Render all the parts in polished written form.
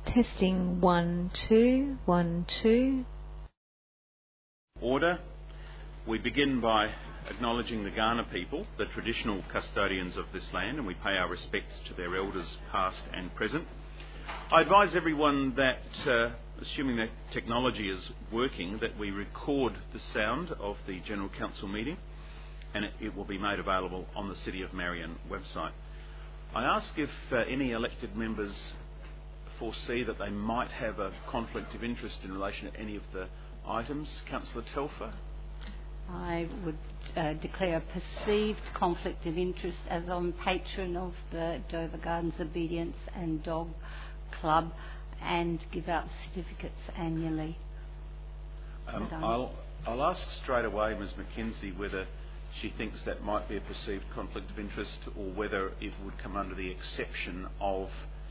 Testing 1, 2, 1, 2. Order. We begin by acknowledging the Kaurna people, the traditional custodians of this land, and we pay our respects to their elders past and present. I advise everyone that, assuming that technology is working, that we record the sound of the General Council meeting, and it will be made available on the City of Marion website. I ask if any elected members foresee that they might have a conflict of interest in relation to any of the items. Councillor Telfer? I would declare a perceived conflict of interest as I'm patron of the Dover Gardens Obedience and Dog Club and give out certificates annually. I'll ask straight away Ms McKenzie whether she thinks that might be a perceived conflict of interest or whether it would come under the exception of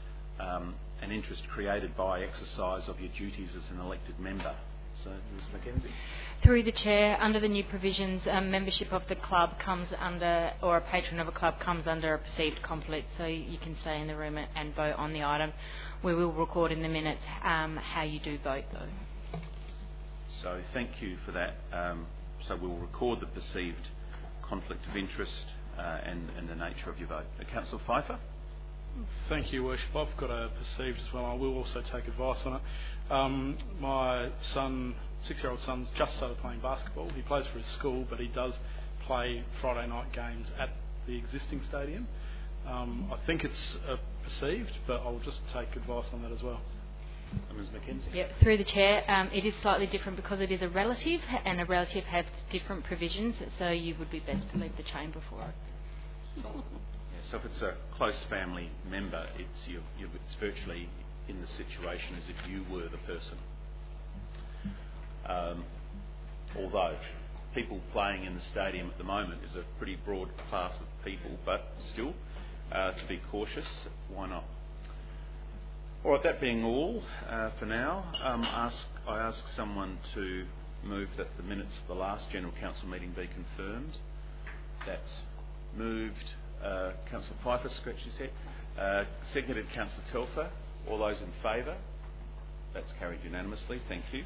an interest created by exercise of your duties as an elected member. So, Ms McKenzie. Through the Chair, under the new provisions, membership of the club comes under, or a patron of a club comes under a perceived conflict, so you can stay in the room and vote on the item. We will record in the minutes how you do vote, though. So thank you for that. So we'll record the perceived conflict of interest and the nature of your vote. Councillor Pfeiffer? Thank you, Worship. I've got a perceived as well. I will also take advice on it. My son, 6-year-old son's just started playing basketball. He plays for his school, but he does play Friday night games at the existing stadium. I think it's perceived, but I'll just take advice on that as well. Ms McKenzie? Yep, through the Chair, it is slightly different because it is a relative, and a relative has different provisions, so you would be best to leave the chamber for it. So if it's a close family member, it's virtually in the situation as if you were the person. Although people playing in the stadium at the moment is a pretty broad class of people, but still, to be cautious, why not? All right, that being all for now, I ask someone to move that the minutes of the last General Council meeting be confirmed. That's moved. Councillor Pfeiffer scratched his head. Seconded Councillor Telfer. All those in favour? That's carried unanimously. Thank you.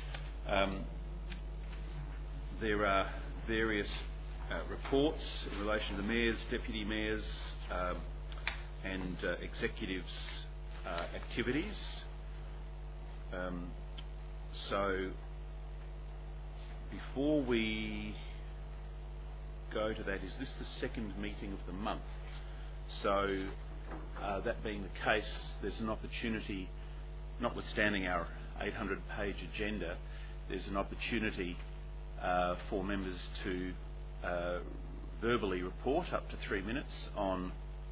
There are various reports in relation to mayors, deputy mayors and executives' activities. So before we go to that, is this the second meeting of the month? So that being the case, there's an opportunity, notwithstanding our 800-page agenda, there's an opportunity for members to verbally report up to 3 minutes on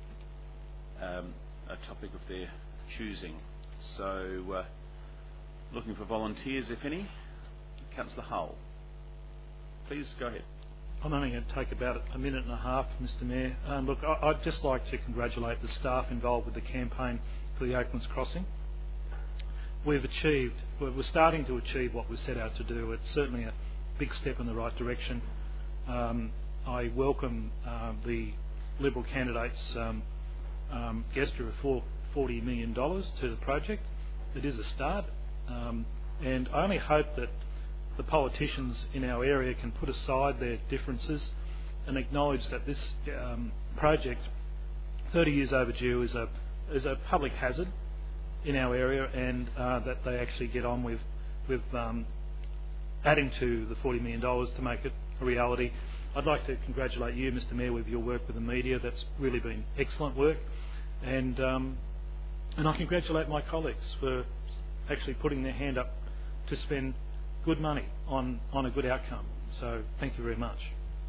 a topic of their choosing. So looking for volunteers, if any. Councillor Hull, please go ahead. I'm only going to take about a minute and a half, Mr Mayor. Look, I'd just like to congratulate the staff involved with the campaign for the Oaklands Crossing. We're starting to achieve what we set out to do. It's certainly a big step in the right direction. I welcome the Liberal candidate's gesture of $40 million to the project. It is a start, and I only hope that the politicians in our area can put aside their differences and acknowledge that this project, 30 years overdue, is a public hazard in our area, and that they actually get on with adding to the $40 million to make it a reality. I'd like to congratulate you, Mr Mayor, with your work with the media. That's really been excellent work, and I congratulate my colleagues for actually putting their hand up to spend good money on a good outcome. So thank you very much.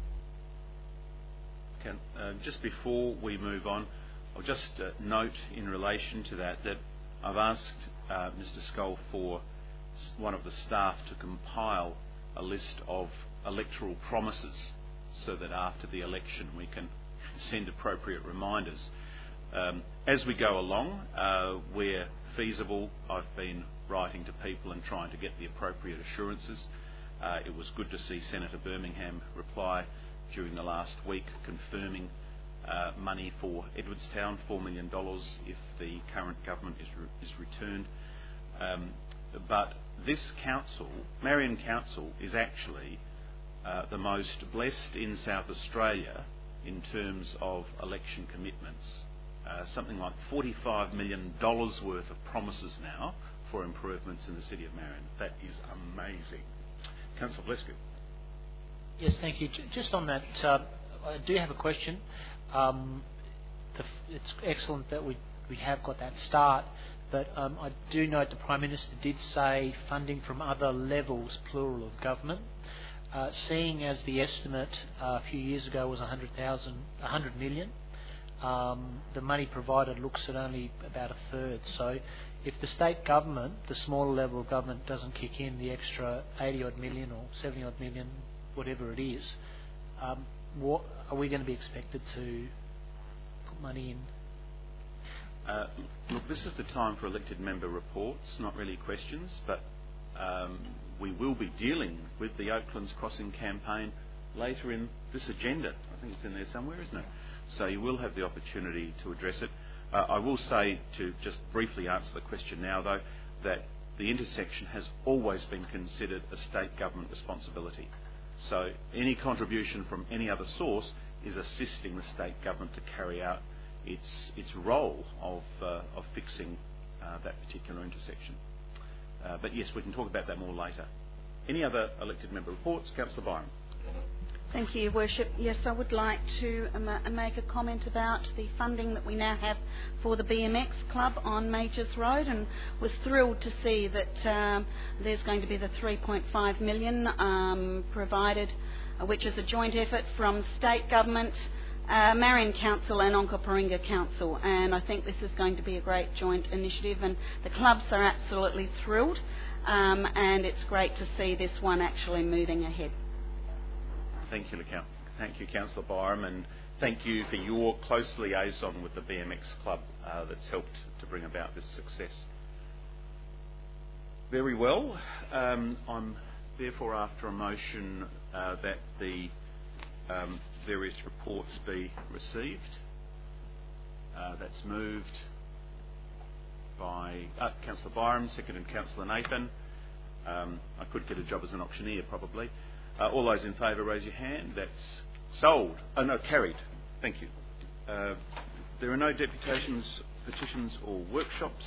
Just before we move on, I'll just note in relation to that I've asked Mr Scull for one of the staff to compile a list of electoral promises so that after the election we can send appropriate reminders. As we go along, where feasible, I've been writing to people and trying to get the appropriate assurances. It was good to see Senator Birmingham reply during the last week confirming money for Edwardstown, $4 million if the current government is returned. But this council, Marion Council, is actually the most blessed in South Australia in terms of election commitments. Something like $45 million worth of promises now for improvements in the city of Marion. That is amazing. Councillor Blescu. Yes, thank you. Just on that, I do have a question. It's excellent that we have got that start, but I do note the Prime Minister did say funding from other levels, plural, of government. Seeing as the estimate a few years ago was 100 million, the money provided looks at only about a third. So if the state government, the smaller level of government, doesn't kick in the extra 80 odd million or 70 odd million, whatever it is, what are we going to be expected to put money in? Look, this is the time for elected member reports, not really questions, but we will be dealing with the Oaklands Crossing campaign later in this agenda. I think it's in there somewhere, isn't it? So you will have the opportunity to address it. I will say, to just briefly answer the question now though, that the intersection has always been considered a state government responsibility. So any contribution from any other source is assisting the state government to carry out its role of fixing that particular intersection. But yes, we can talk about that more later. Any other elected member reports? Councillor Byron. Thank you, Your Worship. Yes, I would like to make a comment about the funding that we now have for the BMX Club on Majors Road, and was thrilled to see that there's going to be the 3.5 million provided, which is a joint effort from state government, Marion Council and Onkaparinga Council, and I think this is going to be a great joint initiative, and the clubs are absolutely thrilled, and it's great to see this one actually moving ahead. Thank you, Councillor Byram, and thank you for your close liaison with the BMX Club that's helped to bring about this success. Very well. I'm therefore after a motion that the various reports be received. That's moved by Councillor Byram, seconded Councillor Nathan. I could get a job as an auctioneer probably. All those in favour, raise your hand. That's sold. Oh no, carried. Thank you. There are no deputations, petitions or workshops.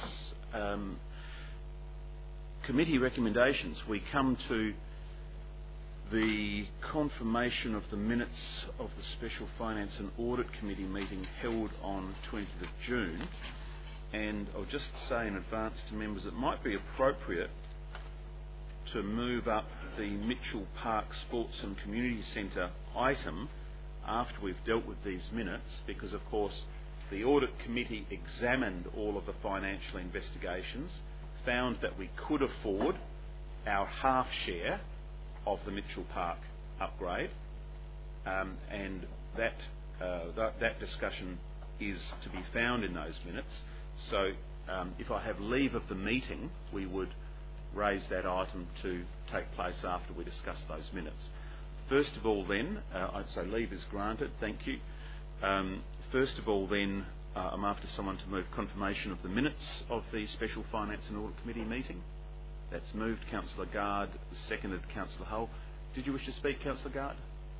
Committee recommendations. We come to the confirmation of the minutes of the Special Finance and Audit Committee meeting held on 20th of June. And I'll just say in advance to members, it might be appropriate to move up the Mitchell Park Sports and Community Centre item after we've dealt with these minutes, because of course the Audit Committee examined all of the financial investigations, found that we could afford our half share of the Mitchell Park upgrade, and that discussion is to be found in those minutes. So if I have leave of the meeting, we would raise that item to take place after we discuss those minutes. First of all then, I'd say leave is granted, thank you. First of all then, I'm after someone to move confirmation of the minutes of the Special Finance and Audit Committee meeting. That's moved, Councillor Gard, seconded Councillor Hull. Did you wish to speak, Councillor Gard?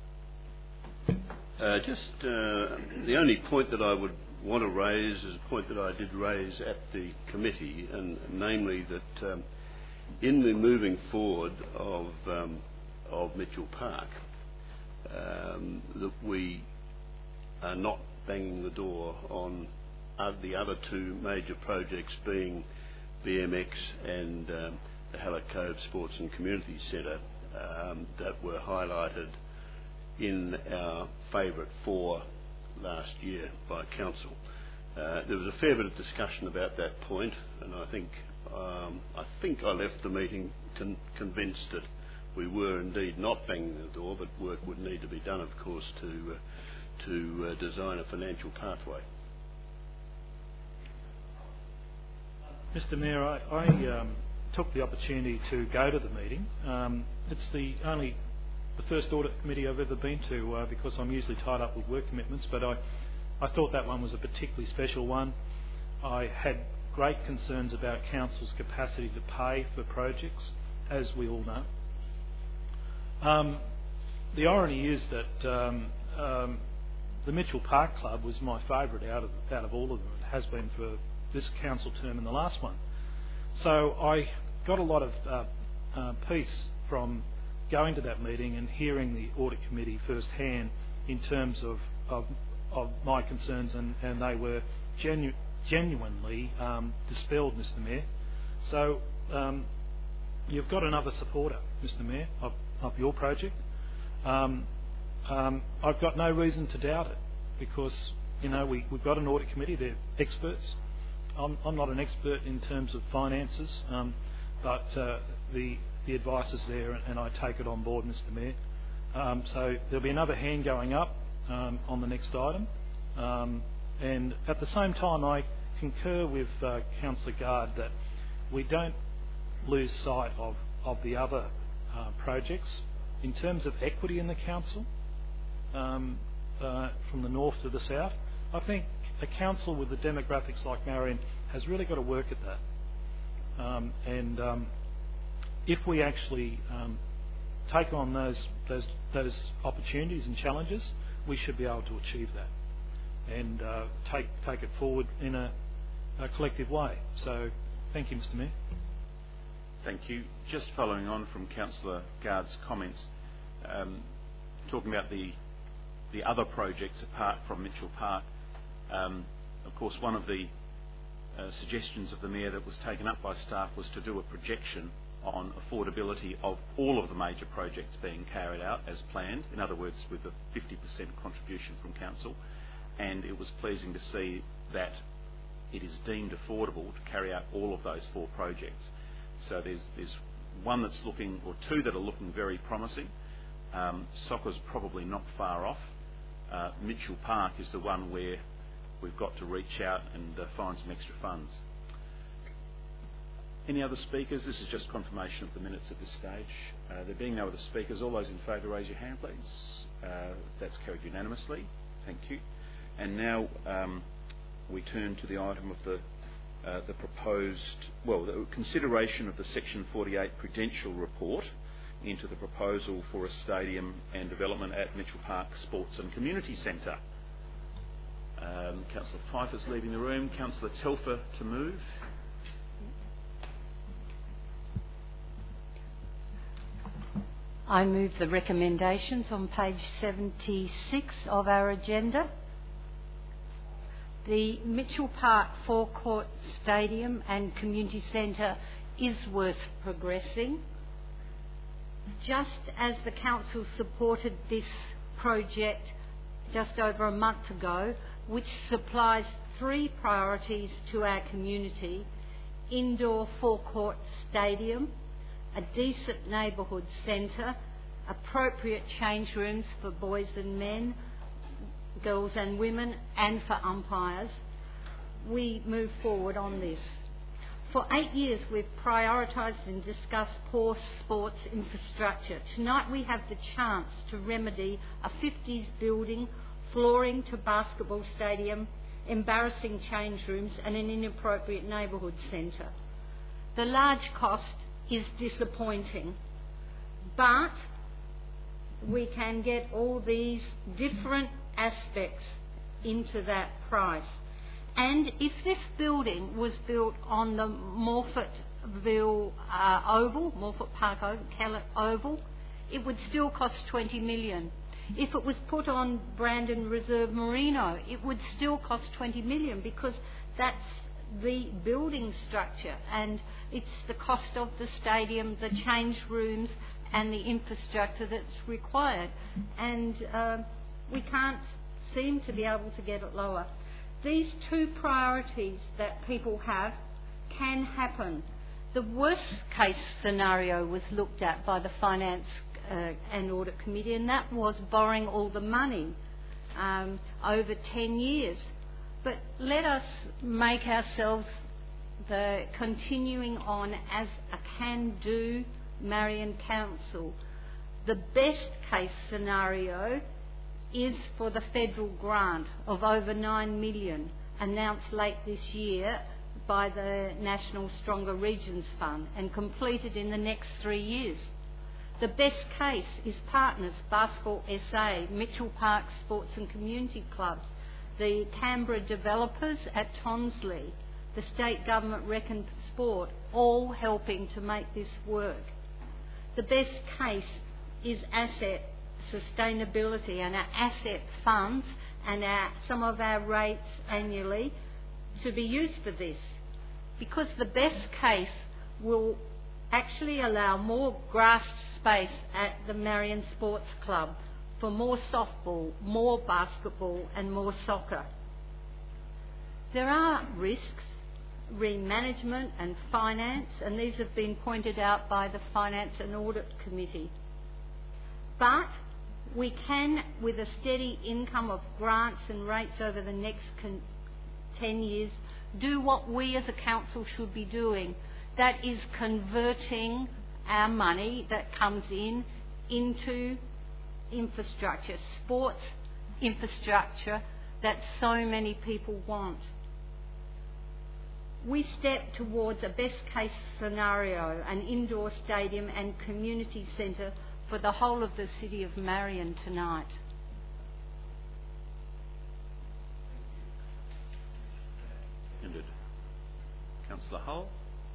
The only point that I would want to raise is a point that I did raise at the committee, and namely that in the moving forward of Mitchell Park, that we are not banging the door on the other two major projects, being BMX and the Hallett Cove Sports and Community Centre, that were highlighted in our favourite four last year by Council. There was a fair bit of discussion about that point, and I think I left the meeting convinced that we were indeed not banging the door, but work would need to be done, of course, to design a financial pathway. Mr Mayor, I took the opportunity to go to the meeting. It's the first audit committee I've ever been to, because I'm usually tied up with work commitments, but I I thought that one was a particularly special one. I had great concerns about council's capacity to pay for projects, as we all know. The irony is that the Mitchell Park Club was my favourite out of all of them. It has been for this council term and the last one. So I got a lot of peace from going to that meeting and hearing the audit committee firsthand in terms of my concerns, and they were genuinely dispelled, Mr. Mayor. So you've got another supporter, Mr. Mayor, of your project. I've got no reason to doubt it, because we've got an audit committee. They're experts. I'm not an expert in terms of finances, but the advice is there, and I take it on board, Mr. Mayor. So there'll be another hand going up on the next item, and at the same time I concur with Councillor Gard that we don't lose sight of the other projects in terms of equity in the council, from the north to the south. I think a council with the demographics like Marion has really got to work at that, and if we actually take on those opportunities and challenges, we should be able to achieve that and take it forward in a collective way. So thank you, Mr. Mayor. Thank you. Just following on from Councillor Gard's comments, talking about the other projects apart from Mitchell Park, of course one of the suggestions of the Mayor that was taken up by staff was to do a projection on affordability of all of the major projects being carried out as planned, in other words with a 50% contribution from Council, and it was pleasing to see that it is deemed affordable to carry out all of those 4 projects. So there's one that's looking, or 2 that are looking very promising. Soccer's probably not far off. Mitchell Park is the one where we've got to reach out and find some extra funds. Any other speakers? This is just confirmation of the minutes at this stage. There being no other speakers, all those in favour raise your hand, please. That's carried unanimously. Thank you. And now we turn to the item of the proposed, the consideration of the Section 48 Prudential Report into the proposal for a stadium and development at Mitchell Park Sports and Community Centre. Councillor Pfeiffer's leaving the room. Councillor Telfer to move. I move the recommendations on page 76 of our agenda. The Mitchell Park Forecourt Stadium and Community Centre is worth progressing. Just as the Council supported this project just over a month ago, which supplies 3 priorities to our community: indoor forecourt stadium, a decent neighbourhood centre, appropriate change rooms for boys and men, girls and women, and for umpires. We move forward on this. For 8 years we've prioritised and discussed poor sports infrastructure. Tonight we have the chance to remedy a 50s building, flooring to basketball stadium, embarrassing change rooms and an inappropriate neighbourhood centre. The large cost is disappointing, but we can get all these different aspects into that price. And if this building was built on the Morfettville Oval, Morfett Park Oval, Kellett Oval, it would still cost $20 million. If it was put on Brandon Reserve Merino, it would still cost $20 million, because that's the building structure, and it's the cost of the stadium, the change rooms and the infrastructure that's required, and we can't seem to be able to get it lower. These 2 priorities that people have can happen. The worst case scenario was looked at by the Finance and Audit Committee, and that was borrowing all the money over 10 years. But let us make ourselves the continuing on as a can-do Marion Council. The best case scenario is for the federal grant of over $9 million announced late this year by the National Stronger Regions Fund and completed in the next 3 years. The best case is Partners Basketball SA, Mitchell Park Sports and Community Clubs, the Canberra developers at Tonsley, the state government Reckon Sport, all helping to make this work. The best case is asset sustainability and our asset funds and some of our rates annually to be used for this, because the best case will actually allow more grass space at the Marion Sports Club for more softball, more basketball and more soccer. There are risks, re-management and finance, and these have been pointed out by the Finance and Audit Committee. But we can, with a steady income of grants and rates over the next 10 years, do what we as a council should be doing. That is converting our money that comes in into infrastructure, sports infrastructure that so many people want. We step towards a best case scenario, an indoor stadium and community centre for the whole of the city of Marion tonight. Ended. Councillor Hull.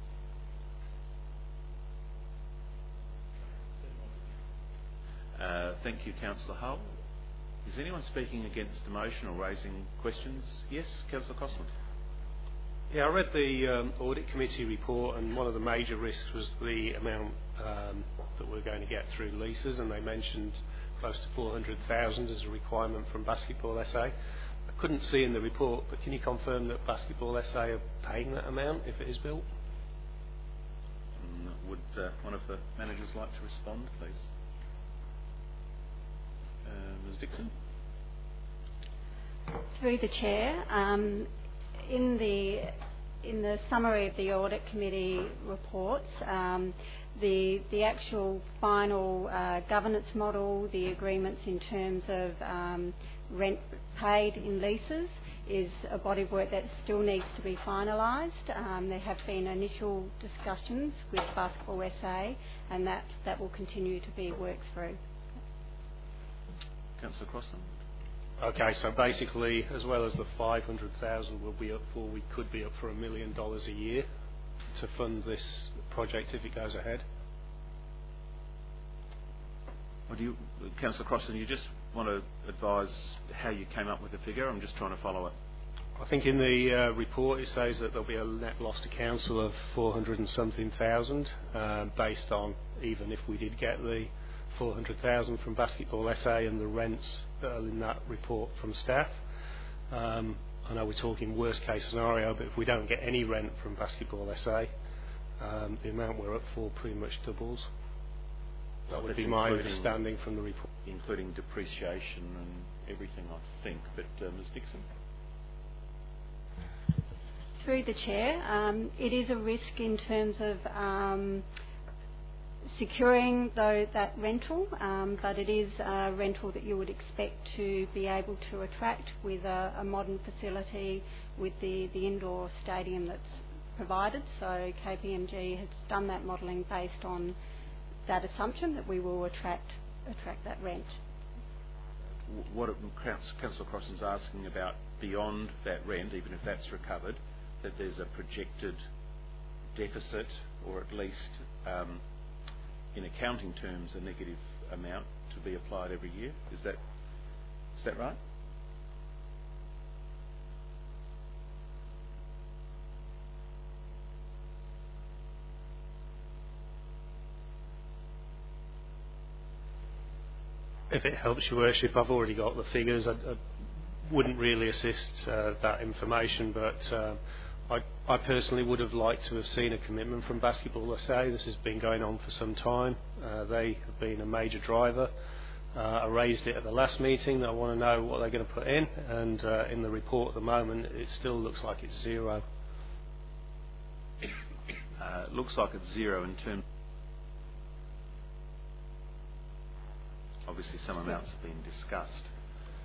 Thank you, Councillor Hull. Is anyone speaking against the motion or raising questions? Yes, Councillor Crossland. Yeah, I read the Audit Committee report, and one of the major risks was the amount that we're going to get through leases, and they mentioned close to 400,000 as a requirement from Basketball SA. I couldn't see in the report, but can you confirm that Basketball SA are paying that amount if it is built? Would one of the managers like to respond, please? Ms Dixon. Through the Chair, in the summary of the Audit Committee reports, the actual final governance model, the agreements in terms of rent paid in leases, is a body of work that still needs to be finalised. There have been initial discussions with Basketball SA, and that will continue to be worked through. Councillor Crossland. Okay, so basically, as well as the 500,000 we'll be up for, we could be up for $1 million a year to fund this project if it goes ahead. Well, Councillor Crossland, you just want to advise how you came up with the figure? I'm just trying to follow it. I think in the report it says that there'll be a net loss to council of 400 and something thousand, based on even if we did get the 400,000 from Basketball SA and the rents that are in that report from staff. I know we're talking worst case scenario, but if we don't get any rent from Basketball SA, the amount we're up for pretty much doubles. That would be my understanding from the report. Including depreciation and everything, I think. But Ms Dixon? Through the Chair, it is a risk in terms of securing that rental, but it is a rental that you would expect to be able to attract with a modern facility with the indoor stadium that's provided. So KPMG has done that modelling based on that assumption that we will attract that rent. What Councillor Crossland's asking about beyond that rent, even if that's recovered, that there's a projected deficit, or at least in accounting terms a negative amount to be applied every year. Is that right? If it helps your worship, I've already got the figures. I wouldn't really assist that information, but I personally would have liked to have seen a commitment from Basketball SA. This has been going on for some time. They have been a major driver. I raised it at the last meeting that I want to know what they're going to put in, and in the report at the moment it still looks like it's zero. It looks like it's zero in terms. Obviously some amounts have been discussed.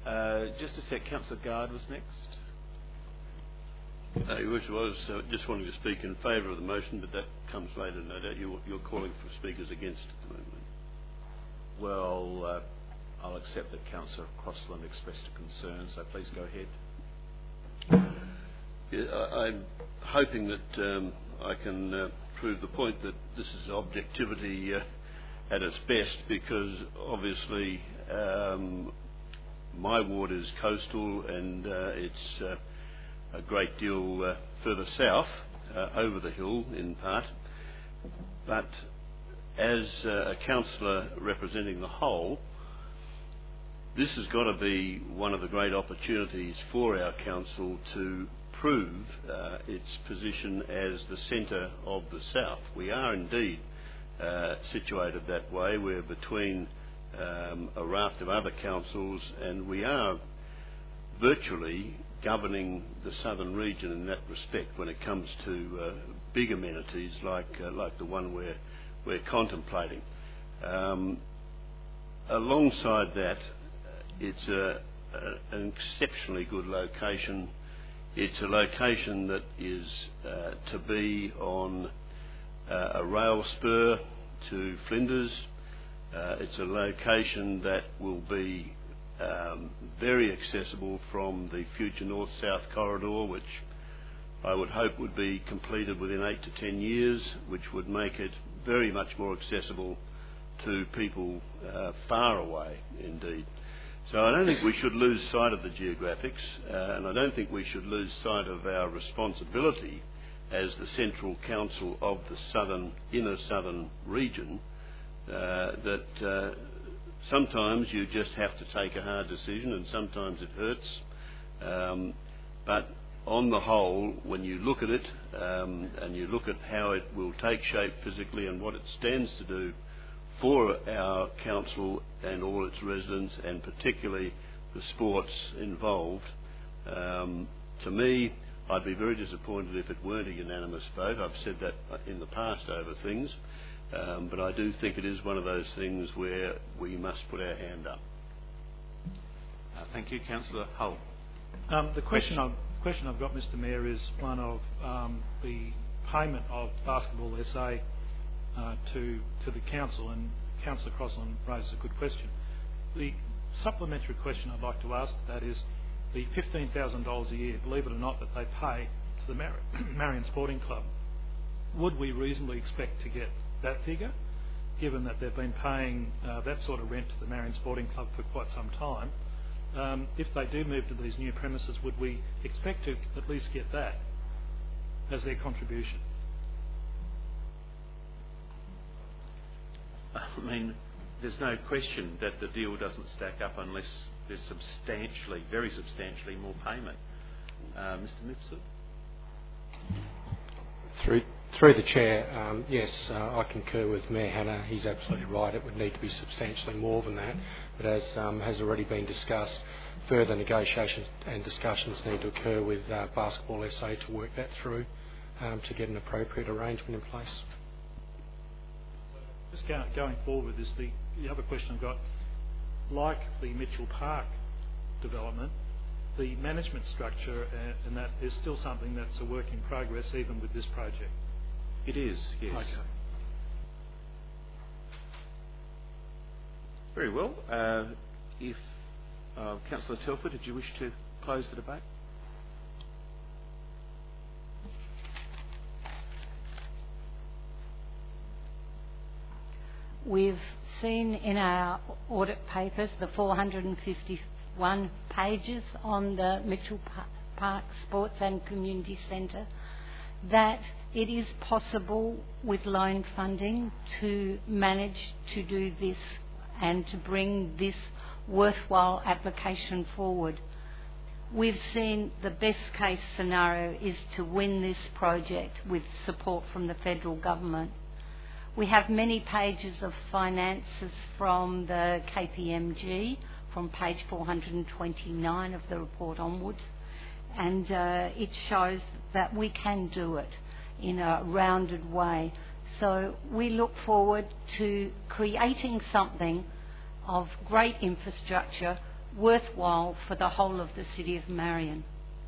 Just a sec, Councillor Gard was next. Your Worship, I was just wanting to speak in favour of the motion, but that comes later. No doubt you're calling for speakers against at the moment. Well, I'll accept that Councillor Crossland expressed a concern, so please go ahead. Yeah, I'm hoping that I can prove the point that this is objectivity at its best, because obviously my ward is coastal and it's a great deal further south, over the hill in part. But as a councillor representing the whole, this has got to be one of the great opportunities for our council to prove its position as the centre of the south. We are indeed situated that way. We're between a raft of other councils, and we are virtually governing the southern region in that respect when it comes to big amenities like the one we're contemplating. Alongside that, it's an exceptionally good location. It's a location that is to be on a rail spur to Flinders. It's a location that will be very accessible from the future north-south corridor, which I would hope would be completed within 8 to 10 years, which would make it very much more accessible to people far away indeed. So I don't think we should lose sight of the geographics, and I don't think we should lose sight of our responsibility as the central council of the inner southern region, that sometimes you just have to take a hard decision, and sometimes it hurts. But on the whole, when you look at it and you look at how it will take shape physically and what it stands to do for our council and all its residents, and particularly the sports involved, to me, I'd be very disappointed if it weren't a unanimous vote. I've said that in the past over things, but I do think it is one of those things where we must put our hand up. Thank you. Councillor Hull. The question I've got, Mr Mayor, is one of the payment of Basketball SA to the council, and Councillor Crossland raises a good question. The supplementary question I'd like to ask to that is the $15,000 a year, believe it or not, that they pay to the Marion Sporting Club. Would we reasonably expect to get that figure, given that they've been paying that sort of rent to the Marion Sporting Club for quite some time? If they do move to these new premises, would we expect to at least get that as their contribution? I mean, there's no question that the deal doesn't stack up unless there's very substantially more payment. Mr Mipsett? Through the Chair, yes, I concur with Mayor Hanna. He's absolutely right. It would need to be substantially more than that. But as has already been discussed, further negotiations and discussions need to occur with Basketball SA to work that through to get an appropriate arrangement in place. Just going forward, is the other question I've got, like the Mitchell Park development, the management structure and that is still something that's a work in progress even with this project? It is, yes. Okay. Very well. If Councillor Telford, did you wish to close the debate? We've seen in our audit papers the 451 pages on the Mitchell Park Sports and Community Centre that it is possible with loan funding to manage to do this and to bring this worthwhile application forward. We've seen the best case scenario is to win this project with support from the federal government. We have many pages of finances from the KPMG, from page 429 of the report onwards, and it shows that we can do it in a rounded way. So we look forward to creating something of great infrastructure worthwhile for the whole of the City of Marion.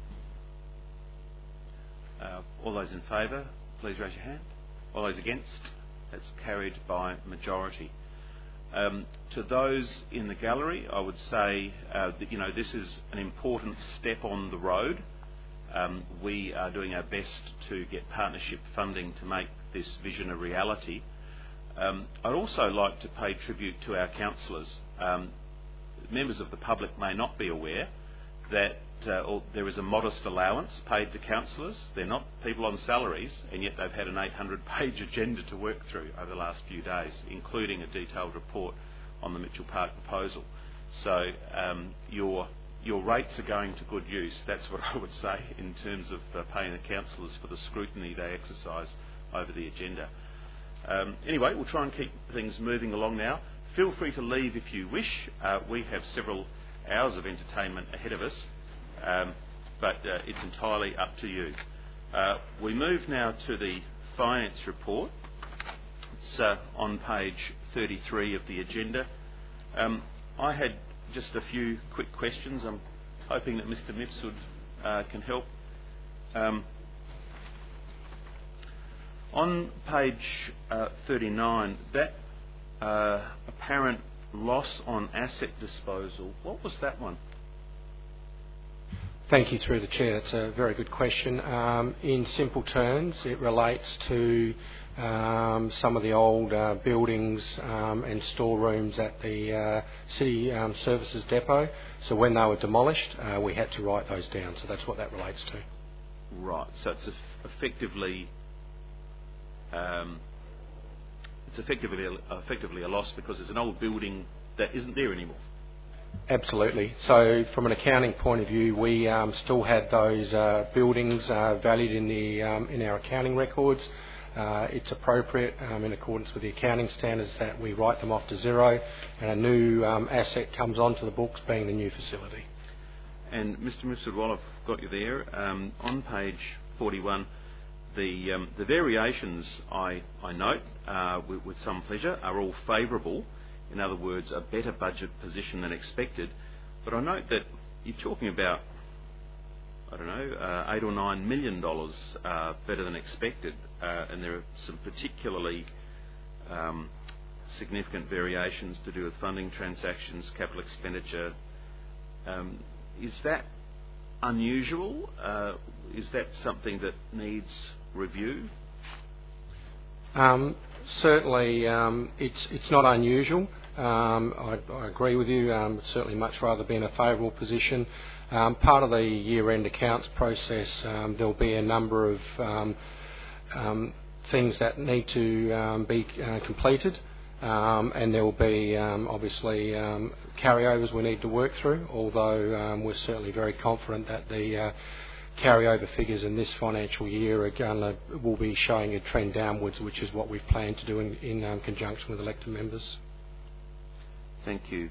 All those in favour, please raise your hand. All those against? That's carried by majority. To those in the gallery, I would say that this is an important step on the road. We are doing our best to get partnership funding to make this vision a reality. I'd also like to pay tribute to our councillors. Members of the public may not be aware that there is a modest allowance paid to councillors. They're not people on salaries, and yet they've had an 800-page agenda to work through over the last few days, including a detailed report on the Mitchell Park proposal. So your rates are going to good use. That's what I would say in terms of paying the councillors for the scrutiny they exercise over the agenda. Anyway, we'll try and keep things moving along now. Feel free to leave if you wish. We have several hours of entertainment ahead of us, but it's entirely up to you. We move now to the finance report. It's on page 33 of the agenda. I had just a few quick questions. I'm hoping that Mr. Mifsud can help. On page 39, that apparent loss on asset disposal, what was that one? Thank you, through the Chair. That's a very good question. In simple terms, it relates to some of the old buildings and storerooms at the City Services Depot. So when they were demolished, we had to write those down. So that's what that relates to. Right. So it's effectively a loss because there's an old building that isn't there anymore. Absolutely. So from an accounting point of view, we still had those buildings valued in our accounting records. It's appropriate in accordance with the accounting standards that we write them off to zero and a new asset comes onto the books, being the new facility. And Mr. Mifsud, while I've got you there, on page 41, the variations I note with some pleasure are all favourable. In other words, a better budget position than expected. But I note that you're talking about, $8 or $9 million better than expected, and there are some particularly significant variations to do with funding transactions, capital expenditure. Is that unusual? Is that something that needs review? Certainly, it's not unusual. I agree with you. Certainly, much rather be in a favourable position. Part of the year-end accounts process, there'll be a number of things that need to be completed, and there will be obviously carryovers we need to work through. Although we're certainly very confident that the carryover figures in this financial year will be showing a trend downwards, which is what we've planned to do in conjunction with elected members. Thank you.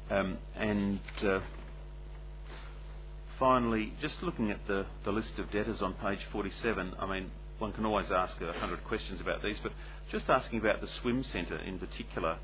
Finally, just looking at the list of debtors on page 47, I mean, one can always ask 100 questions about these, but just asking about the swim centre in particular,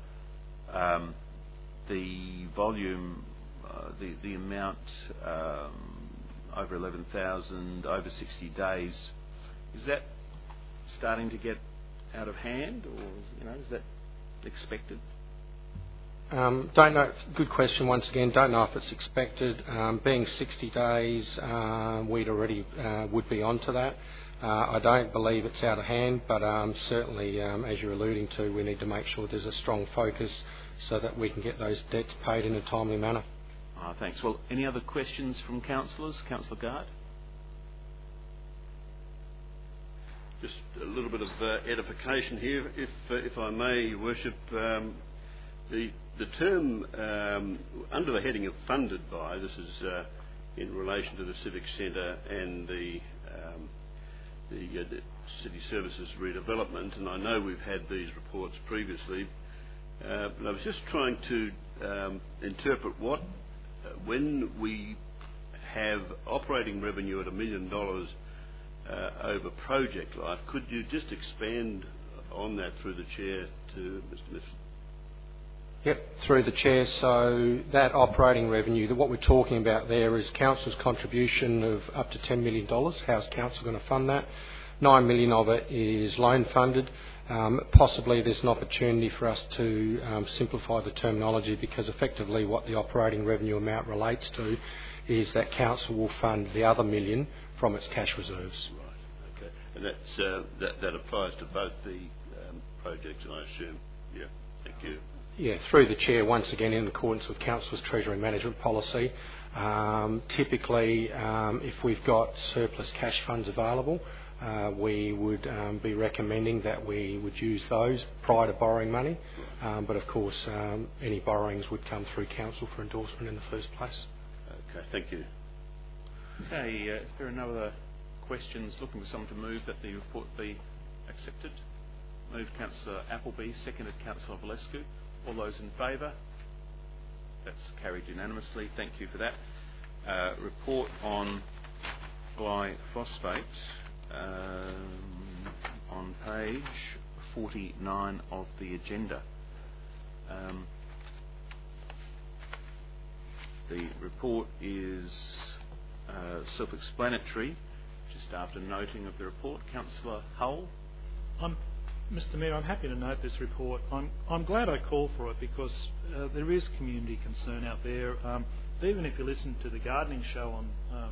the volume, the amount, over 11,000, over 60 days, is that starting to get out of hand, or is that expected? Don't know. Good question once again. Don't know if it's expected. Being 60 days, we'd already would be onto that. I don't believe it's out of hand, but certainly, as you're alluding to, we need to make sure there's a strong focus so that we can get those debts paid in a timely manner. Thanks. Well, any other questions from councillors? Councillor Guard? Just a little bit of edification here, if I may, Your Worship. The term under the heading of funded by, this is in relation to the Civic Centre and the City Services redevelopment, and I know we've had these reports previously, but I was just trying to interpret what, when we have operating revenue at $1 million over project life, could you just expand on that through the Chair to Mr. Mifsud? Yep, through the Chair. So that operating revenue, what we're talking about there is Council's contribution of up to $10 million. How's Council going to fund that? $9 million of it is loan funded. Possibly there's an opportunity for us to simplify the terminology, because effectively what the operating revenue amount relates to is that Council will fund the other $1 million from its cash reserves. Right, okay. And that applies to both the projects, I assume? Yeah, thank you. Yeah, through the Chair, once again in accordance with Council's Treasury Management Policy. Typically, if we've got surplus cash funds available, we would be recommending that we would use those prior to borrowing money. But of course, any borrowings would come through Council for endorsement in the first place. Okay, thank you. Okay, if there are no other questions, looking for someone to move that the report be accepted. Moved Councillor Appleby, seconded Councillor Valescu. All those in favour? That's carried unanimously. Thank you for that. Report on glyphosate on page 49 of the agenda. The report is self-explanatory. Just after noting of the report, Councillor Hull. Mr. Mayor, I'm happy to note this report. I'm glad I called for it, because there is community concern out there. Even if you listen to the gardening show on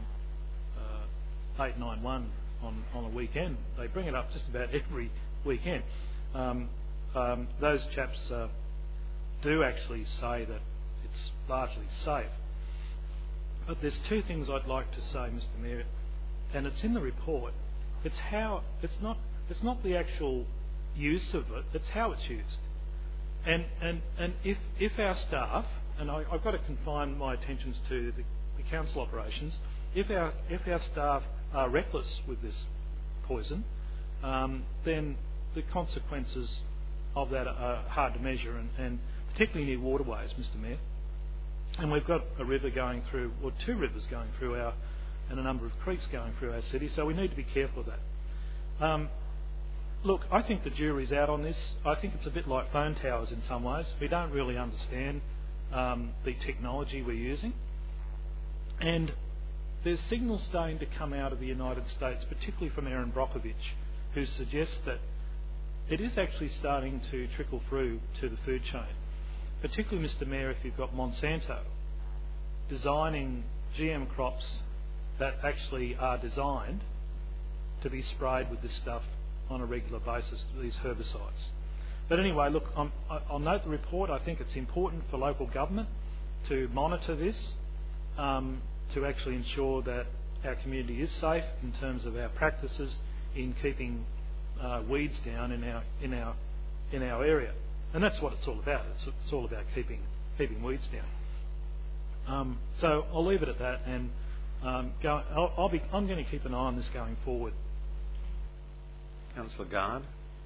891 on a weekend, they bring it up just about every weekend. Those chaps do actually say that it's largely safe. But there's two things I'd like to say, Mr. Mayor, and it's in the report. It's not the actual use of it, it's how it's used. And if our staff, and I've got to confine my attentions to the council operations, if our staff are reckless with this poison, then the consequences of that are hard to measure, and particularly near waterways, Mr. Mayor. And we've got a river going through, or two rivers going through and a number of creeks going through our city, so we need to be careful of that. Look, I think the jury's out on this. I think it's a bit like phone towers in some ways. We don't really understand the technology we're using. And there's signals starting to come out of the United States, particularly from Erin Brockovich, who suggests that it is actually starting to trickle through to the food chain. Particularly, Mr. Mayor, if you've got Monsanto designing GM crops that actually are designed to be sprayed with this stuff on a regular basis, these herbicides. But anyway, look, I'll note the report. I think it's important for local government to monitor this, to actually ensure that our community is safe in terms of our practices in keeping weeds down in our area, and that's what it's all about. It's all about keeping weeds down. So I'll leave it at that, and I'm going to keep an eye on this going forward. Councillor Gard.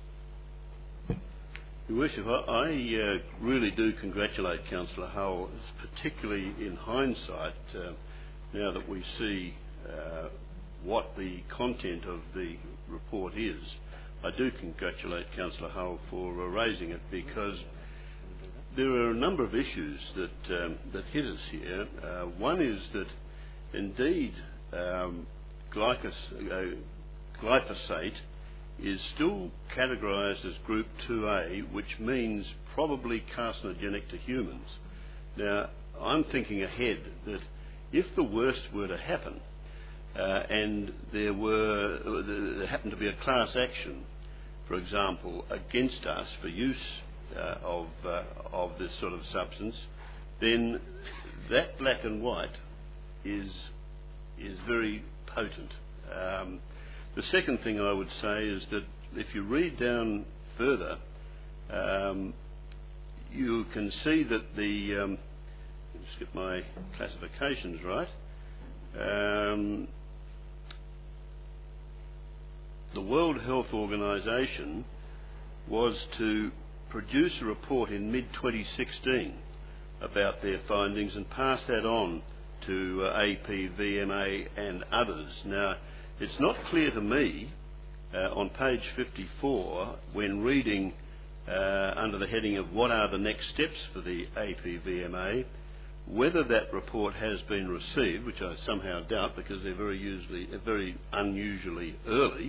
Your Worship, I really do congratulate Councillor Hull, particularly in hindsight, now that we see what the content of the report is. I do congratulate Councillor Hull for raising it, because there are a number of issues that hit us here. One is that indeed glyphosate is still categorised as Group 2A, which means probably carcinogenic to humans. Now, I'm thinking ahead that if the worst were to happen, and there happened to be a class action, for example, against us for use of this sort of substance, then that black and white is very potent. The second thing I would say is that if you read down further, you can see that let's get my classifications right. The World Health Organization was to produce a report in mid-2016 about their findings and pass that on to AP, VMA and others. Now, it's not clear to me on page 54, when reading under the heading of what are the next steps for the APVMA. Whether that report has been received, which I somehow doubt because they're very unusually early,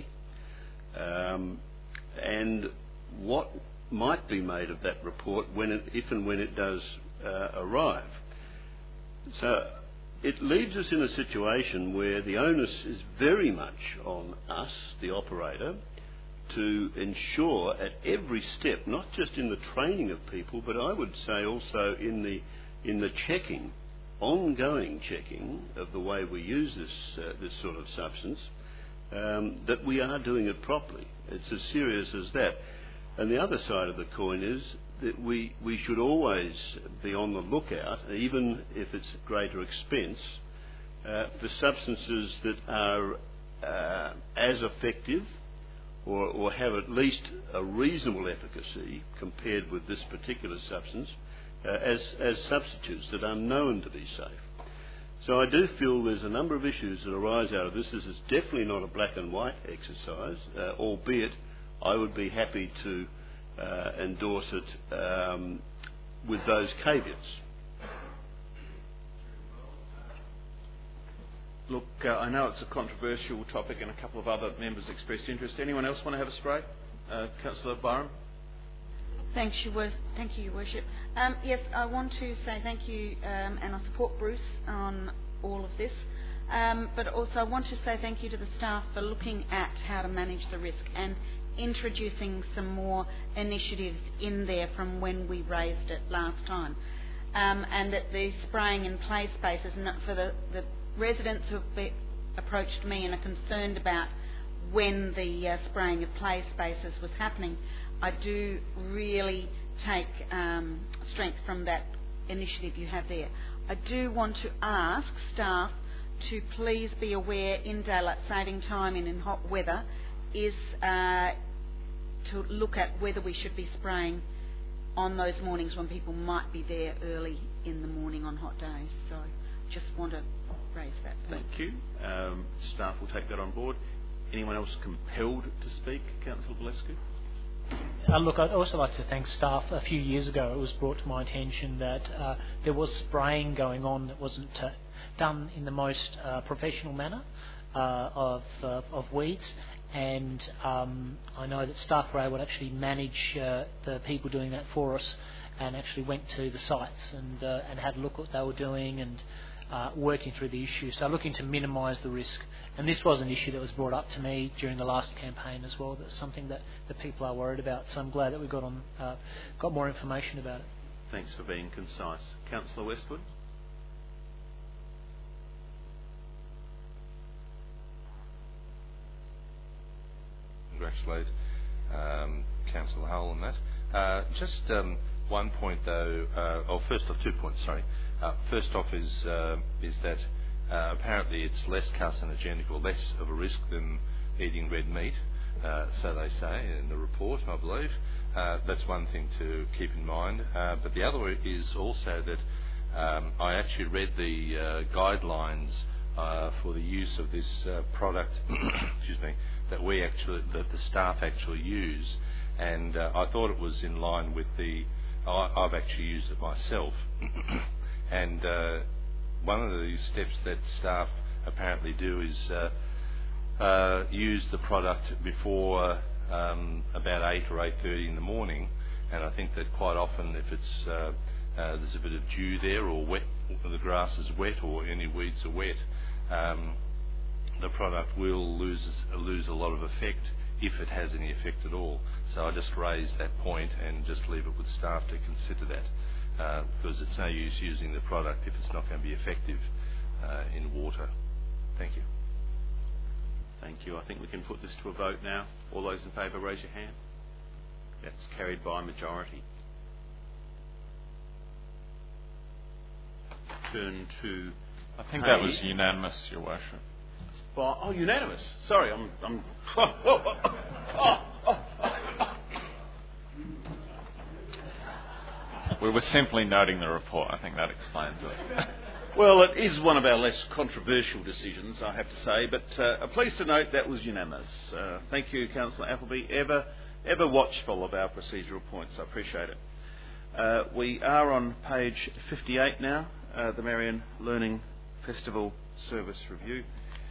and what might be made of that report if and when it does arrive. So it leaves us in a situation where the onus is very much on us, the operator, to ensure at every step, not just in the training of people, but I would say also in the checking, ongoing checking of the way we use this sort of substance, that we are doing it properly. It's as serious as that. And the other side of the coin is that we should always be on the lookout, even if it's at greater expense, for substances that are as effective or have at least a reasonable efficacy compared with this particular substance as substitutes that are known to be safe. So I do feel there's a number of issues that arise out of this. This is definitely not a black and white exercise, albeit I would be happy to endorse it with those caveats. Look, I know it's a controversial topic and a couple of other members expressed interest. Anyone else want to have a spray? Councillor Byram? Thank you, Your Worship. Yes, I want to say thank you, and I support Bruce on all of this. But also I want to say thank you to the staff for looking at how to manage the risk and introducing some more initiatives in there from when we raised it last time. And that the spraying in play spaces, for the residents who have approached me and are concerned about when the spraying of play spaces was happening, I do really take strength from that initiative you have there. I do want to ask staff to please be aware in daylight saving time and in hot weather is to look at whether we should be spraying on those mornings when people might be there early in the morning on hot days. So just want to raise that point. Thank you. Staff will take that on board. Anyone else compelled to speak? Councillor Valescu? Look, I'd also like to thank staff. A few years ago it was brought to my attention that there was spraying going on that wasn't done in the most professional manner of weeds, and I know that staff were able to actually manage the people doing that for us, and actually went to the sites and had a look at what they were doing and working through the issue. So looking to minimise the risk. And this was an issue that was brought up to me during the last campaign as well. That's something that the people are worried about. So I'm glad that we got more information about it. Thanks for being concise. Councillor Westwood? Congratulate Councillor Hull on that. Just one point though, first off 2 points, sorry. First off is that apparently it's less carcinogenic or less of a risk than eating red meat, so they say in the report, I believe. That's one thing to keep in mind. But the other is also that I actually read the guidelines for the use of this product, excuse me, that the staff actually use, and I thought it was in line with I've actually used it myself. And one of the steps that staff apparently do is use the product before about 8 or 8:30 in the morning, and I think that quite often if it's there's a bit of dew there or wet, the grass is wet or any weeds are wet, the product will lose a lot of effect if it has any effect at all. So I just raise that point and just leave it with staff to consider that. Because it's no use using the product if it's not going to be effective in water. Thank you. Thank you. I think we can put this to a vote now. All those in favour, raise your hand. That's carried by majority. Turn to... I think that was unanimous, Your Worship. Oh, unanimous. Sorry, I'm We were simply noting the report. I think that explains it. Well, it is one of our less controversial decisions, I have to say, but I'm pleased to note that was unanimous. Thank you, Councillor Appleby. ever watchful of our procedural points. I appreciate it. We are on page 58 now, the Marion Learning Festival Service Review.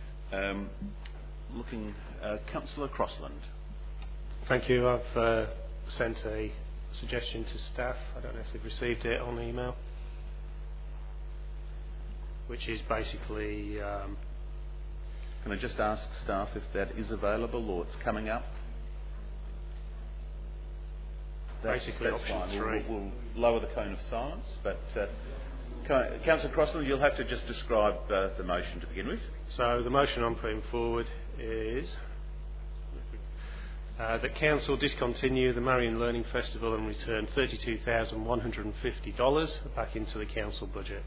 Councillor Crossland. Thank you. I've sent a suggestion to staff. I don't know if they've received it on email, which is basically... Can I just ask staff if that is available or it's coming up? That's option fine. 3. We'll lower the cone of silence, but Councillor Crossland, you'll have to just describe the motion to begin with. So the motion I'm putting forward is that Council discontinue the Marion Learning Festival and return $32,150 back into the Council budget.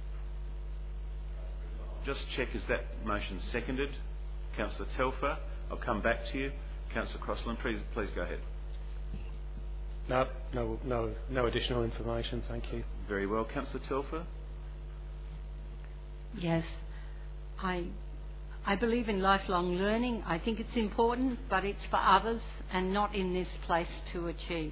Just check, is that motion seconded? Councillor Telfer, I'll come back to you. Councillor Crossland, please go ahead. No additional information, thank you. Very well. Councillor Telfer? Yes. I believe in lifelong learning. I think it's important, but it's for others and not in this place to achieve.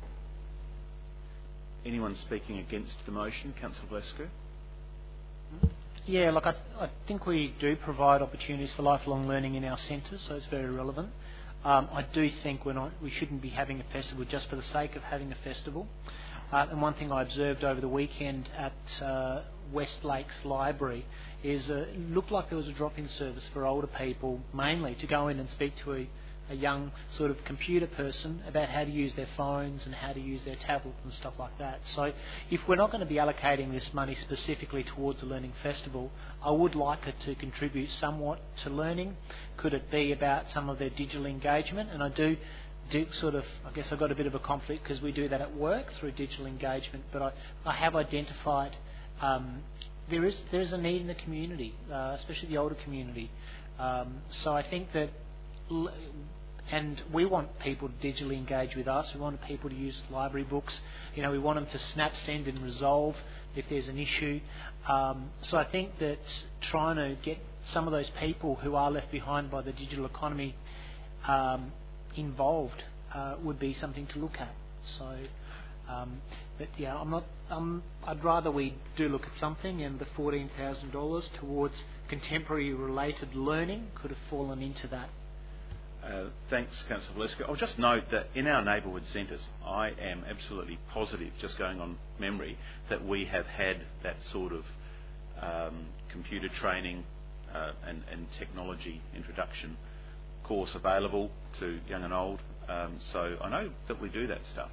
Anyone speaking against the motion? Councillor Glasgow? Yeah, look, I think we do provide opportunities for lifelong learning in our centres, so it's very relevant. I do think we shouldn't be having a festival just for the sake of having a festival. And one thing I observed over the weekend at West Lakes Library is it looked like there was a drop-in service for older people, mainly to go in and speak to a young sort of computer person about how to use their phones and how to use their tablets and stuff like that. So if we're not going to be allocating this money specifically towards the Learning Festival, I would like it to contribute somewhat to learning. Could it be about some of their digital engagement? And I do sort of, I guess I've got a bit of a conflict because we do that at work through digital engagement, but I have identified there is a need in the community, especially the older community. So I think that, and we want people to digitally engage with us. We want people to use library books. We want them to snap, send and resolve if there's an issue. So I think that trying to get some of those people who are left behind by the digital economy involved would be something to look at. So, but yeah, I'd rather we do look at something, and the $14,000 towards contemporary related learning could have fallen into that. Thanks, Councillor Valeska. I'll just note that in our neighbourhood centres, I am absolutely positive, just going on memory, that we have had that sort of computer training and technology introduction course available to young and old. So I know that we do that stuff.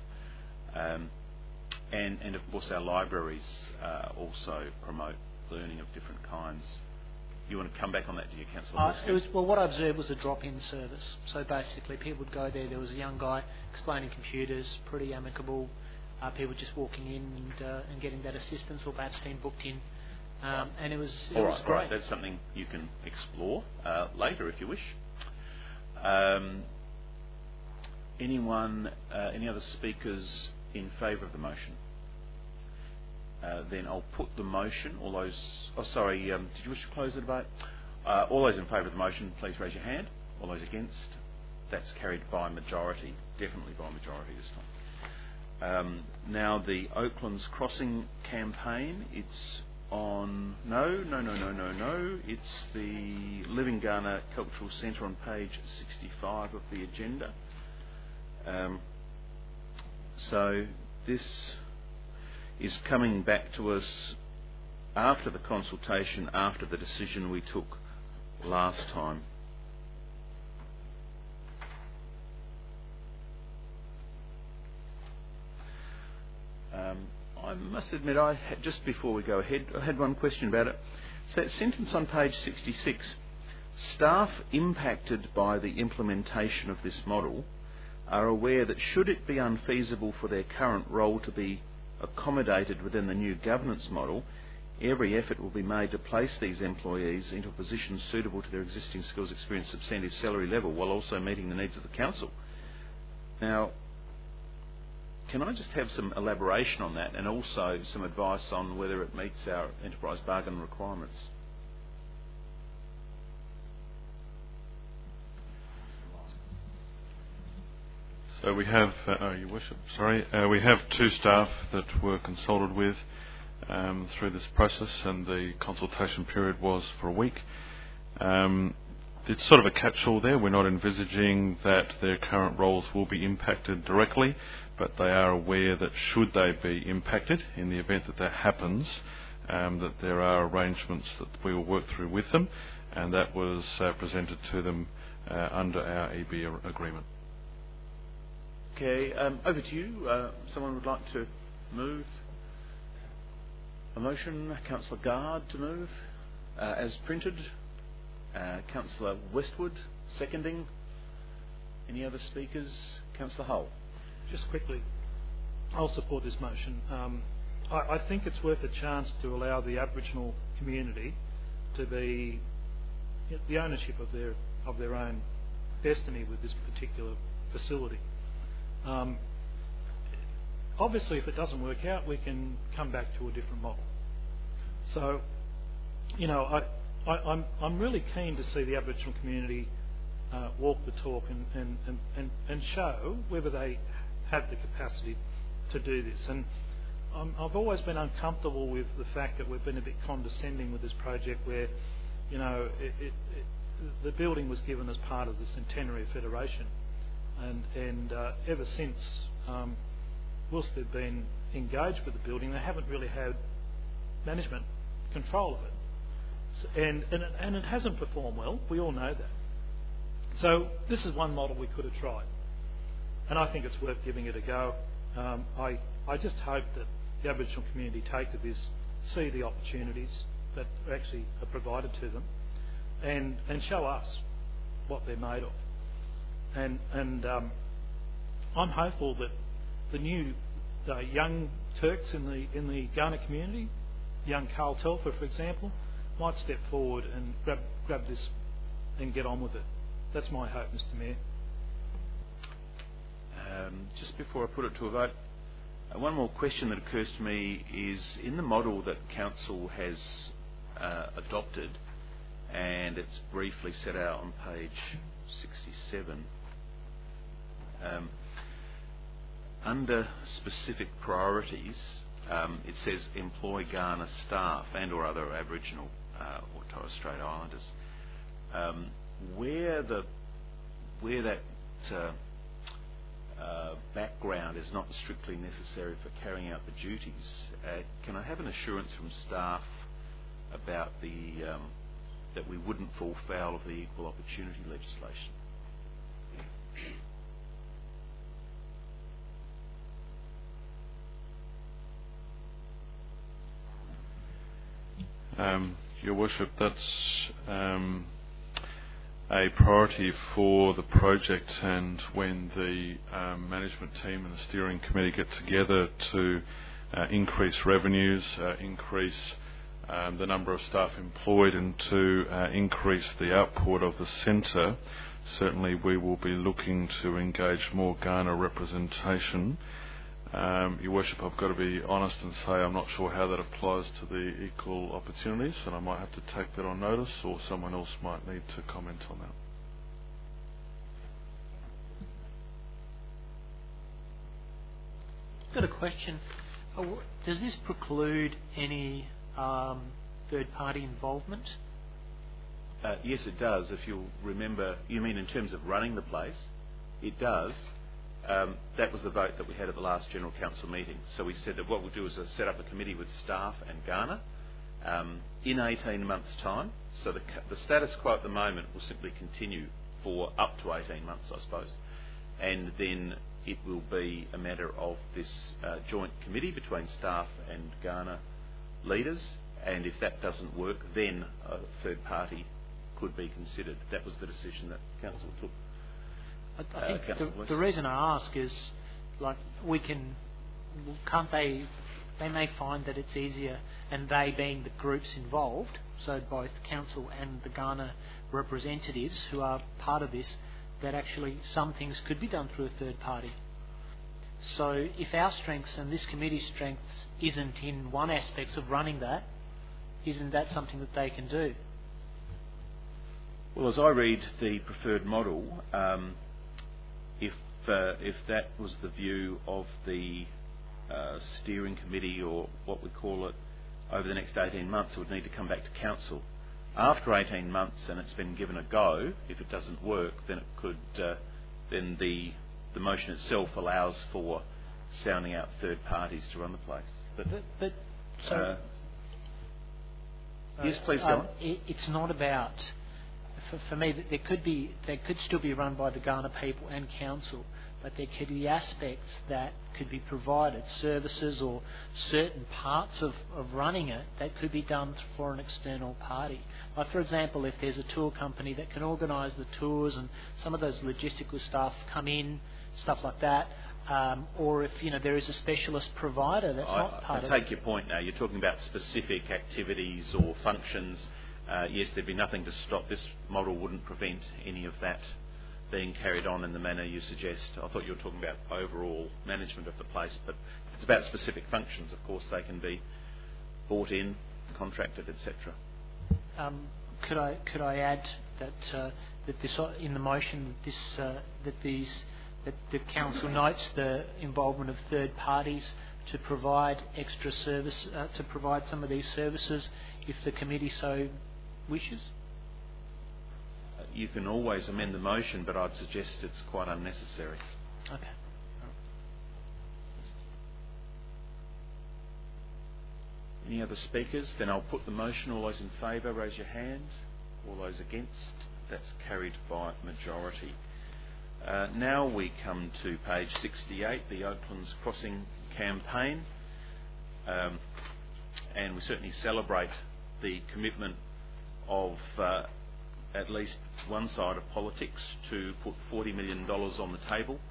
And of course our libraries also promote learning of different kinds. You want to come back on that, do you, Councillor? Well, what I observed was a drop-in service. So basically, people would go there. There was a young guy explaining computers, pretty amicable. People just walking in and getting that assistance, or perhaps being booked in. And it was great. All right, that's something you can explore later if you wish. Anyone? Any other speakers in favour of the motion? Then I'll put the motion. All those... Oh, sorry, did you wish to close the debate? All those in favour of the motion, please raise your hand. All those against? That's carried by majority. Definitely by majority this time. Now the Oaklands Crossing campaign. It's on... No. It's the Living Ghana Cultural Centre on page 65 of the agenda. So this is coming back to us after the consultation, after the decision we took last time. I must admit, just before we go ahead, I had one question about it. So that sentence on page 66, staff impacted by the implementation of this model are aware that should it be unfeasible for their current role to be accommodated within the new governance model, every effort will be made to place these employees into a position suitable to their existing skills, experience, substantive salary level, while also meeting the needs of the council. Now, can I just have some elaboration on that, and also some advice on whether it meets our enterprise bargain requirements? So we have, Your Worship, we have 2 staff that were consulted with through this process, and the consultation period was for a week. It's sort of a catch-all there. We're not envisaging that their current roles will be impacted directly, but they are aware that should they be impacted, in the event that that happens, that there are arrangements that we will work through with them, and that was presented to them under our EB agreement. Okay, over to you. Someone would like to move a motion? Councillor Gard to move as printed. Councillor Westwood seconding. Any other speakers? Councillor Hull. Just quickly, I'll support this motion. I think it's worth a chance to allow the Aboriginal community to be the ownership of their own destiny with this particular facility. Obviously, if it doesn't work out, we can come back to a different model. So, I'm really keen to see the Aboriginal community walk the talk and show whether they have the capacity to do this. And I've always been uncomfortable with the fact that we've been a bit condescending with this project, where the building was given as part of the Centenary Federation, and ever since, whilst they've been engaged with the building, they haven't really had management control of it. And it hasn't performed well. We all know that. So this is one model we could have tried, and I think it's worth giving it a go. I just hope that the Aboriginal community take to this, see the opportunities that actually are provided to them, and show us what they're made of. And I'm hopeful that the new young Turks in the Kaurna community, young Carl Telfer, for example, might step forward and grab this and get on with it. That's my hope, Mr. Mayor. Just before I put it to a vote, one more question that occurs to me is, in the model that Council has adopted, and it's briefly set out on page 67, under specific priorities, it says employ Kaurna staff and or other Aboriginal or Torres Strait Islanders. Where that background is not strictly necessary for carrying out the duties, can I have an assurance from staff about that we wouldn't fall foul of the equal opportunity legislation? Your Worship, that's a priority for the project, and when the management team and the steering committee get together to increase revenues, increase the number of staff employed, and to increase the output of the centre, certainly we will be looking to engage more Kaurna representation. Your Worship, I've got to be honest and say I'm not sure how that applies to the equal opportunities, and I might have to take that on notice, or someone else might need to comment on that. I've got a question. Does this preclude any third-party involvement? Yes, it does. If you'll remember, you mean in terms of running the place? It does. That was the vote that we had at the last General Council meeting. So we said that what we'll do is set up a committee with staff and Kaurna in 18 months' time. So the status quo at the moment will simply continue for up to 18 months, I suppose. And then it will be a matter of this joint committee between staff and Kaurna leaders. And if that doesn't work, then a third party could be considered. That was the decision that Council took. I think the reason I ask is, like, can't they may find that it's easier, and they being the groups involved, so both Council and the Kaurna representatives who are part of this, that actually some things could be done through a third party. So if our strengths and this committee's strengths isn't in one aspect of running that, isn't that something that they can do? Well, as I read the preferred model, if that was the view of the steering committee, or what we call it, over the next 18 months, it would need to come back to council. After 18 months, and it's been given a go, if it doesn't work, then it could. Then the motion itself allows for sounding out third parties to run the place. But yes, please go on. It's not about. For me, they could still be run by the Kaurna people and council, but there could be aspects that could be provided, services or certain parts of running it that could be done for an external party. Like, for example, if there's a tour company that can organise the tours and some of those logistical stuff come in, stuff like that, or if there is a specialist provider that's not part of it. I take your point now. You're talking about specific activities or functions. Yes, there'd be nothing to stop. This model wouldn't prevent any of that being carried on in the manner you suggest. I thought you were talking about overall management of the place, but if it's about specific functions, of course, they can be bought in, contracted, etc. Could I add that this in the motion that the council notes the involvement of third parties to provide extra service, to provide some of these services if the committee so wishes? You can always amend the motion, but I'd suggest it's quite unnecessary. Okay. Any other speakers? Then I'll put the motion. All those in favour, raise your hand. All those against? That's carried by majority. Now we come to page 68, the Oaklands Crossing campaign. And we certainly celebrate the commitment of at least one side of politics to put $40 million on the table.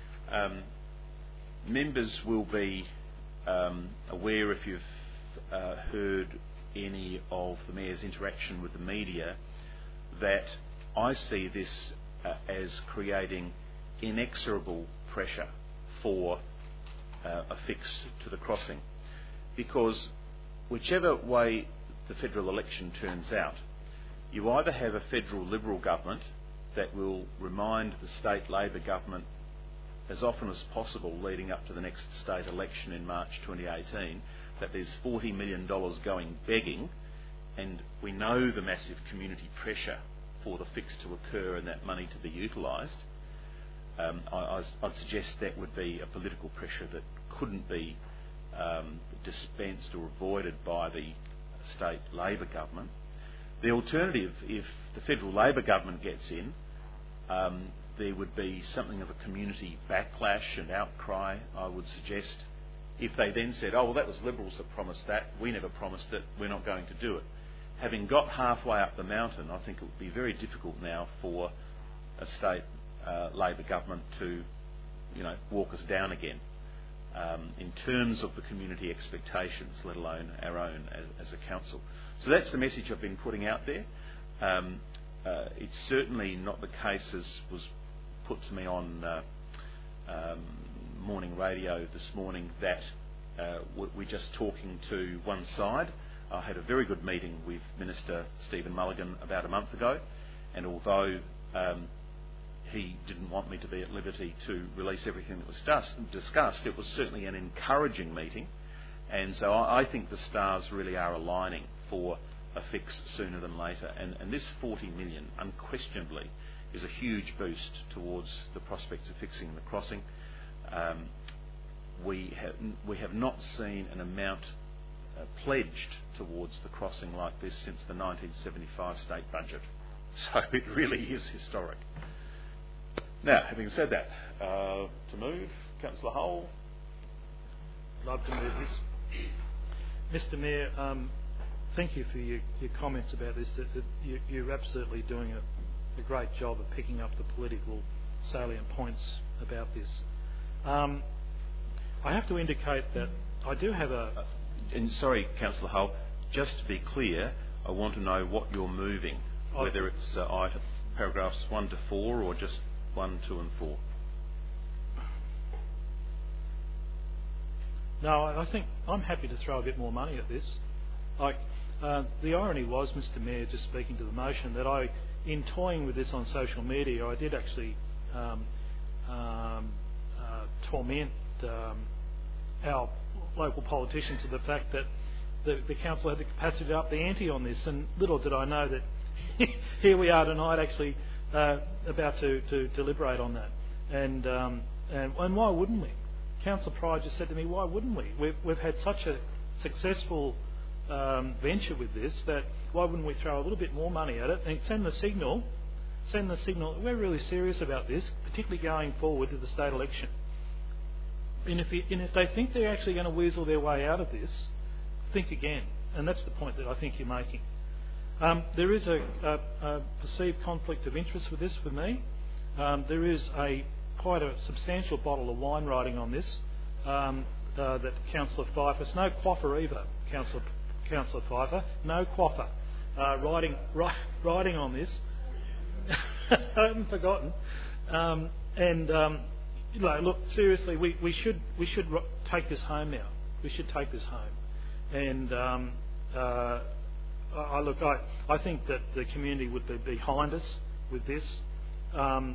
Members will be aware, if you've heard any of the Mayor's interaction with the media, that I see this as creating inexorable pressure for a fix to the crossing. Because whichever way the federal election turns out, you either have a federal Liberal government that will remind the state Labor government as often as possible leading up to the next state election in March 2018 that there's $40 million going begging, and we know the massive community pressure for the fix to occur and that money to be utilised. I'd suggest that would be a political pressure that couldn't be dispensed or avoided by the state Labor government. The alternative, if the federal Labor government gets in, there would be something of a community backlash and outcry, I would suggest, if they then said, oh, well, that was Liberals that promised that, we never promised it, we're not going to do it. Having got halfway up the mountain, I think it would be very difficult now for a state Labor government to, walk us down again in terms of the community expectations, let alone our own as a council. So that's the message I've been putting out there. It's certainly not the case, as was put to me on morning radio this morning, that we're just talking to one side. I had a very good meeting with Minister Stephen Mulligan about a month ago, and although he didn't want me to be at liberty to release everything that was discussed, it was certainly an encouraging meeting, and so I think the stars really are aligning for a fix sooner than later, and this $40 million unquestionably is a huge boost towards the prospects of fixing the crossing. We have not seen an amount pledged towards the crossing like this since the 1975 state budget, so it really is historic. Now, having said that, to move, Councillor Hole. I'd love to move this. Mr Mayor, thank you for your comments about this. You're absolutely doing a great job of picking up the political salient points about this. I have to indicate that I do have a... And sorry, Councillor Hull, just to be clear, I want to know what you're moving, whether it's paragraphs 1 to 4 or just 1, 2 and 4. No, I think I'm happy to throw a bit more money at this. The irony was, Mr Mayor, just speaking to the motion, that in toying with this on social media, I did actually torment our local politicians with the fact that the council had the capacity to up the ante on this, and little did I know that here we are tonight actually about to deliberate on that. And why wouldn't we? Councillor Pryor just said to me, why wouldn't we? We've had such a successful venture with this that why wouldn't we throw a little bit more money at it and send the signal that we're really serious about this, particularly going forward to the state election. And if they think they're actually going to weasel their way out of this, think again. And that's the point that I think you're making. There is a perceived conflict of interest with this for me. There is quite a substantial bottle of wine riding on this that Councillor Pfeiffer, it's no quaffer either, Councillor Pfeiffer, no quaffer, riding on this. I haven't forgotten. Look, seriously, we should take this home now. We should take this home. And I think that the community would be behind us with this. Over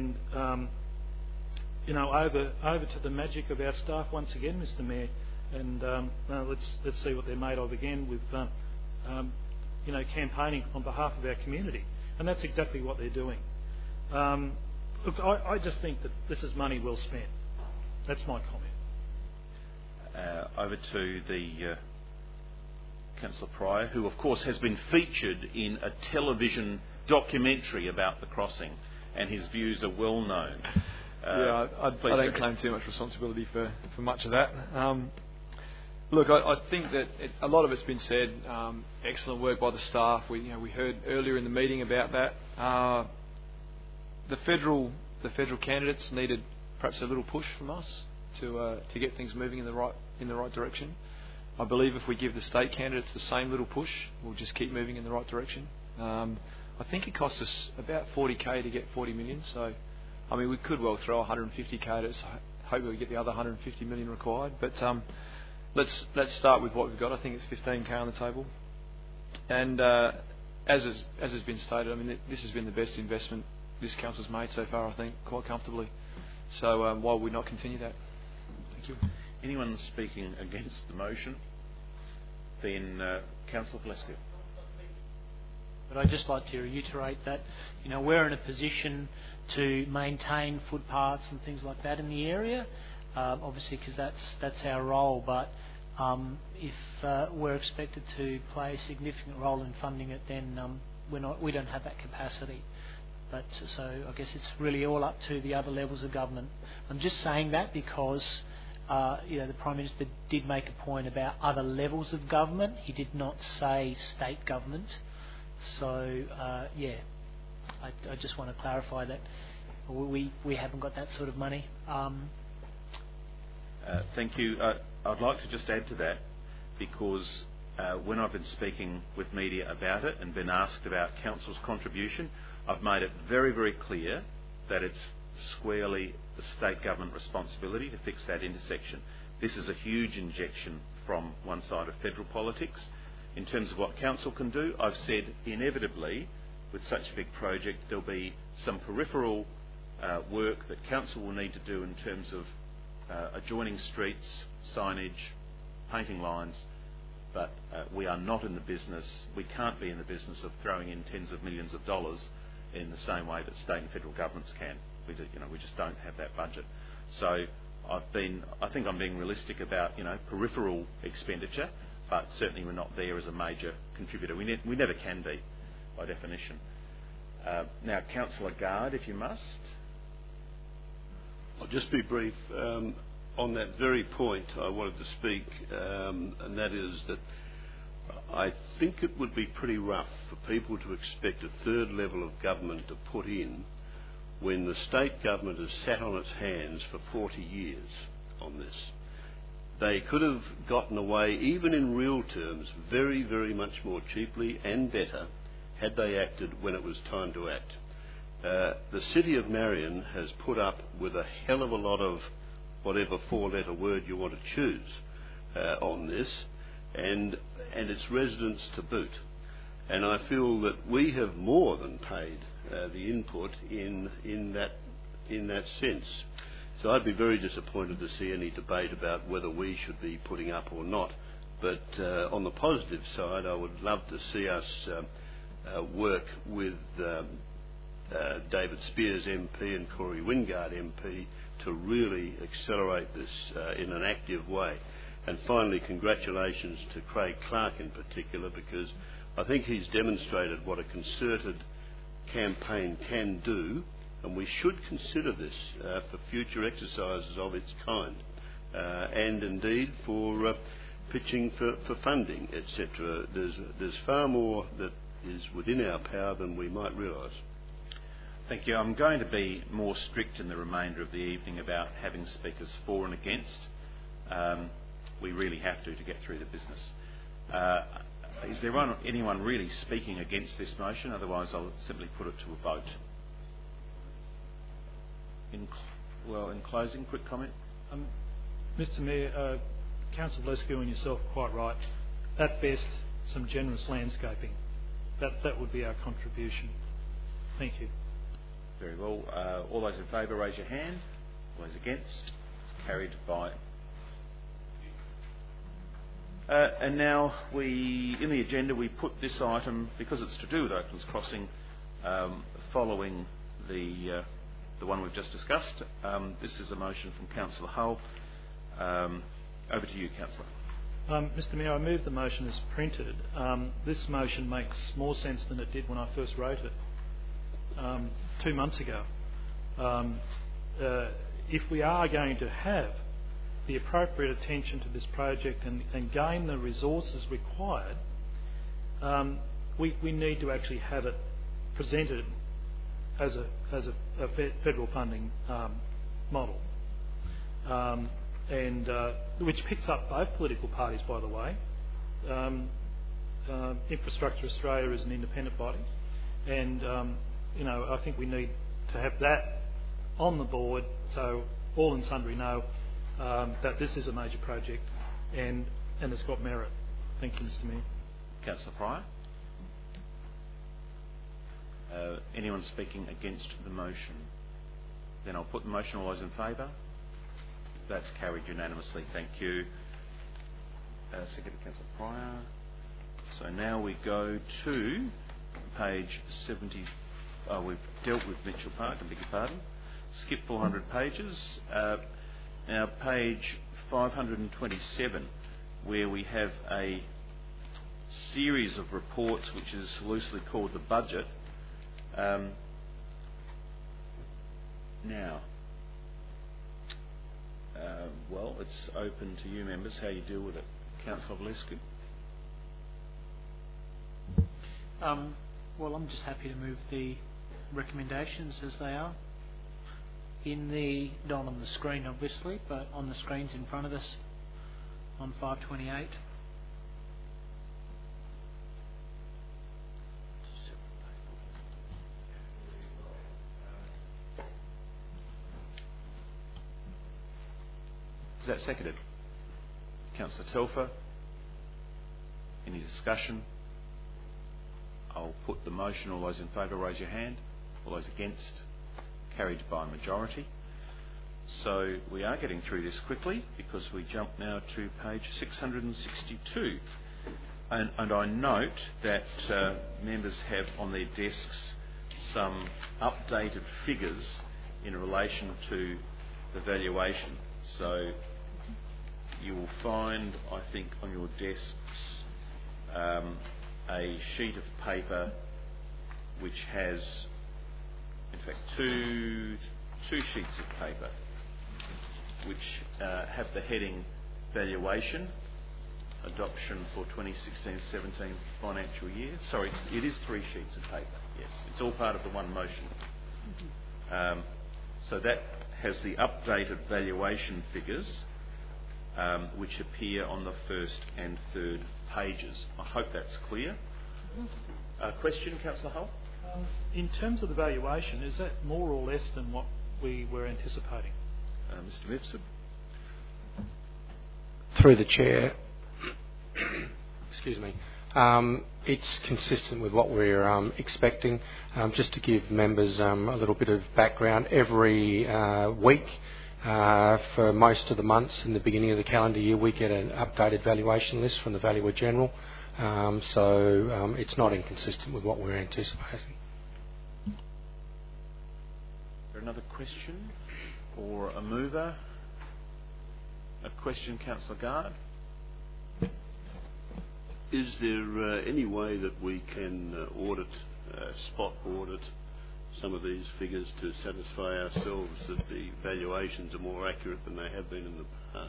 to the magic of our staff once again, Mr. Mayor, and let's see what they're made of again with campaigning on behalf of our community, and that's exactly what they're doing. Look, I just think that this is money well spent. That's my comment. Over to the Councillor Pryor, who of course has been featured in a television documentary about the crossing, and his views are well known. I don't claim too much responsibility for much of that. Look, I think that a lot of it's been said. Excellent work by the staff. We heard earlier in the meeting about that. The federal candidates needed perhaps a little push from us to get things moving in the right direction. I believe if we give the state candidates the same little push, we'll just keep moving in the right direction. I think it cost us about 40k to get 40 million. So, I mean, we could well throw 150k at it. So hopefully we get the other 150 million required. But let's start with what we've got. I think it's 15k on the table. And as has been stated, I mean, this has been the best investment this council's made so far, I think, quite comfortably. So why would we not continue that? Thank you. Anyone speaking against the motion? Then Councillor Gillespie. But I'd just like to reiterate that we're in a position to maintain footpaths and things like that in the area, obviously because that's our role. But if we're expected to play a significant role in funding it, then we don't have that capacity. But so I guess it's really all up to the other levels of government. I'm just saying that because the Prime Minister did make a point about other levels of government. He did not say state government. So I just want to clarify that we haven't got that sort of money. Thank you. I'd like to just add to that, because when I've been speaking with media about it and been asked about Council's contribution, I've made it very, very clear that it's squarely the state government responsibility to fix that intersection. This is a huge injection from one side of federal politics. In terms of what Council can do, I've said inevitably with such a big project there'll be some peripheral work that Council will need to do in terms of adjoining streets, signage, painting lines, but we are not in the business, we can't be in the business of throwing in tens of millions of dollars in the same way that state and federal governments can. We just don't have that budget. So I think I'm being realistic about peripheral expenditure, but certainly we're not there as a major contributor. We never can be, by definition. Now, Councillor Gard, if you must. I'll just be brief. On that very point, I wanted to speak, and that is that I think it would be pretty rough for people to expect a third level of government to put in when the state government has sat on its hands for 40 years on this. They could have gotten away, even in real terms, very, very much more cheaply and better had they acted when it was time to act. The City of Marion has put up with a hell of a lot of whatever four-letter word you want to choose on this, and its residents to boot. And I feel that we have more than paid the input in that sense. So I'd be very disappointed to see any debate about whether we should be putting up or not. But on the positive side, I would love to see us work with David Spears MP and Corey Wingard MP to really accelerate this in an active way. And finally, congratulations to Craig Clark in particular, because I think he's demonstrated what a concerted campaign can do, and we should consider this for future exercises of its kind, and indeed for pitching for funding, etc. There's far more that is within our power than we might realise. Thank you. I'm going to be more strict in the remainder of the evening about having speakers for and against. We really have to get through the business. Is there anyone really speaking against this motion? Otherwise, I'll simply put it to a vote. In closing, quick comment. Mr. Mayor, Councillor Valescu and yourself are quite right. At best, some generous landscaping. That would be our contribution. Thank you. Very well. All those in favour, raise your hand. All those against? It's carried by. And now in the agenda, we put this item, because it's to do with Oaklands Crossing, following the one we've just discussed. This is a motion from Councillor Hull. Over to you, Councillor. Mr. Mayor, I move the motion as printed. This motion makes more sense than it did when I first wrote it 2 months ago. If we are going to have the appropriate attention to this project and gain the resources required, we need to actually have it presented as a federal funding model, and which picks up both political parties, by the way. Infrastructure Australia is an independent body, and I think we need to have that on the board so all and sundry know that this is a major project and it's got merit. Thank you, Mr. Mayor. Councillor Pryor. Anyone speaking against the motion? Then I'll put the motion. All those in favour? That's carried unanimously. Thank you. Second, Councillor Pryor. So now we go to page 70. We've dealt with Mitchell Park, I beg your pardon. Skip 400 pages. Now page 527, where we have a series of reports which is loosely called the budget. Well, it's open to you members how you deal with it. Councillor Valescu. Well, I'm just happy to move the recommendations as they are. Not on the screen obviously, but on the screens in front of us on 528. Is that seconded? Councillor Telfer. Any discussion? I'll put the motion. All those in favour, raise your hand. All those against? Carried by majority. So we are getting through this quickly because we jump now to page 662. And I note that members have on their desks some updated figures in relation to the valuation. So you will find, I think, on your desks a sheet of paper which has, in fact, two sheets of paper which have the heading Valuation Adoption for 2016-17 financial year. Sorry, it is 3 sheets of paper. Yes, it's all part of the one motion. So that has the updated valuation figures which appear on the first and third pages. I hope that's clear. Question, Councillor Hull? In terms of the valuation, is that more or less than what we were anticipating? Mr. Mifsud? Through the Chair, excuse me, it's consistent with what we're expecting. Just to give members a little bit of background, every week For most of the months in the beginning of the calendar year, we get an updated valuation list from the Valuer General, so it's not inconsistent with what we're anticipating. Is there another question or a mover? A question, Councillor Guard. Is there any way that we can spot audit some of these figures to satisfy ourselves that the valuations are more accurate than they have been in the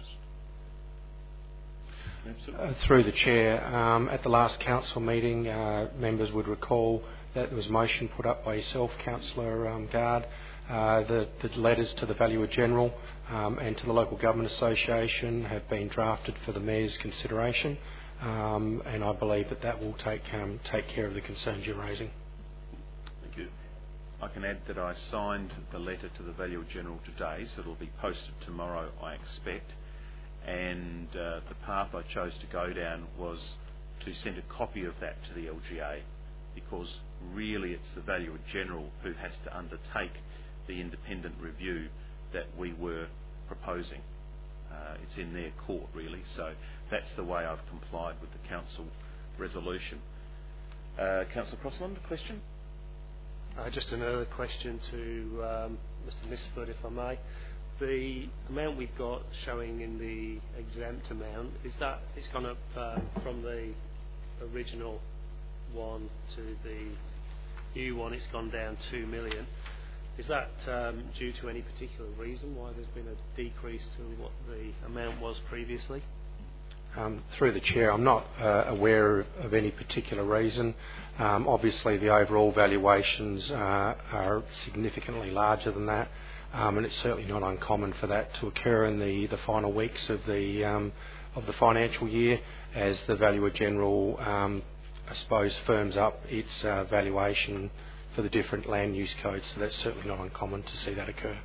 past? Through the Chair, at the last council meeting, members would recall that there was a motion put up by yourself, Councillor Guard. The letters to the Valuer General and to the Local Government Association have been drafted for the Mayor's consideration, and I believe that will take care of the concerns you're raising. Thank you. I can add that I signed the letter to the Valuer General today, so it will be posted tomorrow, I expect. And the path I chose to go down was to send a copy of that to the LGA, because really it's the Valuer General who has to undertake the independent review that we were proposing. It's in their court, really, so that's the way I've complied with the council resolution. Councillor Crossland, a question? Just another question to Mr Misford, if I may. The amount we've got showing in the exempt amount, it's gone up from the original one to the new one, it's gone down 2 million. Is that due to any particular reason why there's been a decrease to what the amount was previously? Through the Chair, I'm not aware of any particular reason. Obviously, the overall valuations are significantly larger than that, and it's certainly not uncommon for that to occur in the final weeks of the financial year, as the Valuer General, I suppose, firms up its valuation for the different land use codes. So that's certainly not uncommon to see that occur.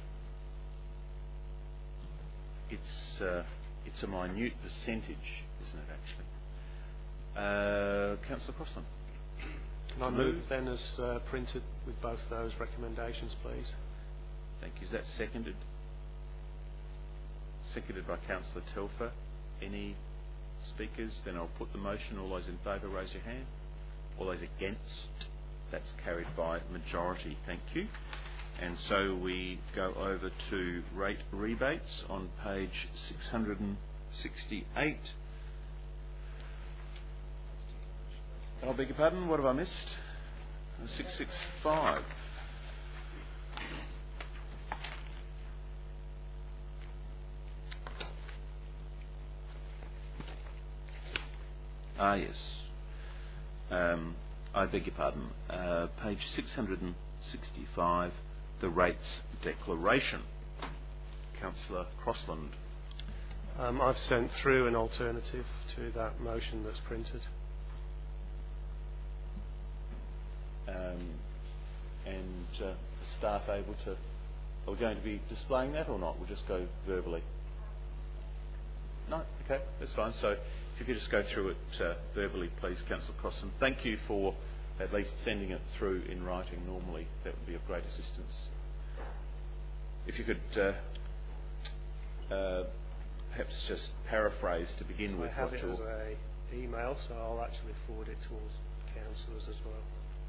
It's a minute percentage, isn't it, actually? Councillor Crossland. Can I move then as printed with both those recommendations, please? Thank you. Is that seconded? Seconded by Councillor Telfer. Any speakers? Then I'll put the motion. All those in favour, raise your hand. All those against? That's carried by majority. Thank you. And so we go over to rate rebates on page 668. I beg your pardon, what have I missed? 665. Yes. I beg your pardon. Page 665, the rates declaration. Councillor Crossland. I've sent through an alternative to that motion that's printed. And the staff able to... Are we going to be displaying that or not? We'll just go verbally. No? Okay, that's fine. So if you could just go through it verbally, please, Councillor Crossland. Thank you for at least sending it through in writing. Normally that would be of great assistance. If you could perhaps just paraphrase to begin with. I have it as an email, so I'll actually forward it to all councillors as well.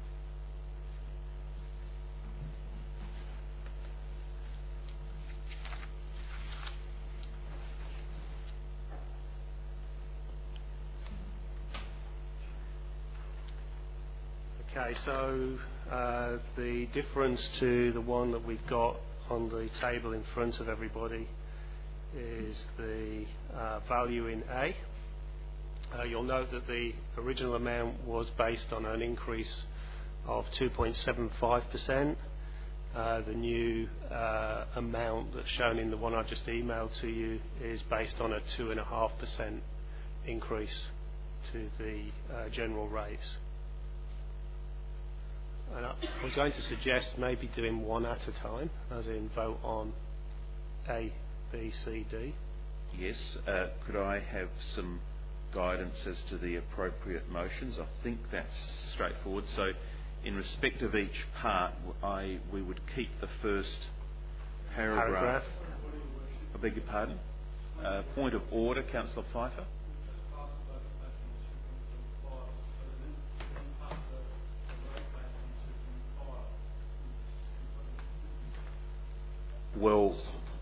Okay, so the difference to the one that we've got on the table in front of everybody is the value in A. You'll note that the original amount was based on an increase of 2.75%. The new amount that's shown in the one I just emailed to you is based on a 2.5% increase to the general rates. And I was going to suggest maybe doing one at a time, as in vote on A, B, C, D. Yes. Could I have some guidance as to the appropriate motions? I think that's straightforward. So in respect of each part, we would keep the first paragraph. I beg your pardon? Point of order, Councillor Pfeiffer. Well,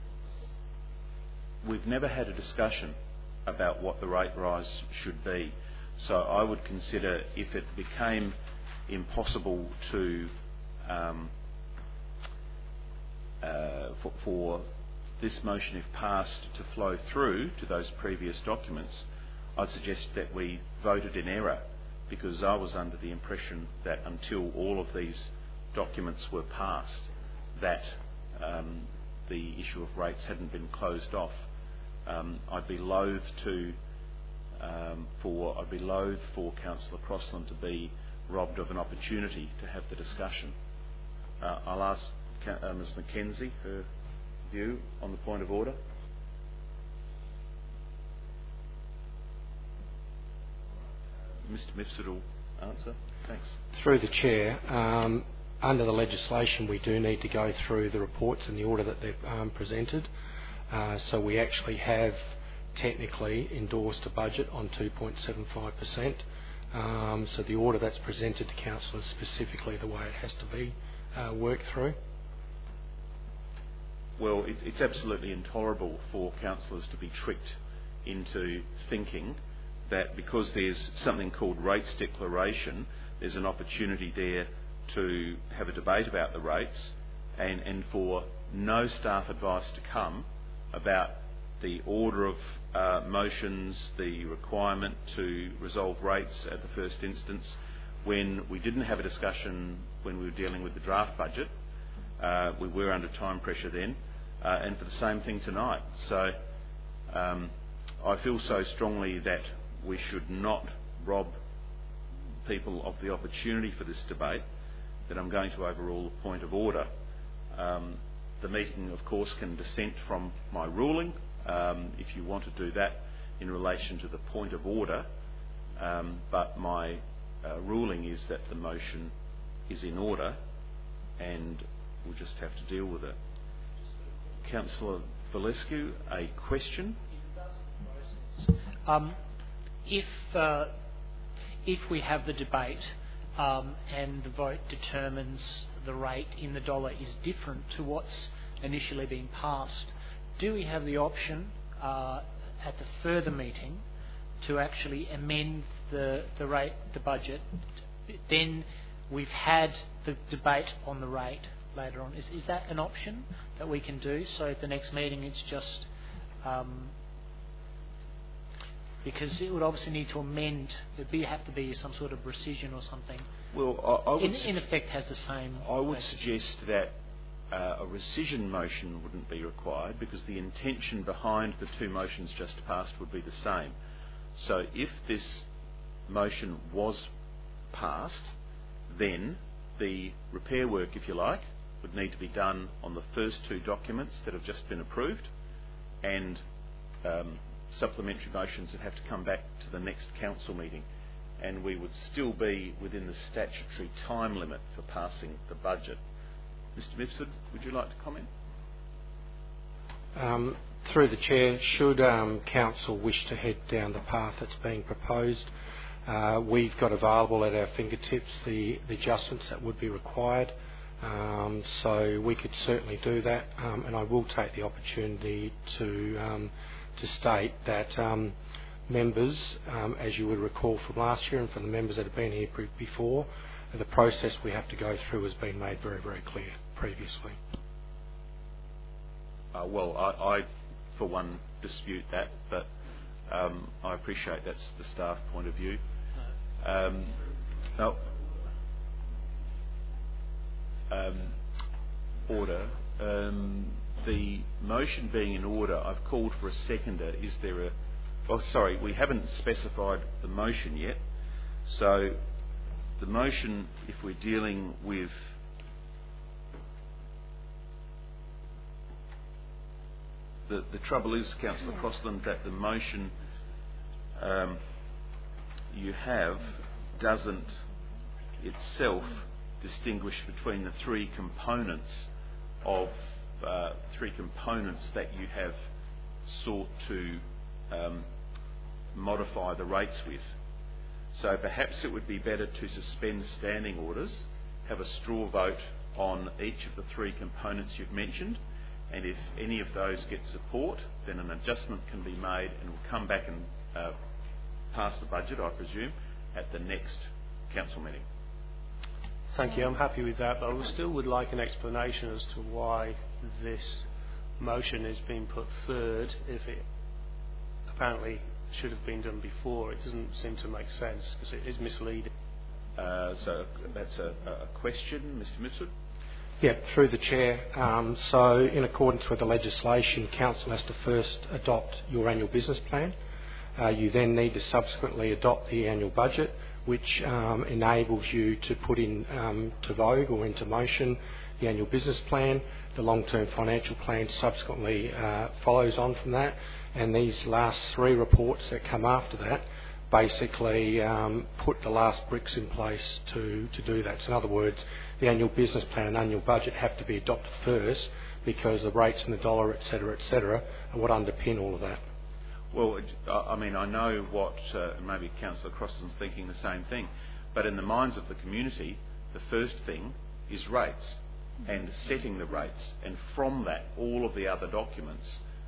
we've never had a discussion about what the rate rise should be. So I would consider, if it became impossible to for this motion, if passed, to flow through to those previous documents, I'd suggest that we voted in error, because I was under the impression that until all of these documents were passed, that the issue of rates hadn't been closed off. I'd be loath for Councillor Crossland to be robbed of an opportunity to have the discussion. I'll ask Ms Mackenzie her view on the point of order. Mr Mifsud will answer. Thanks. Through the Chair, under the legislation we do need to go through the reports in the order that they've presented. So we actually have technically endorsed a budget on 2.75%. So the order that's presented to councillors specifically the way it has to be worked through. Well, it's absolutely intolerable for councillors to be tricked into thinking that because there's something called rates declaration, there's an opportunity there to have a debate about the rates, and for no staff advice to come about the order of motions, the requirement to resolve rates at the first instance, when we didn't have a discussion when we were dealing with the draft budget. We were under time pressure then, and for the same thing tonight. So I feel so strongly that we should not rob people of the opportunity for this debate that I'm going to overrule the point of order. The meeting, of course, can dissent from my ruling if you want to do that in relation to the point of order, but my ruling is that the motion is in order and we'll just have to deal with it. Councillor Valescu, a question? If we have the debate and the vote determines the rate in the dollar is different to what's initially been passed, do we have the option at the further meeting to actually amend the rate, the budget? Then we've had the debate on the rate later on. Is that an option that we can do? So at the next meeting it's just because it would obviously need to amend. There'd have to be some sort of rescission or something. Well, I would in effect has the same. I would suggest that a rescission motion wouldn't be required, because the intention behind the two motions just passed would be the same. So if this motion was passed, then the repair work, if you like, would need to be done on the first two documents that have just been approved, and supplementary motions that have to come back to the next council meeting, and we would still be within the statutory time limit for passing the budget. Mr Mifsud, would you like to comment? Through the Chair, should Council wish to head down the path that's being proposed, we've got available at our fingertips the adjustments that would be required, so we could certainly do that, and I will take the opportunity to state that members, as you would recall from last year and from the members that have been here before, the process we have to go through has been made very, very clear previously. Well, I for one dispute that, but I appreciate that's the staff point of view. Order. The motion being in order, I've called for a seconder. Is there a... Oh, sorry, we haven't specified the motion yet. So the motion, if we're dealing with the trouble is, Councillor Crossland, that the motion you have doesn't itself distinguish between the three components that you have sought to modify the rates with. So perhaps it would be better to suspend standing orders, have a straw vote on each of the three components you've mentioned, and if any of those get support, then an adjustment can be made and we'll come back and pass the budget, I presume, at the next council meeting. Thank you. I'm happy with that, but I still would like an explanation as to why this motion is being put third if it apparently should have been done before. It doesn't seem to make sense because it is misleading. So that's a question, Mr. Mifsud. Yeah, through the Chair. So in accordance with the legislation, Council has to first adopt your annual business plan. You then need to subsequently adopt the annual budget, which enables you to put in to vote or into motion the annual business plan. The long-term financial plan subsequently follows on from that, and these last three reports that come after that basically put the last bricks in place to do that. So in other words, the annual business plan and annual budget have to be adopted first because the rates in the dollar, etc., are what underpin all of that. Well, I mean, I know what maybe Councillor Crossan's thinking the same thing, but in the minds of the community, the first thing is rates and setting the rates, and from that, all of the other documents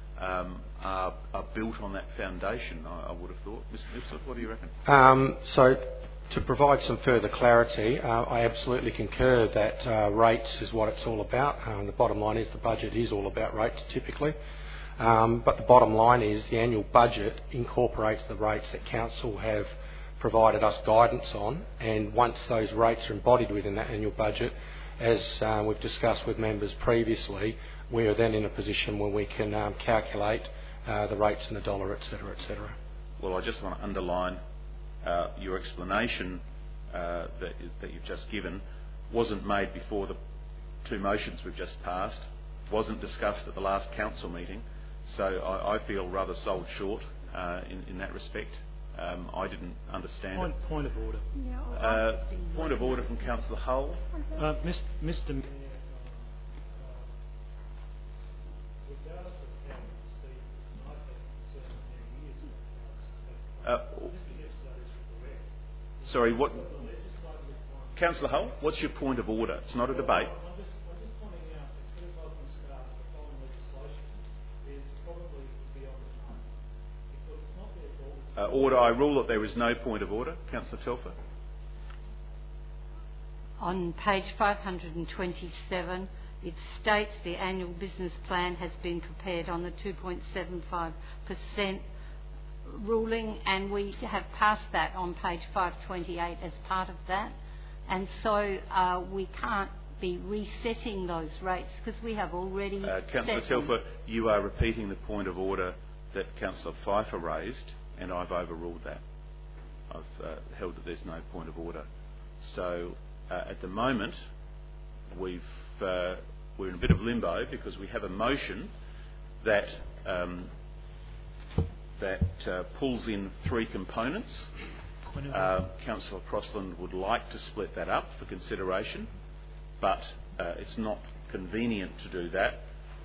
are built on that foundation, I would have thought. Mr. Mifsud, what do you reckon? So, to provide some further clarity, I absolutely concur that rates is what it's all about. The bottom line is the budget is all about rates typically. But the bottom line is the annual budget incorporates the rates that Council have provided us guidance on, and once those rates are embodied within that annual budget, as we've discussed with members previously, we are then in a position where we can calculate the rates in the dollar, etc., etc. Well, I just want to underline your explanation that you've just given wasn't made before the two motions we've just passed, wasn't discussed at the last council meeting, so I feel rather sold short in that respect. I didn't understand it. Point of order. Point of order from Councillor Hull. Mr. Sorry, what? Councillor Hull, what's your point of order? It's not a debate. Order. I rule that there is no point of order. Councillor Telfer. On page 527, it states the annual business plan has been prepared on the 2.75% ruling, and we have passed that on page 528 as part of that. And so we can't be resetting those rates because we have already Councillor Telfer, you are repeating the point of order that Councillor Pfeiffer raised, and I've overruled that. I've held that there's no point of order. So at the moment, we're in a bit of limbo because we have a motion that pulls in three components. Councillor Crossland would like to split that up for consideration, but it's not convenient to do that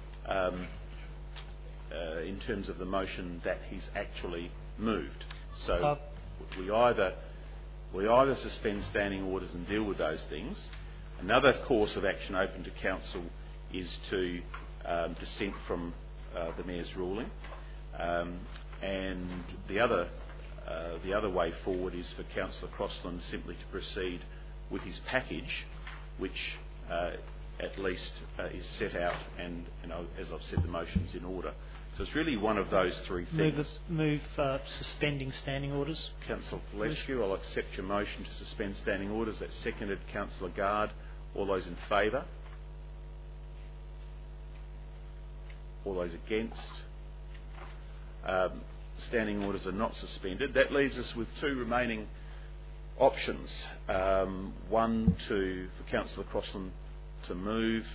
in terms of the motion that he's actually moved. So we either suspend standing orders and deal with those things. Another course of action open to Council is to dissent from the Mayor's ruling, and the other way forward is for Councillor Crossland simply to proceed with his package, which at least is set out, and as I've said, the motion's in order. So it's really one of those three things. Move suspending standing orders. Councillor Valescu, I'll accept your motion to suspend standing orders. That's seconded. Councillor Gard. All those in favour? All those against? Standing orders are not suspended. That leaves us with two remaining options. One for Councillor Crossland to move.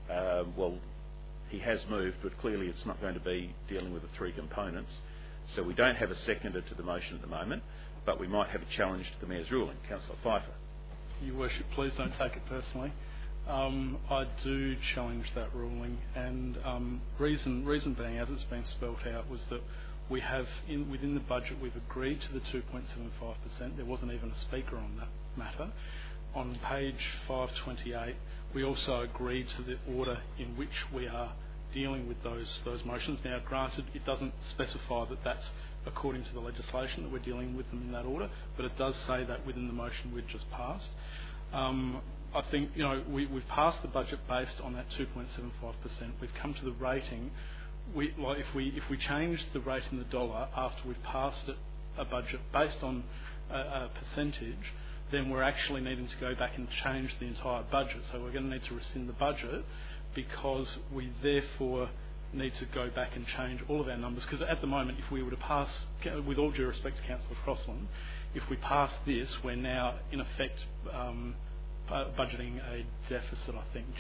He has moved, but clearly it's not going to be dealing with the three components. So we don't have a seconder to the motion at the moment, but we might have a challenge to the Mayor's ruling. Councillor Pfeiffer. Your Worship, please don't take it personally. I do challenge that ruling, and reason being, as it's been spelt out, was that we have within the budget we've agreed to the 2.75%. There wasn't even a speaker on that matter. On page 528, we also agreed to the order in which we are dealing with those motions. Now, granted, it doesn't specify that that's according to the legislation that we're dealing with them in that order, but it does say that within the motion we've just passed. I think we've passed the budget based on that 2.75%. We've come to the rating. If we change the rate in the dollar after we've passed a budget based on a percentage, then we're actually needing to go back and change the entire budget. So we're going to need to rescind the budget, because we therefore need to go back and change all of our numbers. Because at the moment, if we were to pass, with all due respect to Councillor Crossland, if we pass this, we're now in effect budgeting a deficit. I think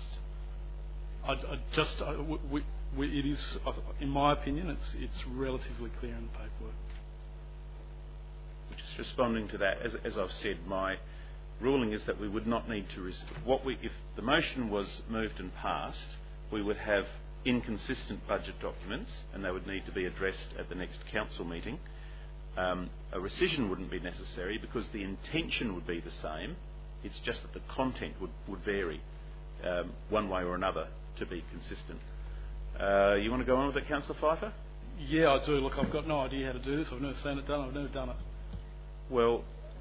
it is, in my opinion, it's relatively clear in the paperwork. Just responding to that, as I've said, my ruling is that we would not need to if the motion was moved and passed, we would have inconsistent budget documents, and they would need to be addressed at the next council meeting. A rescission wouldn't be necessary because the intention would be the same. It's just that the content would vary one way or another to be consistent. You want to go on with it, Councillor Pfeiffer? Yeah, I do. Look, I've got no idea how to do this. I've never seen it done. I've never done it. Well,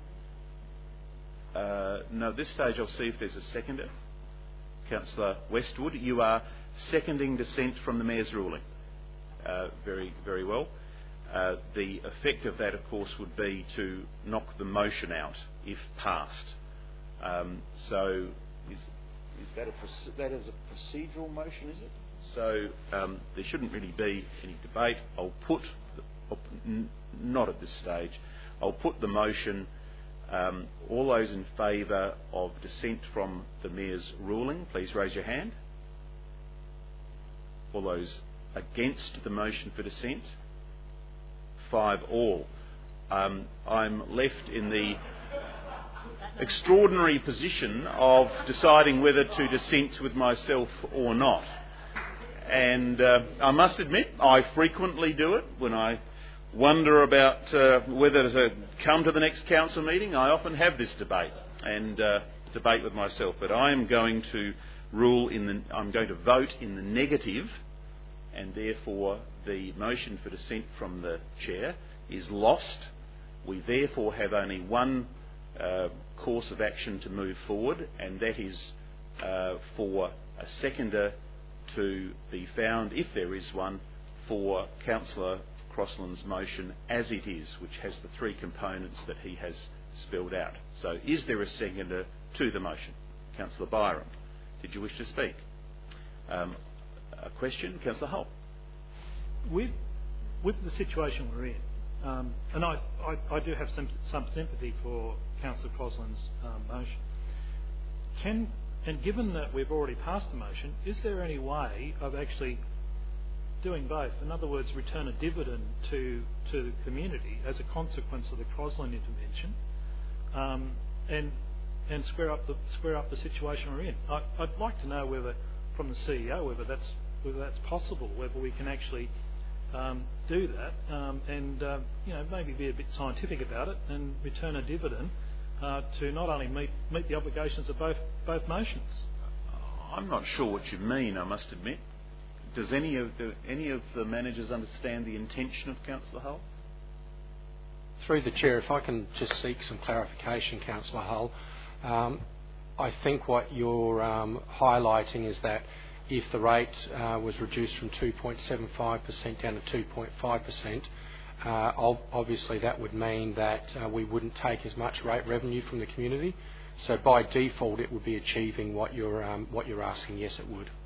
no, at this stage I'll see if there's a seconder. Councillor Westwood, you are seconding dissent from the Mayor's ruling. Very, very well. The effect of that, of course, would be to knock the motion out if passed. So, is that as a procedural motion, is it? So there shouldn't really be any debate. I'll put, not at this stage, I'll put the motion. All those in favour of dissent from the Mayor's ruling, please raise your hand. All those against the motion for dissent? 5 all. I'm left in the extraordinary position of deciding whether to dissent with myself or not. And I must admit, I frequently do it. When I wonder about whether to come to the next council meeting, I often have this debate and debate with myself. But I am going to I'm going to vote in the negative, and therefore the motion for dissent from the chair is lost. We therefore have only one course of action to move forward, and that is for a seconder to be found, if there is one, for Councillor Crossland's motion as it is, which has the 3 components that he has spelled out. So is there a seconder to the motion? Councillor Byram, did you wish to speak? A question? Councillor Hull. With the situation we're in, and I do have some sympathy for Councillor Crossland's motion. And given that we've already passed the motion, is there any way of actually doing both? In other words, return a dividend to the community as a consequence of the Crossland intervention, and square up the situation we're in. I'd like to know whether, from the CEO, whether that's possible, whether we can actually do that, and maybe be a bit scientific about it and return a dividend to not only meet the obligations of both motions. I'm not sure what you mean, I must admit. Does any of the managers understand the intention of Councillor Hull? Through the Chair, if I can just seek some clarification, Councillor Hull. I think what you're highlighting is that if the rate was reduced from 2.75% down to 2.5%, obviously that would mean that we wouldn't take as much rate revenue from the community. So by default, it would be achieving what you're asking. Yes, it would.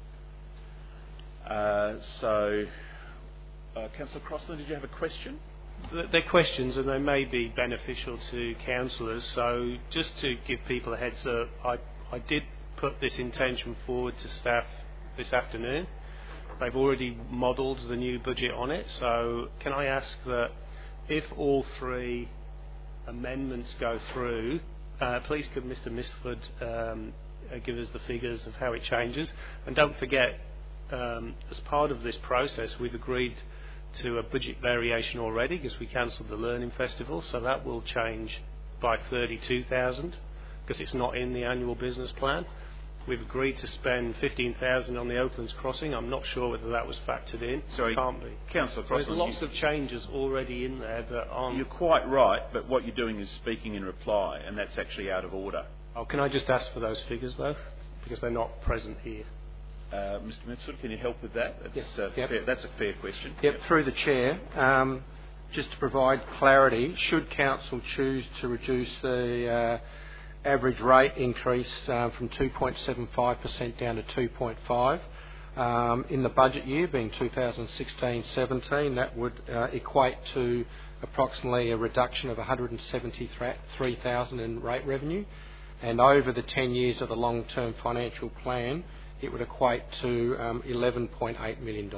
Councillor Crossland, did you have a question? They're questions, and they may be beneficial to councillors. So just to give people a heads up, I did put this intention forward to staff this afternoon. They've already modelled the new budget on it. So can I ask that if all 3 amendments go through, please could Mr Misford give us the figures of how it changes. And don't forget, as part of this process, we've agreed to a budget variation already because we cancelled the Learning Festival, so that will change by 32,000 because it's not in the annual business plan. We've agreed to spend 15,000 on the Oaklands Crossing. I'm not sure whether that was factored in. Sorry, can't be. Councillor So there's Crossland, lots of changes already in there that aren't. You're quite right, but what you're doing is speaking in reply, and that's actually out of order. Oh, can I just ask for those figures though, because they're not present here? Mr. Mitsud, can you help with that? That's, Yep. That's a fair question. Yep, through the Chair. Just to provide clarity, should Council choose to reduce the average rate increase from 2.75% down to 2.5%, in the budget year, being 2016-17, that would equate to approximately a reduction of 173,000 in rate revenue, and over the 10 years of the long-term financial plan, it would equate to $11.8 million.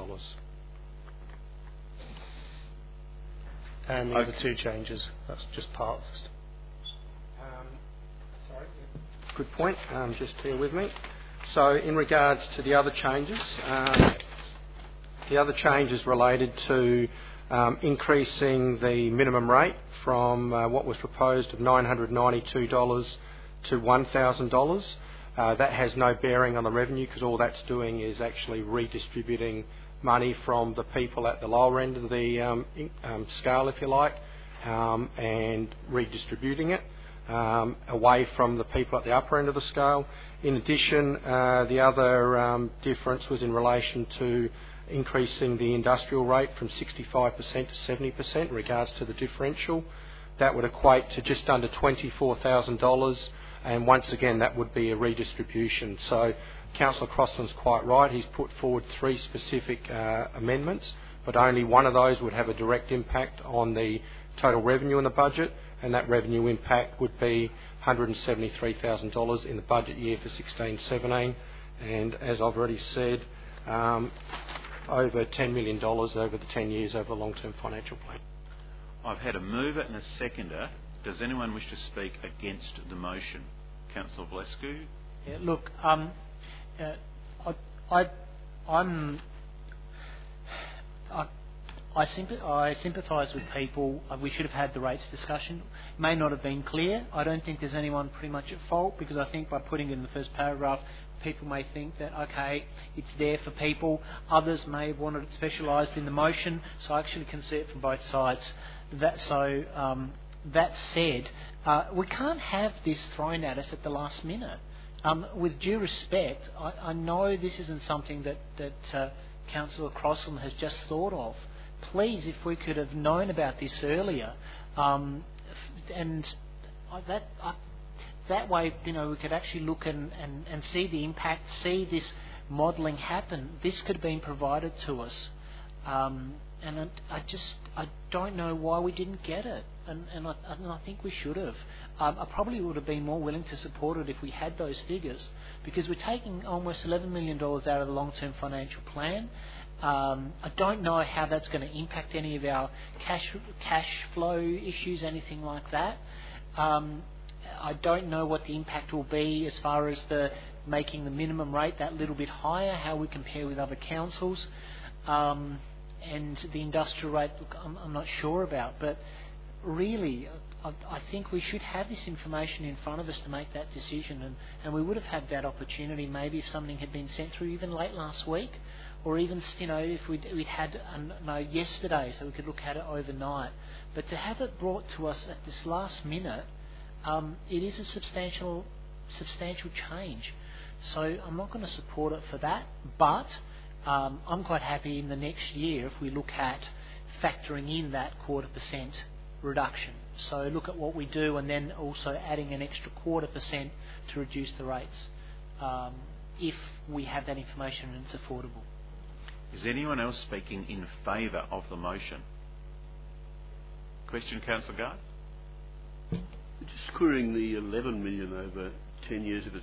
And the other two changes, that's just part of it. Good point. Just bear with me. So in regards to the other changes related to increasing the minimum rate from what was proposed of $992 to $1,000. That has no bearing on the revenue because all that's doing is actually redistributing money from the people at the lower end of the scale, if you like, and redistributing it away from the people at the upper end of the scale. In addition, the other difference was in relation to increasing the industrial rate from 65% to 70% in regards to the differential. That would equate to just under $24,000, and once again that would be a redistribution. So Councillor Crossland's quite right. He's put forward three specific amendments, but only one of those would have a direct impact on the total revenue in the budget, and that revenue impact would be $173,000 in the budget year for 16-17, and as I've already said, over $10 million over the 10 years over the long-term financial plan. I've had a mover and a seconder. Does anyone wish to speak against the motion? Councillor Valescu? Yeah, look, I sympathise with people. We should have had the rates discussion. It may not have been clear. I don't think there's anyone pretty much at fault, because I think by putting it in the first paragraph, people may think that, okay, it's there for people. Others may have wanted it specialised in the motion, so I actually can see it from both sides. That said, we can't have this thrown at us at the last minute. With due respect, I know this isn't something that Councillor Crossland has just thought of. Please, if we could have known about this earlier, that way, you know, we could actually look and see the impact, see this modelling happen. This could have been provided to us, and I don't know why we didn't get it, and I think we should have. I probably would have been more willing to support it if we had those figures, because we're taking almost $11 million out of the long-term financial plan. I don't know how that's going to impact any of our cash flow issues, anything like that. I don't know what the impact will be as far as making the minimum rate that little bit higher, how we compare with other councils, and the industrial rate, look, I'm not sure about. But really, I think we should have this information in front of us to make that decision, and we would have had that opportunity maybe if something had been sent through even late last week, or even, you know, if we'd had yesterday, so we could look at it overnight. But to have it brought to us at this last minute, it is a substantial change. So I'm not going to support it for that, but I'm quite happy in the next year if we look at factoring in that 0.25% reduction. So look at what we do, and then also adding an extra 0.25% to reduce the rates if we have that information and it's affordable. Is anyone else speaking in favour of the motion? Question, Councillor Guy? Just querying the 11 million over 10 years, if it's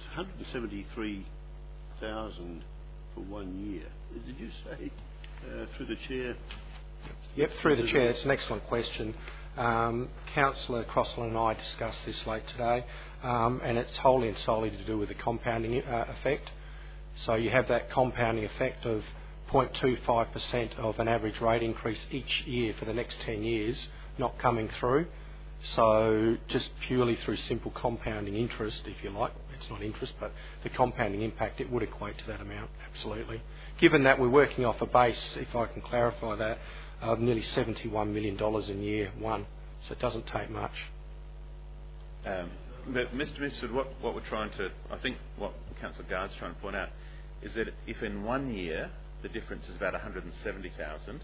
173,000 for 1 year. Did you say through the chair? Yep, through the chair. It's an excellent question. Councillor Crossland and I discussed this late today, and it's wholly and solely to do with the compounding effect. So you have that compounding effect of 0.25% of an average rate increase each year for the next 10 years not coming through. So just purely through simple compounding interest, if you like, it's not interest, but the compounding impact, it would equate to that amount, absolutely. Given that we're working off a base, if I can clarify that, of nearly $71 million in year one, so it doesn't take much. But Mr. Mitchell, what we're trying to, I think what Councillor Gard's trying to point out is that if in 1 year the difference is about 170,000,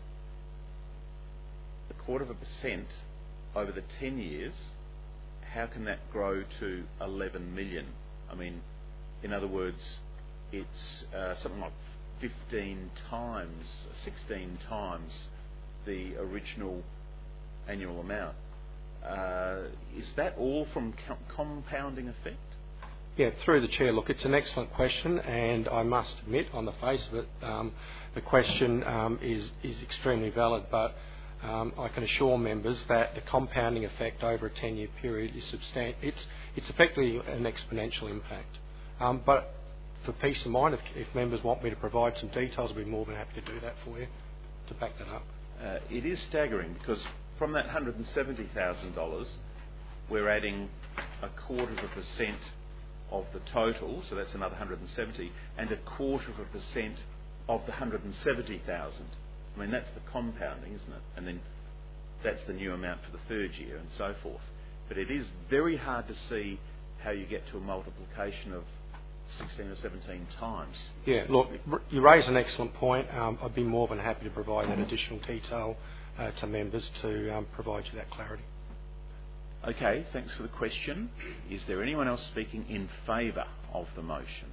0.25% over the 10 years, how can that grow to 11 million? I mean, in other words, it's something like 15 times, 16 times the original annual amount. Is that all from compounding effect? Yeah, through the Chair. Look, it's an excellent question, and I must admit, on the face of it, the question is extremely valid, but I can assure members that the compounding effect over a 10-year period is substantial. It's effectively an exponential impact. But for peace of mind, if members want me to provide some details, I'll be more than happy to do that for you, to back that up. It is staggering, because from that $170,000, we're adding 0.25% of the total, so that's another 170, and 0.25% of the 170,000. I mean, that's the compounding, isn't it? And then that's the new amount for the third year and so forth. But it is very hard to see how you get to a multiplication of 16 or 17 times. Yeah, look, you raise an excellent point. I'd be more than happy to provide that additional detail to members to provide you that clarity. Okay, thanks for the question. Is there anyone else speaking in favour of the motion?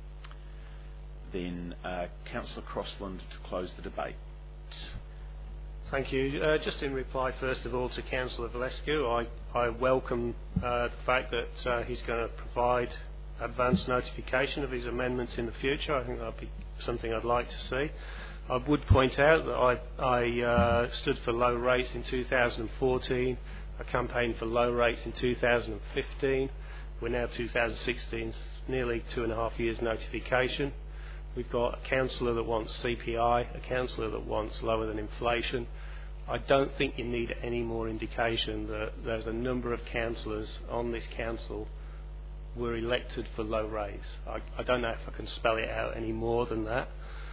Then Councillor Crossland to close the debate. Thank you. Just in reply, first of all, to Councillor Valescu, I welcome the fact that he's going to provide advance notification of his amendments in the future. I think that'll be something I'd like to see. I would point out that I stood for low rates in 2014. I campaigned for low rates in 2015. We're now 2016, nearly 2.5 years notification. We've got a councillor that wants CPI, a councillor that wants lower than inflation. I don't think you need any more indication that there's a number of councillors on this council were elected for low rates. I don't know if I can spell it out any more than that.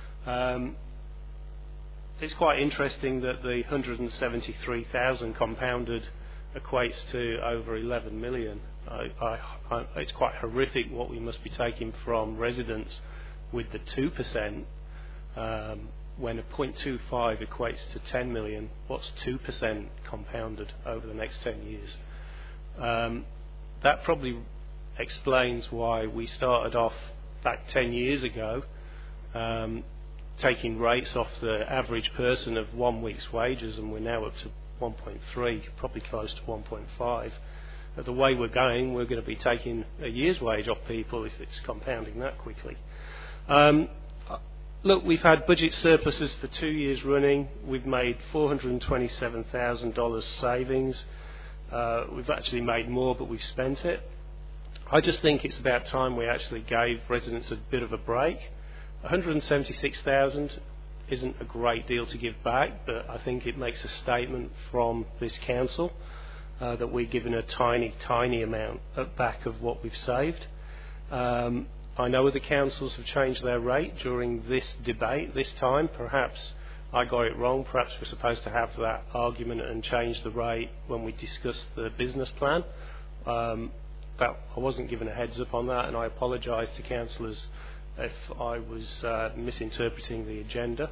It's quite interesting that the 173,000 compounded equates to over 11 million. It's quite horrific what we must be taking from residents with the 2%, when a 0.25 equates to 10 million. What's 2% compounded over the next 10 years? That probably explains why we started off back 10 years ago taking rates off the average person of 1 week's wages, and we're now up to 1.3, probably close to 1.5. The way we're going, we're going to be taking a year's wage off people if it's compounding that quickly. Look, we've had budget surpluses for 2 years running. We've made $427,000 savings. We've actually made more, but we've spent it. I just think it's about time we actually gave residents a bit of a break. 176,000 isn't a great deal to give back, but I think it makes a statement from this council that we're given a tiny, tiny amount back of what we've saved. I know other councils have changed their rate during this debate this time. Perhaps I got it wrong. Perhaps we're supposed to have that argument and change the rate when we discuss the business plan. But I wasn't given a heads up on that, and I apologise to councillors if I was misinterpreting the agenda.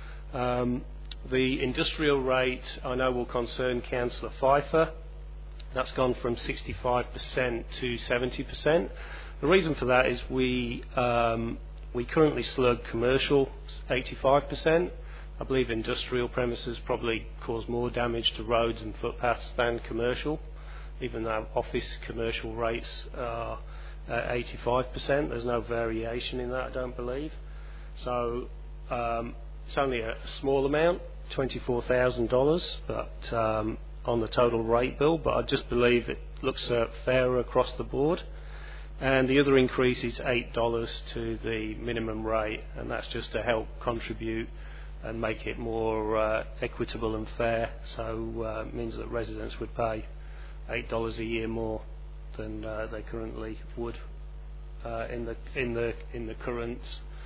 The industrial rate I know will concern Councillor Pfeiffer. That's gone from 65% to 70%. The reason for that is we currently slug commercial 85%. I believe industrial premises probably cause more damage to roads and footpaths than commercial, even though office commercial rates are 85%. There's no variation in that, I don't believe. So it's only a small amount, $24,000, but on the total rate bill, but I just believe it looks fairer across the board. And the other increase is $8 to the minimum rate, and that's just to help contribute and make it more equitable and fair. So it means that residents would pay $8 a year more than they currently would in the current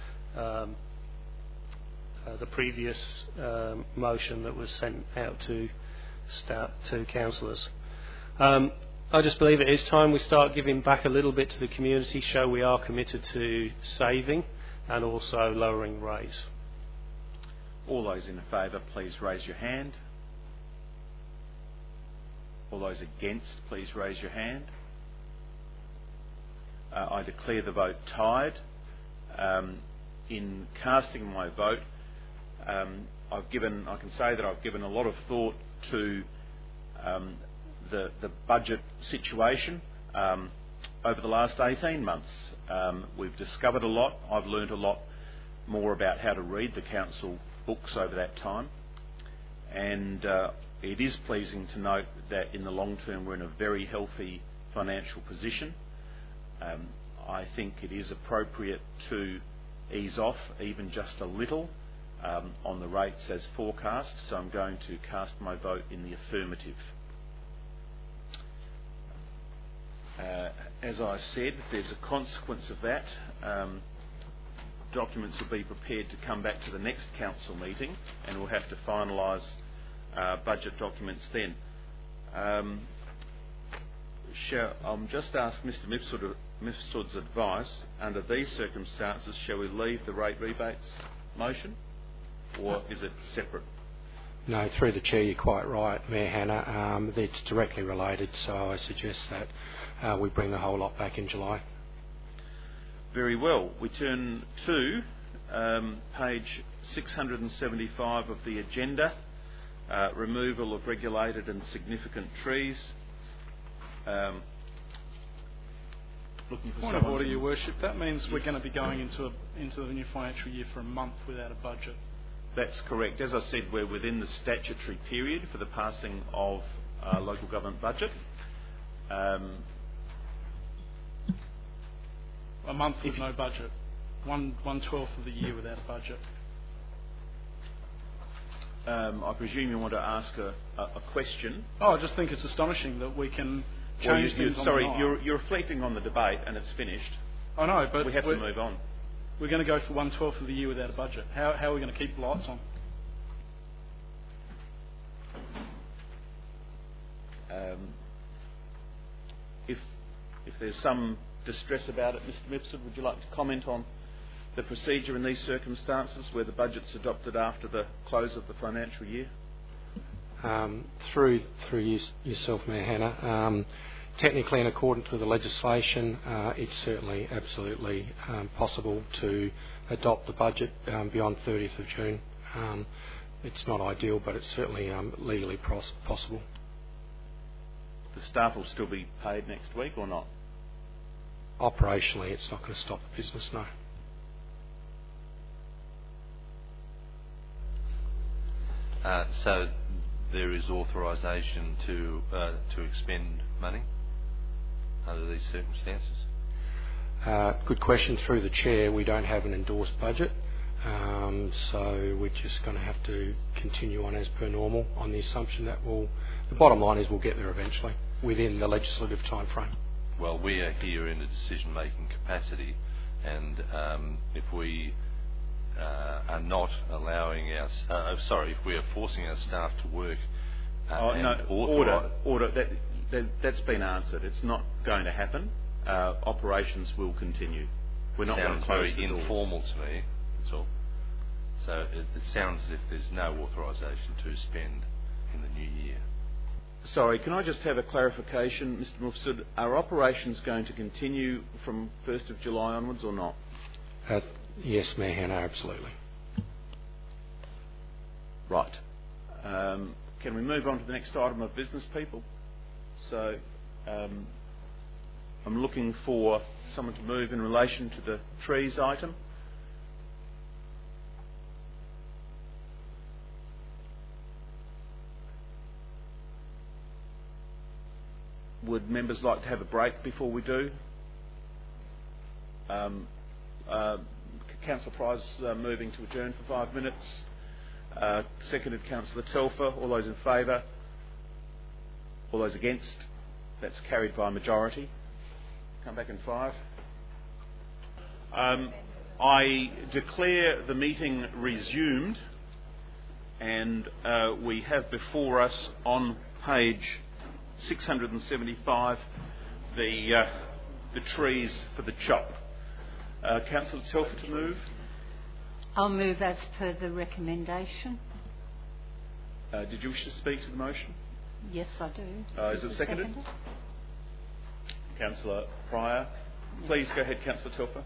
the previous motion that was sent out to councillors. I just believe it is time we start giving back a little bit to the community, show we are committed to saving and also lowering rates. All those in favour, please raise your hand. All those against, please raise your hand. I declare the vote tied. In casting my vote, I can say that I've given a lot of thought to the budget situation over the last 18 months. We've discovered a lot. I've learnt a lot more about how to read the council books over that time, and it is pleasing to note that in the long term we're in a very healthy financial position. I think it is appropriate to ease off even just a little on the rates as forecast, so I'm going to cast my vote in the affirmative. As I said, there's a consequence of that. Documents will be prepared to come back to the next council meeting, and we'll have to finalise budget documents then. I'll just ask Mr Mifsud's advice. Under these circumstances, shall we leave the rate rebates motion, or is it separate? No, through the Chair, you're quite right, Mayor Hanna. It's directly related, so I suggest that we bring the whole lot back in July. Very well. We turn to page 675 of the agenda, removal of regulated and significant trees. Looking for Point of order, Your Worship. That means we're going to be going into the new financial year for a month without a budget. That's correct. As I said, we're within the statutory period for the passing of local government budget. A month with no budget. 1/12 of the year without a budget. I presume you want to ask a question. I just think it's astonishing that we can change things on the night. You're reflecting on the debate and it's finished. I know, but we have to move on. We're going to go for 1/12 of the year without a budget. How are we going to keep the lights on? If there's some distress about it, Mr Mifsud, would you like to comment on the procedure in these circumstances where the budget's adopted after the close of the financial year? Through yourself, Mayor Hanna, technically in accordance with the legislation, it's certainly absolutely possible to adopt the budget beyond 30th of June. It's not ideal, but it's certainly legally possible. The staff will still be paid next week or not? Operationally, it's not going to stop the business, no. So there is authorisation to expend money under these circumstances? Good question. Through the Chair, we don't have an endorsed budget, so we're just going to have to continue on as per normal on the assumption that the bottom line is we'll get there eventually within the legislative time frame. Well, we are here in a decision-making capacity, and if we are not allowing our if we are forcing our staff to work order. That's been answered. It's not going to happen. Operations will continue. We're not going to close the doors. Sounds very informal to me. That's all. So it sounds as if there's no authorisation to spend in the new year. Sorry, can I just have a clarification, Mr Mifsud? Are operations going to continue from 1st of July onwards or not? Yes, Mayor Hanna, absolutely. Right. Can we move on to the next item of business, people? So I'm looking for someone to move in relation to the trees item. Would members like to have a break before we do? Councillor Price moving to adjourn for 5 minutes. Seconded Councillor Telfer. All those in favour? All those against? That's carried by a majority. Come back in 5. I declare the meeting resumed, and we have before us on page 675 the trees for the chop. Councillor Telfer to move. I'll move as per the recommendation. Did you wish to speak to the motion? Yes, I do. Is it seconded? Councillor Pryor. Please go ahead, Councillor Telfer.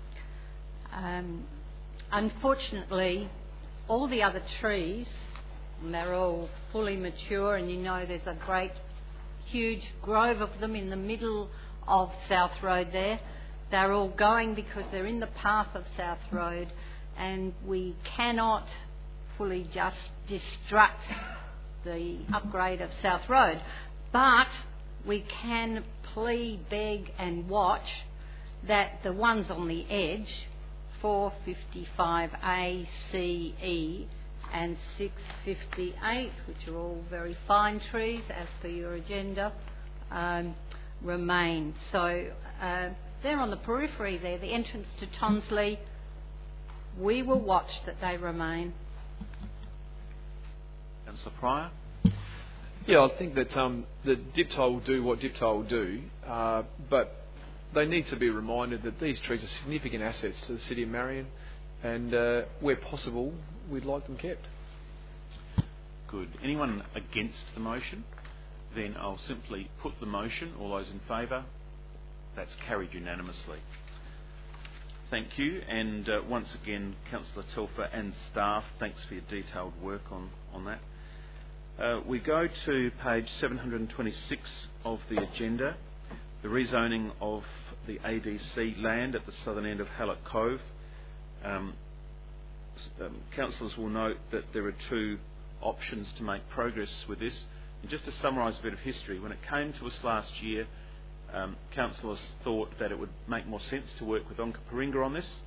Unfortunately, all the other trees, and they're all fully mature, and you know there's a great, huge grove of them in the middle of South Road there. They're all going because they're in the path of South Road, and we cannot fully just destruct the upgrade of South Road. But we can plea, beg and watch that the ones on the edge, 455A, C, E and 658, which are all very fine trees as per your agenda, remain. So they're on the periphery there, the entrance to Tonsley. We will watch that they remain. Councillor Pryor? Yeah, I think that the DIPTI will do what DIPTI will do, but they need to be reminded that these trees are significant assets to the City of Marion, and where possible, we'd like them kept. Good. Anyone against the motion? Then I'll simply put the motion. All those in favour? That's carried unanimously. Thank you, and once again, Councillor Telfer and staff, thanks for your detailed work on that. We go to page 726 of the agenda, the rezoning of the ADC land at the southern end of Hallett Cove. Councillors will note that there are 2 options to make progress with this. And just to summarise a bit of history, when it came to us last year, councillors thought that it would make more sense to work with Onkaparinga on this.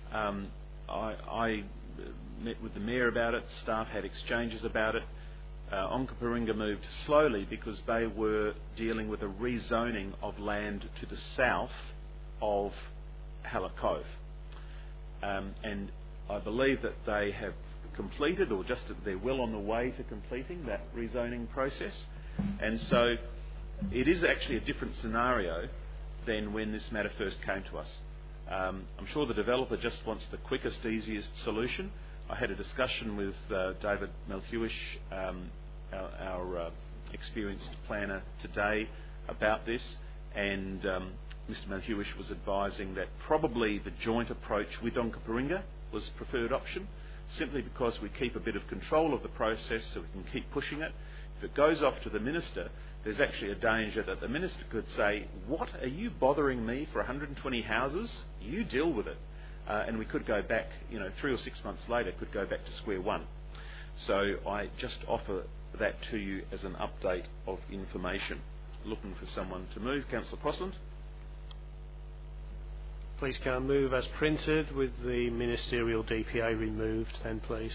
I met with the Mayor about it, staff had exchanges about it. Onkaparinga moved slowly because they were dealing with a rezoning of land to the south of Hallett Cove. And I believe that they have completed, or just they're well on the way to completing that rezoning process. And so it is actually a different scenario than when this matter first came to us. I'm sure the developer just wants the quickest, easiest solution. I had a discussion with David Melhuish, our experienced planner today, about this, and Mr Melhuish was advising that probably the joint approach with Onkaparinga was the preferred option, simply because we keep a bit of control of the process so we can keep pushing it. If it goes off to the Minister, there's actually a danger that the Minister could say, "What, are you bothering me for 120 houses? You deal with it." And we could go back, 3 or 6 months later, could go back to square one. So I just offer that to you as an update of information. Looking for someone to move. Councillor Prosland. Please can I move as printed with the ministerial DPA removed then, please?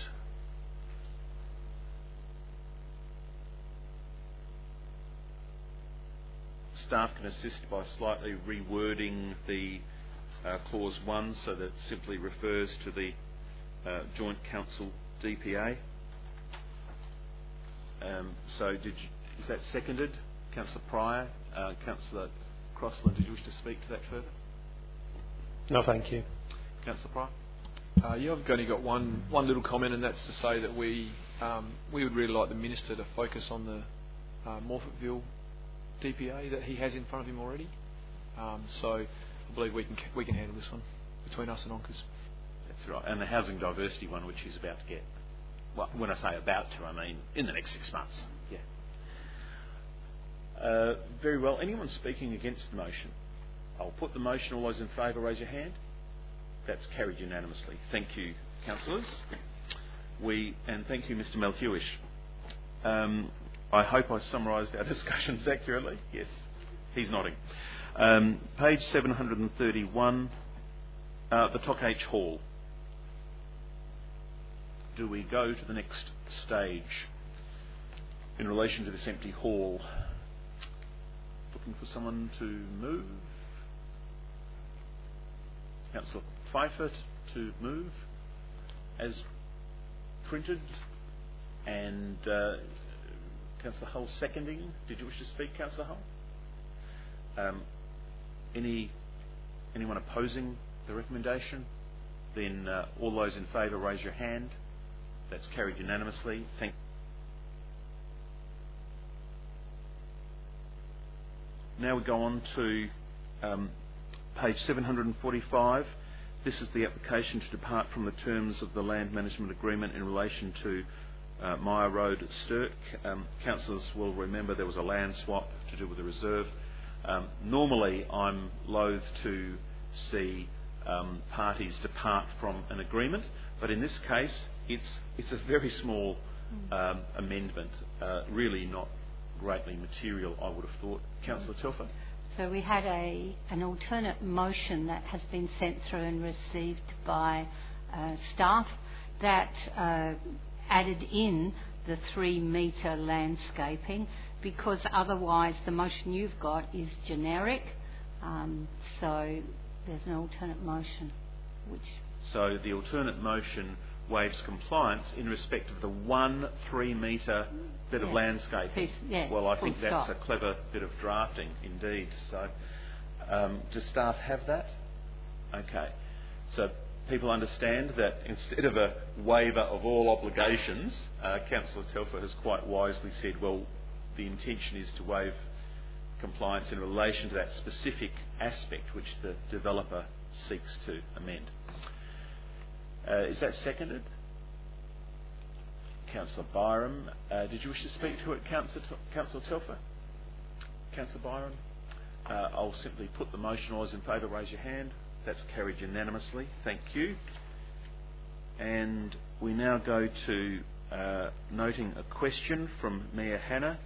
Staff can assist by slightly rewording the clause 1 so that it simply refers to the Joint Council DPA. Is that seconded? Councillor Pryor, Councillor Crossland, did you wish to speak to that further? No, thank you. Councillor Pryor? I've only got one little comment, and that's to say that we would really like the Minister to focus on the Morphettville DPA that he has in front of him already. So I believe we can handle this one between us and Onkers. That's right, and the housing diversity one, which he's about to get. Well, when I say about to, I mean in the next 6 months. Yeah. Very well. Anyone speaking against the motion? I'll put the motion. All those in favour, raise your hand. That's carried unanimously. Thank you, councillors. And thank you, Mr Melhuish. I hope I summarised our discussions accurately. Yes. He's nodding. Page 731, the Toc-H Hall. Do we go to the next stage in relation to this empty hall? Looking for someone to move. Councillor Pfeiffer to move as printed, and Councillor Hull seconding. Did you wish to speak, Councillor Hull? Anyone opposing the recommendation? Then all those in favour raise your hand. That's carried unanimously. Thank you. Now we go on to page 745. This is the application to depart from the terms of the land management agreement in relation to Myer Road at Stirk. Councillors will remember there was a land swap to do with the reserve. Normally I'm loath to see parties depart from an agreement, but in this case it's a very small amendment, really not greatly material, I would have thought. Councillor Telfer? So we had an alternate motion that has been sent through and received by staff that added in the 3-metre landscaping, because otherwise the motion you've got is generic. So there's an alternate motion. So the alternate motion waives compliance in respect of the 1 3-metre bit of landscaping. Well, I think that's a clever bit of drafting indeed. So does staff have that? Okay. So people understand that instead of a waiver of all obligations, Councillor Telfer has quite wisely said, well, the intention is to waive compliance in relation to that specific aspect which the developer seeks to amend. Is that seconded? Councillor Byram, did you wish to speak to it, Councillor Telfer? Councillor Byram? I'll simply put the motion. All those in favour, raise your hand. That's carried unanimously. Thank you. And we now go to noting a question from Mayor Hanna,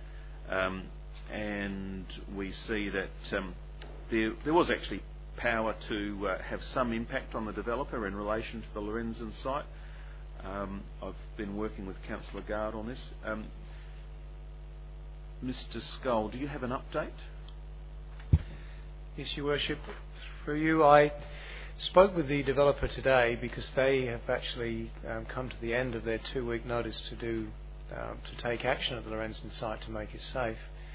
and we see that there was actually power to have some impact on the developer in relation to the Lorenzen site. I've been working with Councillor Gard on this. Mr. Scull, do you have an update? Yes, Your Worship. Through you, I spoke with the developer today because they have actually come to the end of their 2-week notice to take action at the Lorenzen site to make it safe.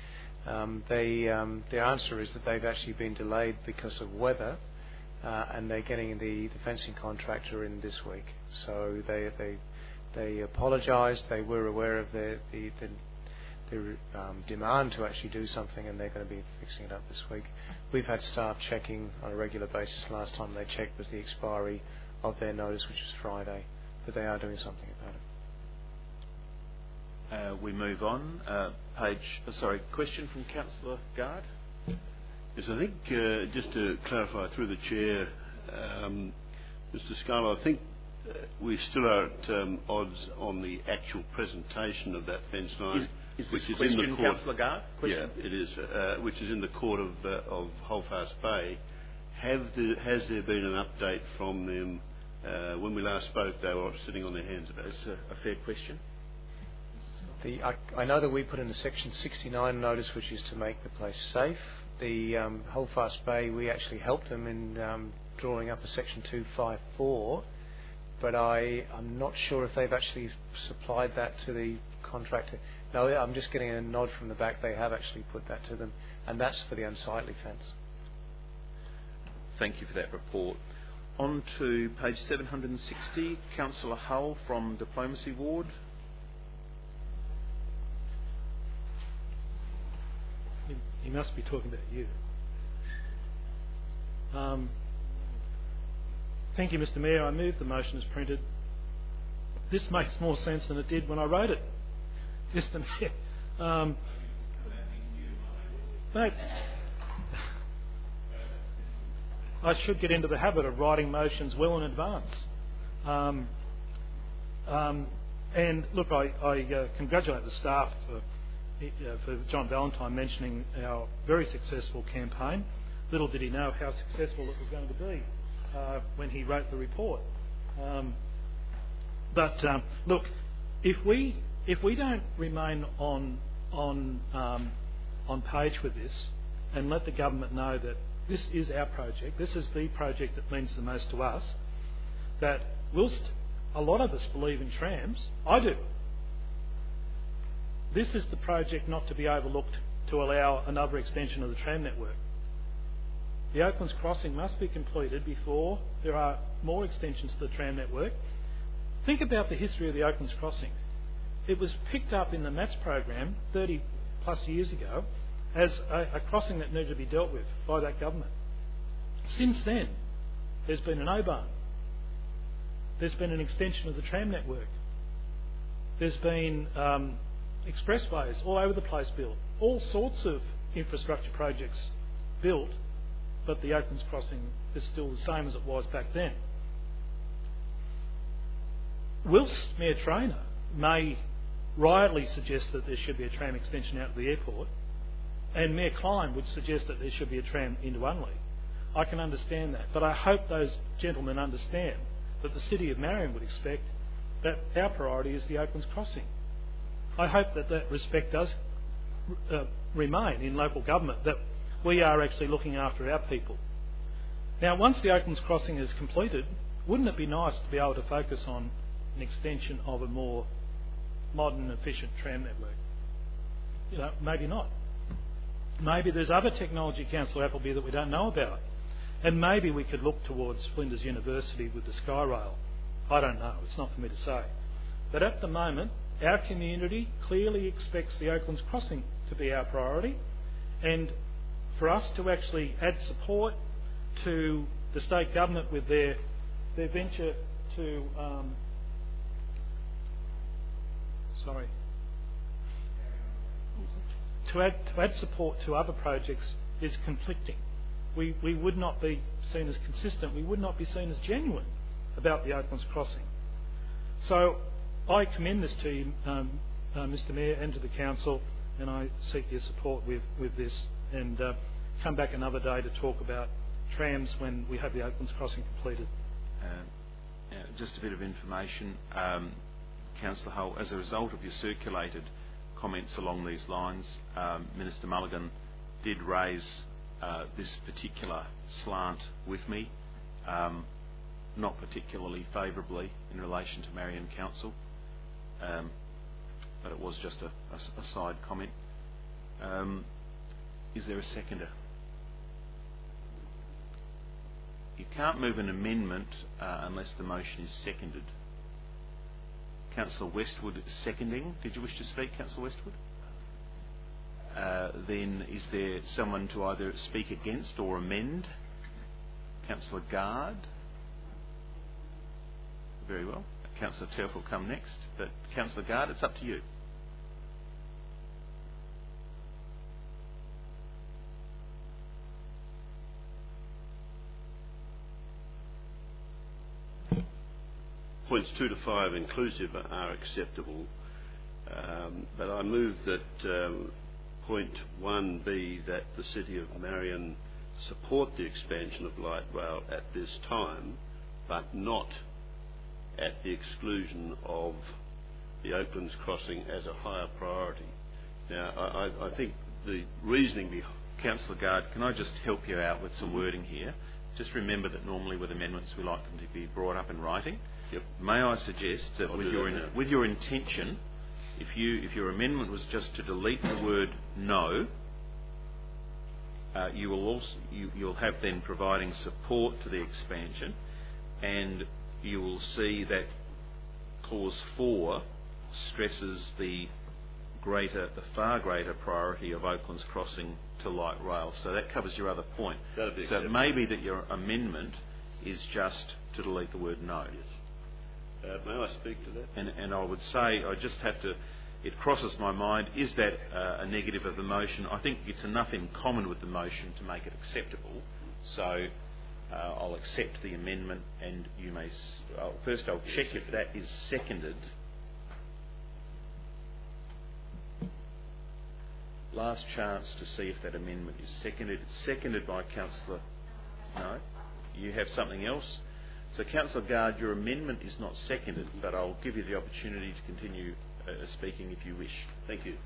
Their answer is that they've actually been delayed because of weather, and they're getting the fencing contractor in this week. So they apologised. They were aware of their demand to actually do something, and they're going to be fixing it up this week. We've had staff checking on a regular basis. Last time they checked was the expiry of their notice, which was Friday, but they are doing something about it. We move on. Question from Councillor Gard. Yes, I think just to clarify through the chair, Mr. Scull, I think we still are at odds on the actual presentation of that fence line. Is this question, Councillor Gard? Yeah, it is, which is in the court of Holdfast Bay. Has there been an update from them? When we last spoke, they were sitting on their hands about it. That's a fair question. I know that we put in the Section 69 notice, which is to make the place safe. The Holdfast Bay, we actually helped them in drawing up a Section 254, but I'm not sure if they've actually supplied that to the contractor. No, I'm just getting a nod from the back. They have actually put that to them, and that's for the unsightly fence. Thank you for that report. On to page 760, Councillor Hull from Diplomacy Ward. He must be talking about you. Thank you, Mr. Mayor. I move the motion as printed. This makes more sense than it did when I wrote it, Mr. Mayor. Mate, I should get into the habit of writing motions well in advance. And look, I congratulate the staff for for John Valentine mentioning our very successful campaign. Little did he know how successful it was going to be when he wrote the report. Look, if we don't remain on page with this and let the government know that this is our project, this is the project that means the most to us, that whilst a lot of us believe in trams, I do, this is the project not to be overlooked to allow another extension of the tram network. The Oaklands Crossing must be completed before there are more extensions to the tram network. Think about the history of the Oaklands Crossing. It was picked up in the MATS program 30 plus years ago as a crossing that needed to be dealt with by that government. Since then, there's been an O-Bahn. There's been an extension of the tram network. There's been expressways all over the place built. All sorts of infrastructure projects built, but the Oaklands Crossing is still the same as it was back then. Whilst Mayor Traynor may rightly suggest that there should be a tram extension out to the airport, and Mayor Klein would suggest that there should be a tram into Unley, I can understand that. But I hope those gentlemen understand that the City of Marion would expect that our priority is the Oaklands Crossing. I hope that that respect does remain in local government, that we are actually looking after our people. Now, once the Oaklands Crossing is completed, wouldn't it be nice to be able to focus on an extension of a more modern, efficient tram network? You know, maybe not. Maybe there's other technology, Councillor Appleby, that we don't know about. And maybe we could look towards Flinders University with the Skyrail. I don't know. It's not for me to say. But at the moment, our community clearly expects the Oaklands Crossing to be our priority, and for us to actually add support to the state government with their venture to add support to other projects is conflicting. We would not be seen as consistent. We would not be seen as genuine about the Oaklands Crossing. So I commend this to you, Mr Mayor, and to the Council, and I seek your support with this, and come back another day to talk about trams when we have the Oaklands Crossing completed. Just a bit of information, Councillor Hull, as a result of your circulated comments along these lines, Minister Mulligan did raise this particular slant with me, not particularly favourably in relation to Marion Council, but it was just a side comment. Is there a seconder? You can't move an amendment unless the motion is seconded. Councillor Westwood seconding. Did you wish to speak, Councillor Westwood? Then is there someone to either speak against or amend? Councillor Gard? Very well. Councillor Turf will come next, but Councillor Gard, it's up to you. Points 2 to 5 inclusive are acceptable, but I move that point 1B, that the City of Marion support the expansion of light rail at this time, but not at the exclusion of the Oaklands Crossing as a higher priority. Now, I think the reasoning behind... Councillor Gard, can I just help you out with some wording here? Just remember that normally with amendments we like them to be brought up in writing. Yep. May I suggest that with your intention, if your amendment was just to delete the word no, you'll have then providing support to the expansion, and you will see that clause 4 stresses the far greater priority of Oaklands Crossing to light rail. So that covers your other point. So it may be that your amendment is just to delete the word no. Yes. May I speak to that? And I would say, I just have to, it crosses my mind, is that a negative of the motion? I think it's enough in common with the motion to make it acceptable. So I'll accept the amendment, and you may... First I'll check if that is seconded. Last chance to see if that amendment is seconded. It's seconded by Councillor... No? You have something else? So, Councillor Guard, your amendment is not seconded, but I'll give you the opportunity to continue speaking if you wish. Thank you.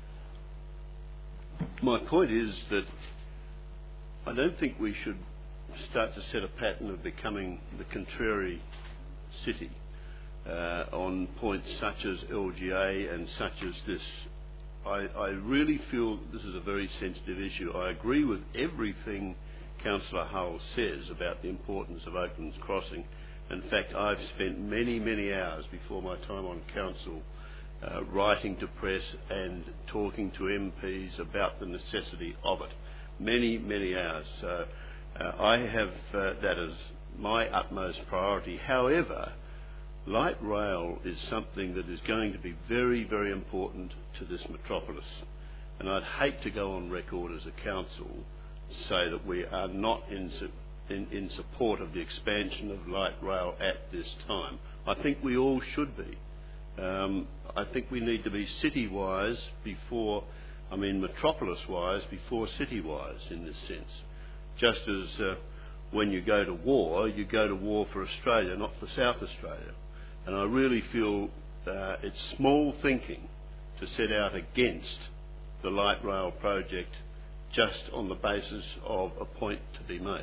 My point is that I don't think we should start to set a pattern of becoming the contrary city on points such as LGA and such as this. I really feel this is a very sensitive issue. I agree with everything Councillor Hull says about the importance of Oaklands Crossing. In fact, I've spent many, many hours before my time on council writing to press and talking to MPs about the necessity of it. Many, many hours. So I have that as my utmost priority. However, light rail is something that is going to be very, very important to this metropolis. And I'd hate to go on record as a council to say that we are not in support of the expansion of light rail at this time. I think we all should be. I think we need to be city-wise before, metropolis-wise before city-wise in this sense. Just as when you go to war for Australia, not for South Australia. And I really feel it's small thinking to set out against the light rail project just on the basis of a point to be made.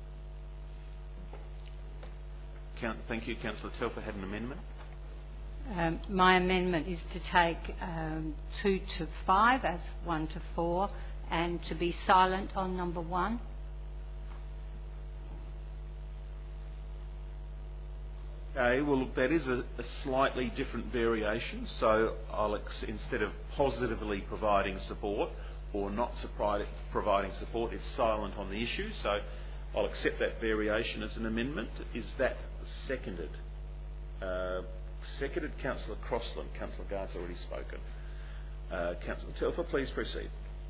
Thank you. Councillor Telfer had an amendment. My amendment is to take 2 to 5 as 1 to 4 and to be silent on number 1. Okay, well, that is a slightly different variation. So instead of positively providing support or not providing support, it's silent on the issue. So I'll accept that variation as an amendment. Is that seconded? Seconded, Councillor Crossland. Councillor Guard's already spoken. Councillor Telfer, please proceed.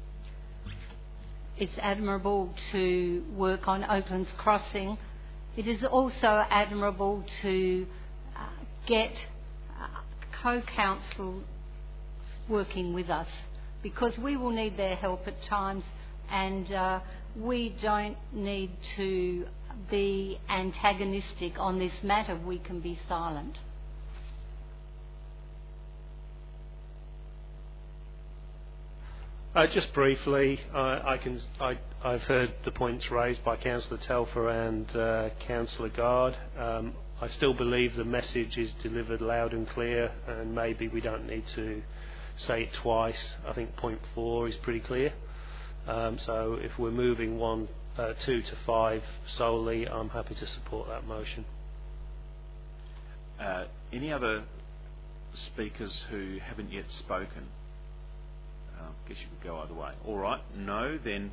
It's admirable to work on Oaklands Crossing. It is also admirable to get co-council working with us, because we will need their help at times, and we don't need to be antagonistic on this matter. We can be silent. Just briefly, I've heard the points raised by Councillor Telfer and Councillor Guard. I still believe the message is delivered loud and clear, and maybe we don't need to say it twice. I think point 4 is pretty clear. So if we're moving 2 to 5 solely, I'm happy to support that motion. Any other speakers who haven't yet spoken? I guess you could go either way. All right. No, then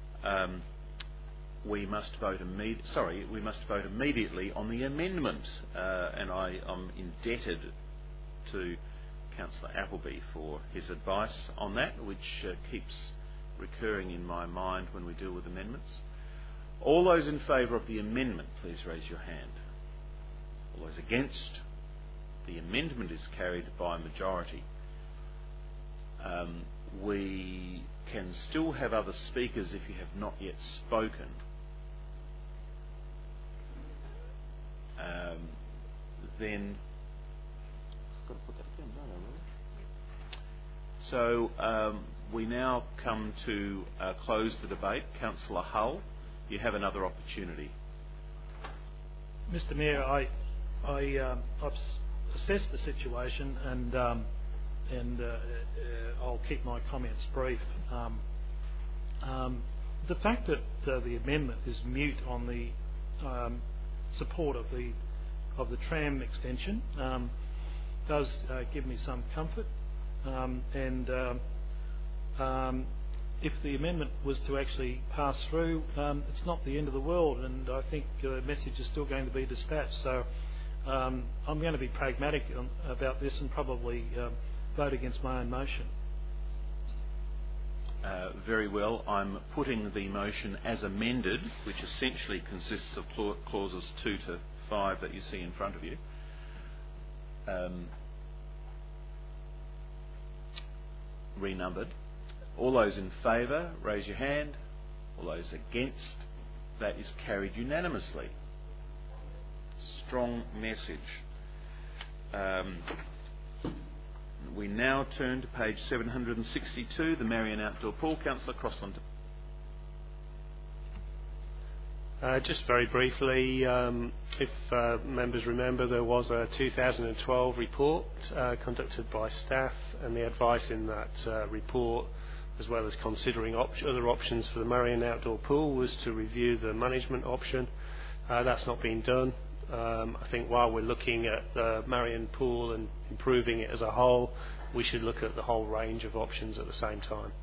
we must vote immediately on the amendment, and I am indebted to Councillor Appleby for his advice on that, which keeps recurring in my mind when we deal with amendments. All those in favour of the amendment, please raise your hand. All those against? The amendment is carried by majority. We can still have other speakers if you have not yet spoken. Then so we now come to close the debate. Councillor Hull, you have another opportunity. Mr. Mayor, I've assessed the situation, and I'll keep my comments brief. The fact that the amendment is mute on the support of the tram extension does give me some comfort. If the amendment was to actually pass through, it's not the end of the world, and I think the message is still going to be dispatched. So I'm going to be pragmatic about this and probably vote against my own motion. Very well. I'm putting the motion as amended, which essentially consists of clauses 2 to 5 that you see in front of you. Renumbered. All those in favour, raise your hand. All those against, that is carried unanimously. Strong message. We now turn to page 762, the Marion Outdoor Pool. Councillor Crossland. Just very briefly, if members remember, there was a 2012 report conducted by staff, and the advice in that report, as well as considering other options for the Marion Outdoor Pool, was to review the management option. That's not been done. I think while we're looking at the Marion Pool and improving it as a whole, we should look at the whole range of options at the same time.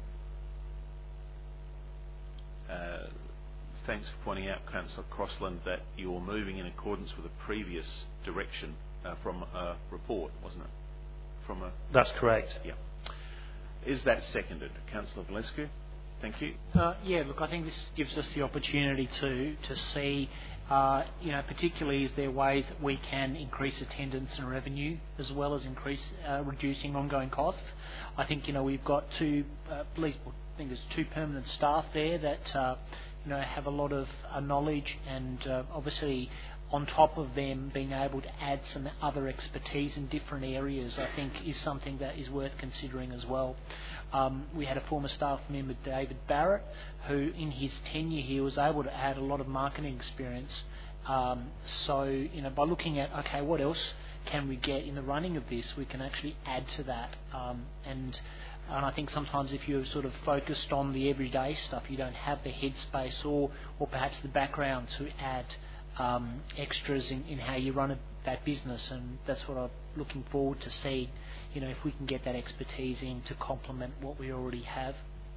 Thanks for pointing out, Councillor Crossland, that you're moving in accordance with a previous direction from a report, wasn't it? That's correct. Yeah. Is that seconded? Councillor Valescu? Thank you. Yeah, look, I think this gives us the opportunity to see, particularly is there ways that we can increase attendance and revenue as well as reducing ongoing costs. I think, we've got two permanent staff there that, have a lot of knowledge, and obviously on top of them being able to add some other expertise in different areas, I think is something that is worth considering as well. We had a former staff member, David Barrett, who in his tenure here was able to add a lot of marketing experience. So, by looking at, okay, what else can we get in the running of this, we can actually add to that. And I think sometimes if you're sort of focused on the everyday stuff, you don't have the headspace or perhaps the background to add extras in how you run that business, and that's what I'm looking forward to see. If we can get that expertise in to complement what we already have.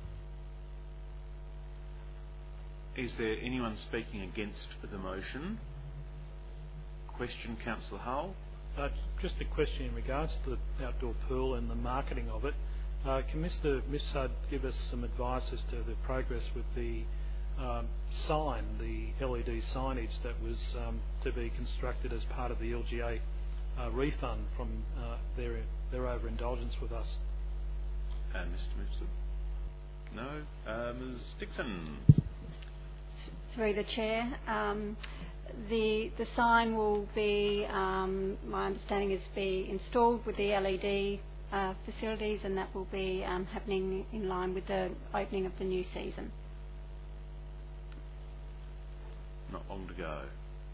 Is there anyone speaking against the motion? Question, Councillor Hull. Just a question in regards to the outdoor pool and the marketing of it. Can Mr. Mifsud give us some advice as to the progress with the sign, the LED signage that was to be constructed as part of the LGA refund from their overindulgence with us? Mr. Mifsud? No. Ms. Dixon? Through the Chair. The sign will be, my understanding is, be installed with the LED facilities, and that will be happening in line with the opening of the new season. Not long to go.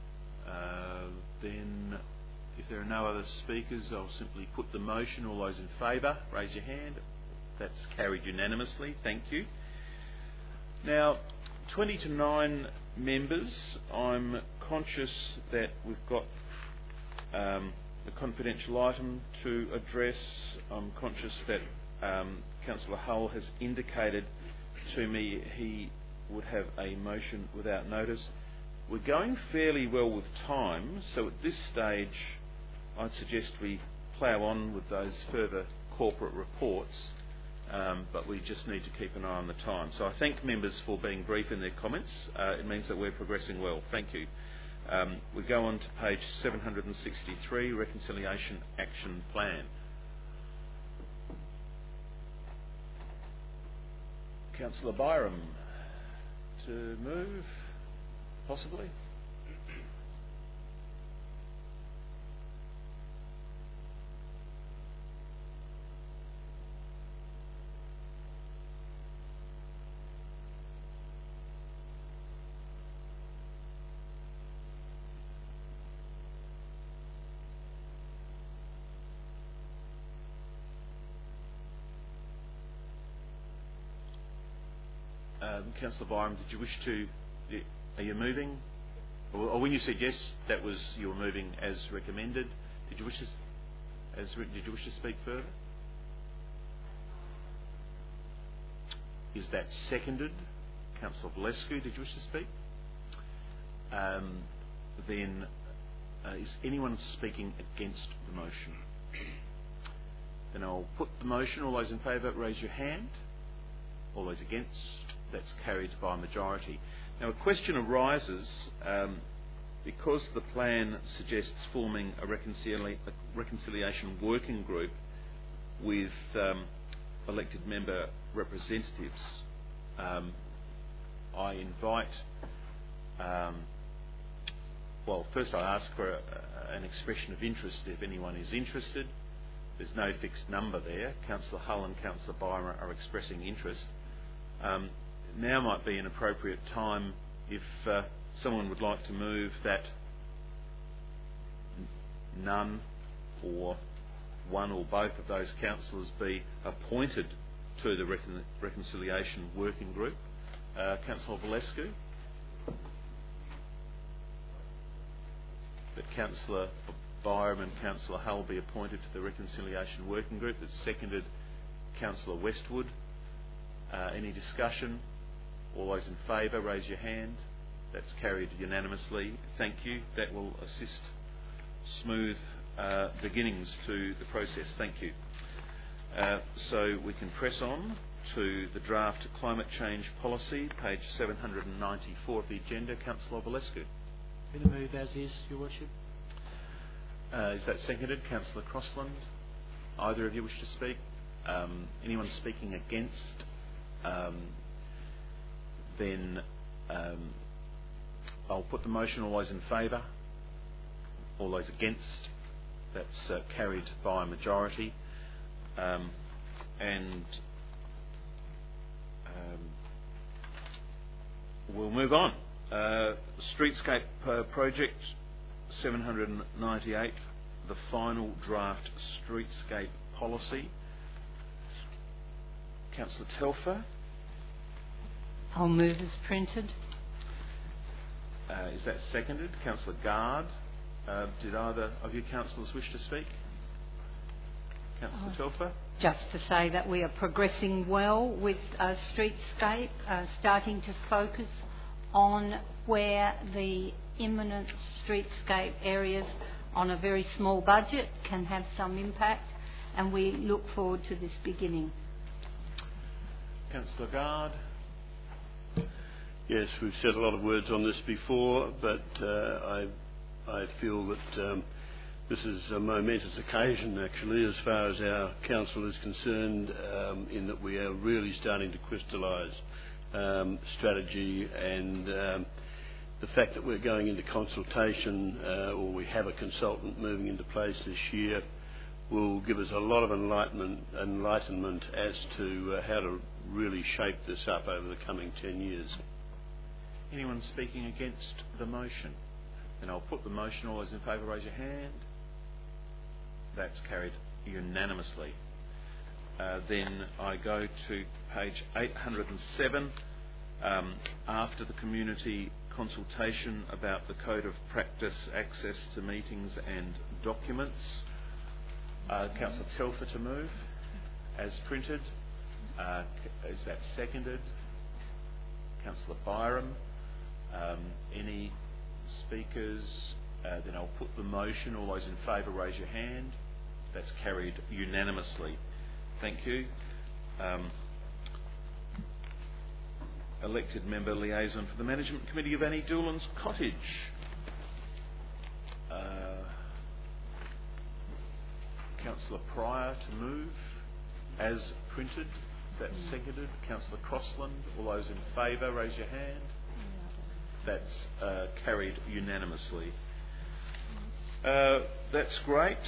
Then, if there are no other speakers, I'll simply put the motion. All those in favour, raise your hand. That's carried unanimously. Thank you. Now, 20 to 9 members. I'm conscious that we've got a confidential item to address. I'm conscious that Councillor Hull has indicated to me he would have a motion without notice. We're going fairly well with time, so at this stage I'd suggest we plough on with those further corporate reports, but we just need to keep an eye on the time. So I thank members for being brief in their comments. It means that we're progressing well. Thank you. We go on to page 763, Reconciliation Action Plan. Councillor Byram, to move, possibly? Councillor Byram, did you wish to? Are you moving? Or when you said yes, that was you were moving as recommended. Did you wish to speak further? Is that seconded? Councillor Valescu, did you wish to speak? Then, is anyone speaking against the motion? Then I'll put the motion. All those in favour, raise your hand. All those against, that's carried by a majority. Now, a question arises because the plan suggests forming a reconciliation working group with elected member representatives, I invite, first I ask for an expression of interest if anyone is interested. There's no fixed number there. Councillor Hull and Councillor Byron are expressing interest. Now might be an appropriate time if someone would like to move that none or one or both of those councillors be appointed to the Reconciliation Working Group. Councillor Valescu. That Councillor Byram and Councillor Hull be appointed to the Reconciliation Working Group. That's seconded Councillor Westwood. Any discussion? All those in favour, raise your hand. That's carried unanimously. Thank you. That will assist smooth beginnings to the process. Thank you. So we can press on to the draft climate change policy, page 794 of the agenda. Councillor Valescu. Going to move as is, Your Worship. Is that seconded? Councillor Crossland. Either of you wish to speak? Anyone speaking against? Then I'll put the motion. All those in favour? All those against? That's carried by a majority. We'll move on. Streetscape project 798, the final draft streetscape policy. Councillor Telfer. I'll move as printed. Is that seconded? Councillor Guard. Did either of you councillors wish to speak? Councillor Telfer. Just to say that we are progressing well with Streetscape, starting to focus on where the imminent streetscape areas on a very small budget can have some impact, and we look forward to this beginning. Councillor Guard. Yes, we've said a lot of words on this before, but I feel that this is a momentous occasion, actually, as far as our council is concerned, in that we are really starting to crystallise strategy, and the fact that we're going into consultation, or we have a consultant moving into place this year, will give us a lot of enlightenment as to how to really shape this up over the coming 10 years. Anyone speaking against the motion? And I'll put the motion. All those in favour, raise your hand. That's carried unanimously. Then I go to page 807. After the community consultation about the Code of Practice, access to meetings and documents. Councillor Telfer to move as printed. Is that seconded? Councillor Byram. Any speakers? Then I'll put the motion. All those in favour, raise your hand. That's carried unanimously. Thank you. Elected member liaison for the Management Committee of Annie Doolan's Cottage. Councillor Pryor to move as printed. Is that seconded? Councillor Crossland. All those in favour, raise your hand. That's carried unanimously. That's great.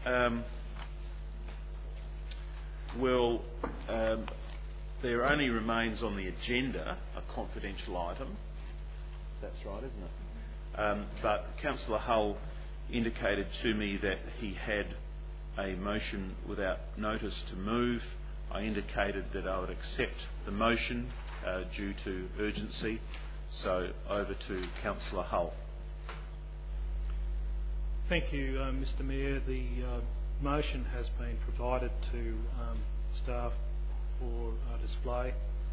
There only remains on the agenda a confidential item. That's right, isn't it? But Councillor Hull indicated to me that he had a motion without notice to move. I indicated that I would accept the motion due to urgency. So over to Councillor Hull. Thank you, Mr Mayor. The motion has been provided to staff for display.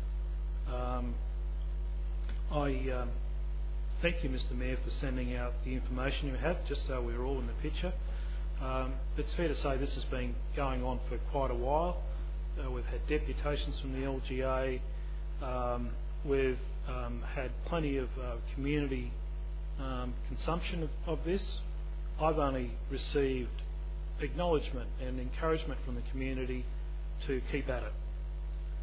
I thank you, Mr Mayor, for sending out the information you have, just so we're all in the picture. It's fair to say this has been going on for quite a while. We've had deputations from the LGA. We've had plenty of community consumption of this. I've only received acknowledgement and encouragement from the community to keep at it.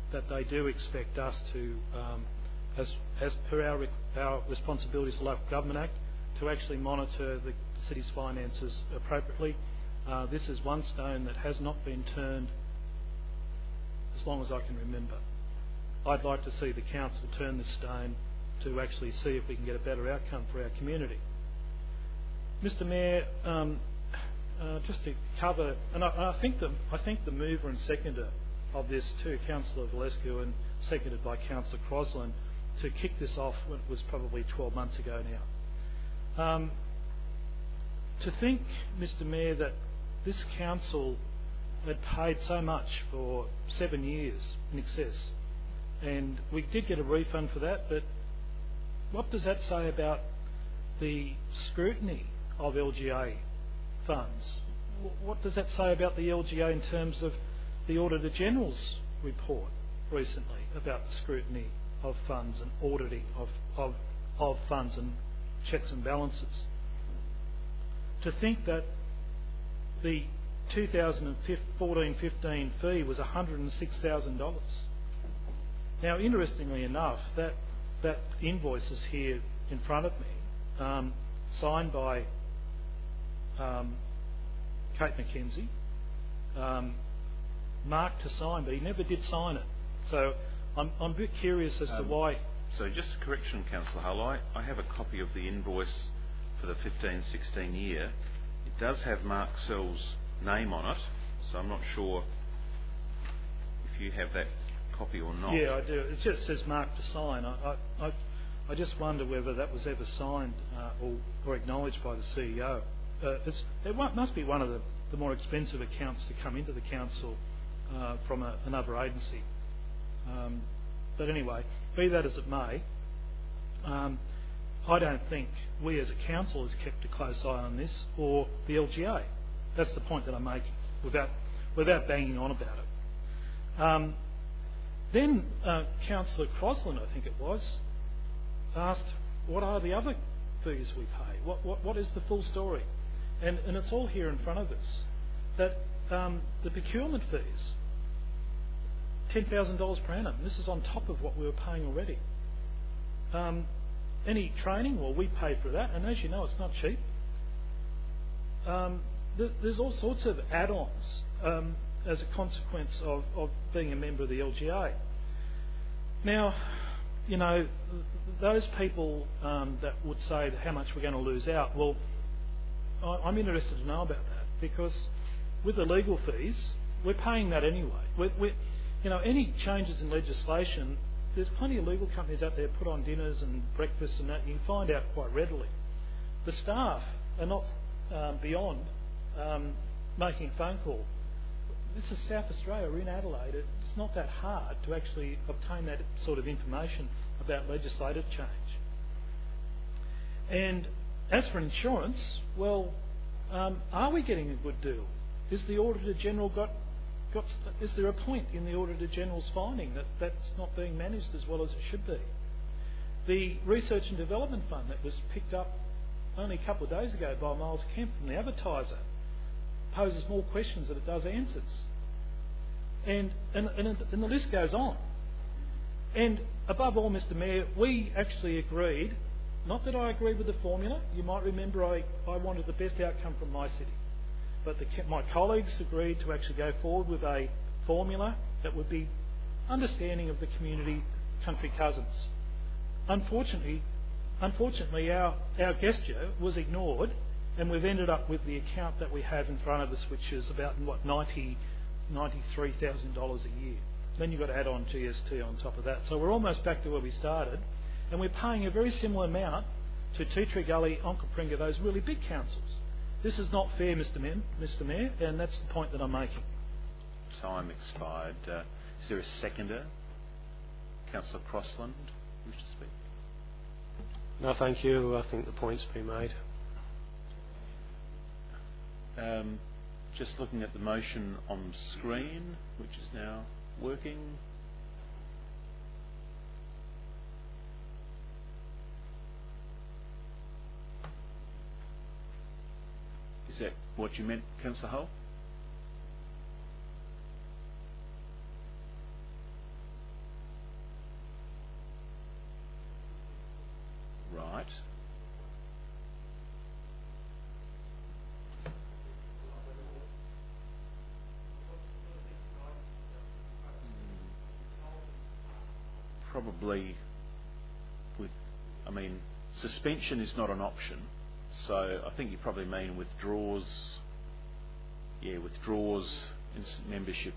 that they do expect us to, as per our Responsibilities to Local Government Act, to actually monitor the city's finances appropriately. This is one stone that has not been turned as long as I can remember. I'd like to see the council turn this stone to actually see if we can get a better outcome for our community. Mr. Mayor, just to cover, and I think the mover and seconder of this too, Councillor Valescu, and seconded by Councillor Crosland, to kick this off when it was probably 12 months ago now. To think, Mr. Mayor, that this council had paid so much for 7 years in excess, and we did get a refund for that, but what does that say about the scrutiny of LGA funds? What does that say about the LGA in terms of the Auditor General's report recently about the scrutiny of funds and auditing of funds and checks and balances? To think that the 2014-15 fee was $106,000. Now, interestingly enough, that invoice is here in front of me, signed by Kate McKenzie, marked to sign, but he never did sign it. So I'm a bit curious as to why. So just a correction, Councillor Hull. I have a copy of the invoice for the 15-16 year. It does have Mark Sell's name on it, so I'm not sure if you have that copy or not. Yeah, I do. It just says mark to sign. I just wonder whether that was ever signed or acknowledged by the CEO. It must be one of the more expensive accounts to come into the council from another agency. But anyway, be that as it may, I don't think we as a council has kept a close eye on this, or the LGA. That's the point that I'm making, without banging on about it. Then Councillor Crosland, I think it was, asked what are the other fees we pay? What is the full story? And it's all here in front of us. That the procurement fees, $10,000 per annum. This is on top of what we were paying already. Any training, well, we pay for that, and as you know, it's not cheap. There's all sorts of add-ons as a consequence of being a member of the LGA. Now, you know, those people that would say how much we're going to lose out, well, I'm interested to know about that, because with the legal fees, we're paying that anyway. You know, any changes in legislation, there's plenty of legal companies out there put on dinners and breakfasts and that, you can find out quite readily. The staff are not beyond making a phone call. This is South Australia, we're in Adelaide. It's not that hard to actually obtain that sort of information about legislative change. And as for insurance, well, are we getting a good deal? Is the Auditor General is there a point in the Auditor General's finding that that's not being managed as well as it should be? The Research and Development Fund that was picked up only a couple of days ago by Miles Kemp from the Advertiser poses more questions than it does answers. And the list goes on. And above all, Mr. Mayor, we actually agreed, not that I agreed with the formula, you might remember I wanted the best outcome from my city, but my colleagues agreed to actually go forward with a formula that would be understanding of the community country cousins. Unfortunately, our gesture was ignored, and we've ended up with the account that we have in front of us, which is about $93,000 a year. Then you've got to add on GST on top of that. So we're almost back to where we started, and we're paying a very similar amount to Tea Tree Gully, Onkaparinga, those really big councils. This is not fair, Mr. Mayor, and that's the point that I'm making. Time expired. Is there a seconder? Councillor Crossland, wish to speak? No, thank you. I think the point's been made. Just looking at the motion on screen, which is now working. Is that what you meant, Councillor Hull? right. Probably suspension is not an option, so I think you probably mean withdraws. Yeah, withdraws membership.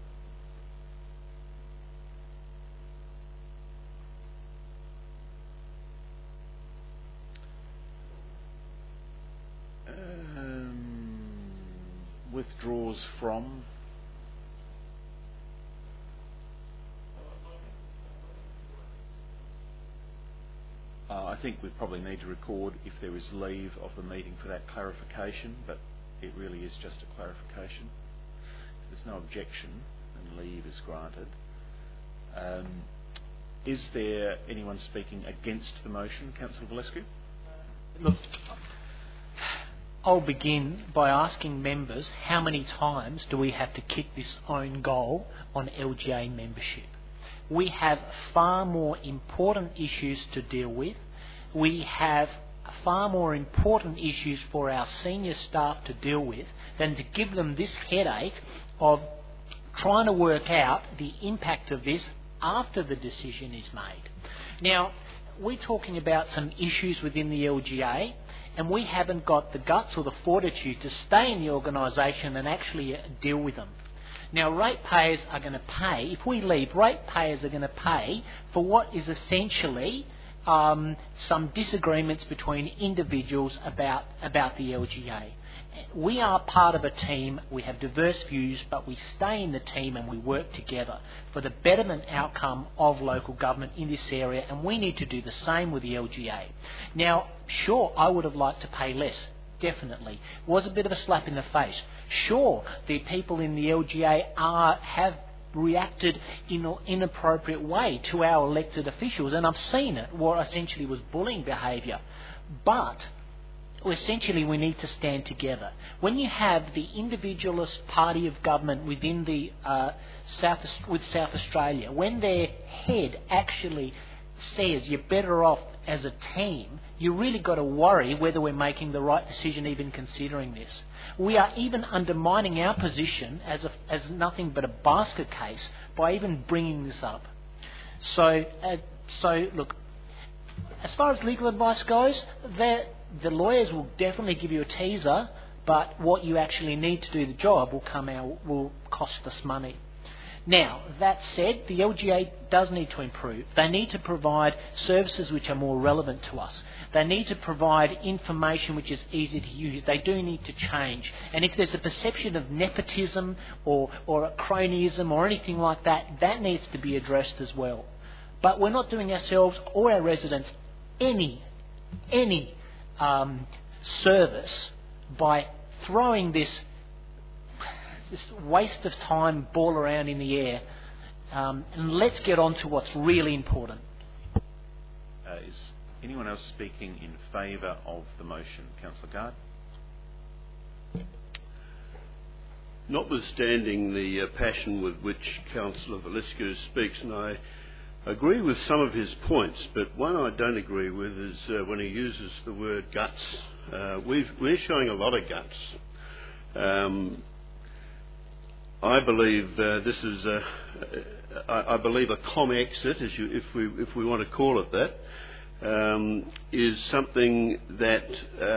Withdraws from. I think we probably need to record if there is leave of the meeting for that clarification, but it really is just a clarification. If there's no objection, and leave is granted. Is there anyone speaking against the motion, Councillor Valescu? Look, I'll begin by asking members how many times do we have to kick this own goal on LGA membership? We have far more important issues to deal with. We have far more important issues for our senior staff to deal with than to give them this headache of trying to work out the impact of this after the decision is made. Now, we're talking about some issues within the LGA, and we haven't got the guts or the fortitude to stay in the organisation and actually deal with them. Now, ratepayers are going to pay, if we leave, ratepayers are going to pay for what is essentially some disagreements between individuals about the LGA. We are part of a team, we have diverse views, but we stay in the team and we work together for the betterment outcome of local government in this area, and we need to do the same with the LGA. Now, sure, I would have liked to pay less, definitely. It was a bit of a slap in the face. Sure, the people in the LGA have reacted in an inappropriate way to our elected officials, and I've seen it, what essentially was bullying behaviour. But essentially we need to stand together. When you have the individualist party of government within the South Australia, when their head actually says you're better off as a team, you really got to worry whether we're making the right decision even considering this. We are even undermining our position as nothing but a basket case by even bringing this up. So look, as far as legal advice goes, the lawyers will definitely give you a teaser, but what you actually need to do the job will cost us money. Now, that said, the LGA does need to improve. They need to provide services which are more relevant to us. They need to provide information which is easy to use. They do need to change. And if there's a perception of nepotism or a cronyism or anything like that, that needs to be addressed as well. But we're not doing ourselves or our residents any service by throwing this waste of time ball around in the air, and let's get on to what's really important. Is anyone else speaking in favour of the motion? Councillor Gard? Notwithstanding the passion with which Councillor Valescu speaks, and I agree with some of his points, but one I don't agree with is when he uses the word guts. We're showing a lot of guts. I believe this is I believe a ComExit, if we want to call it that, is something that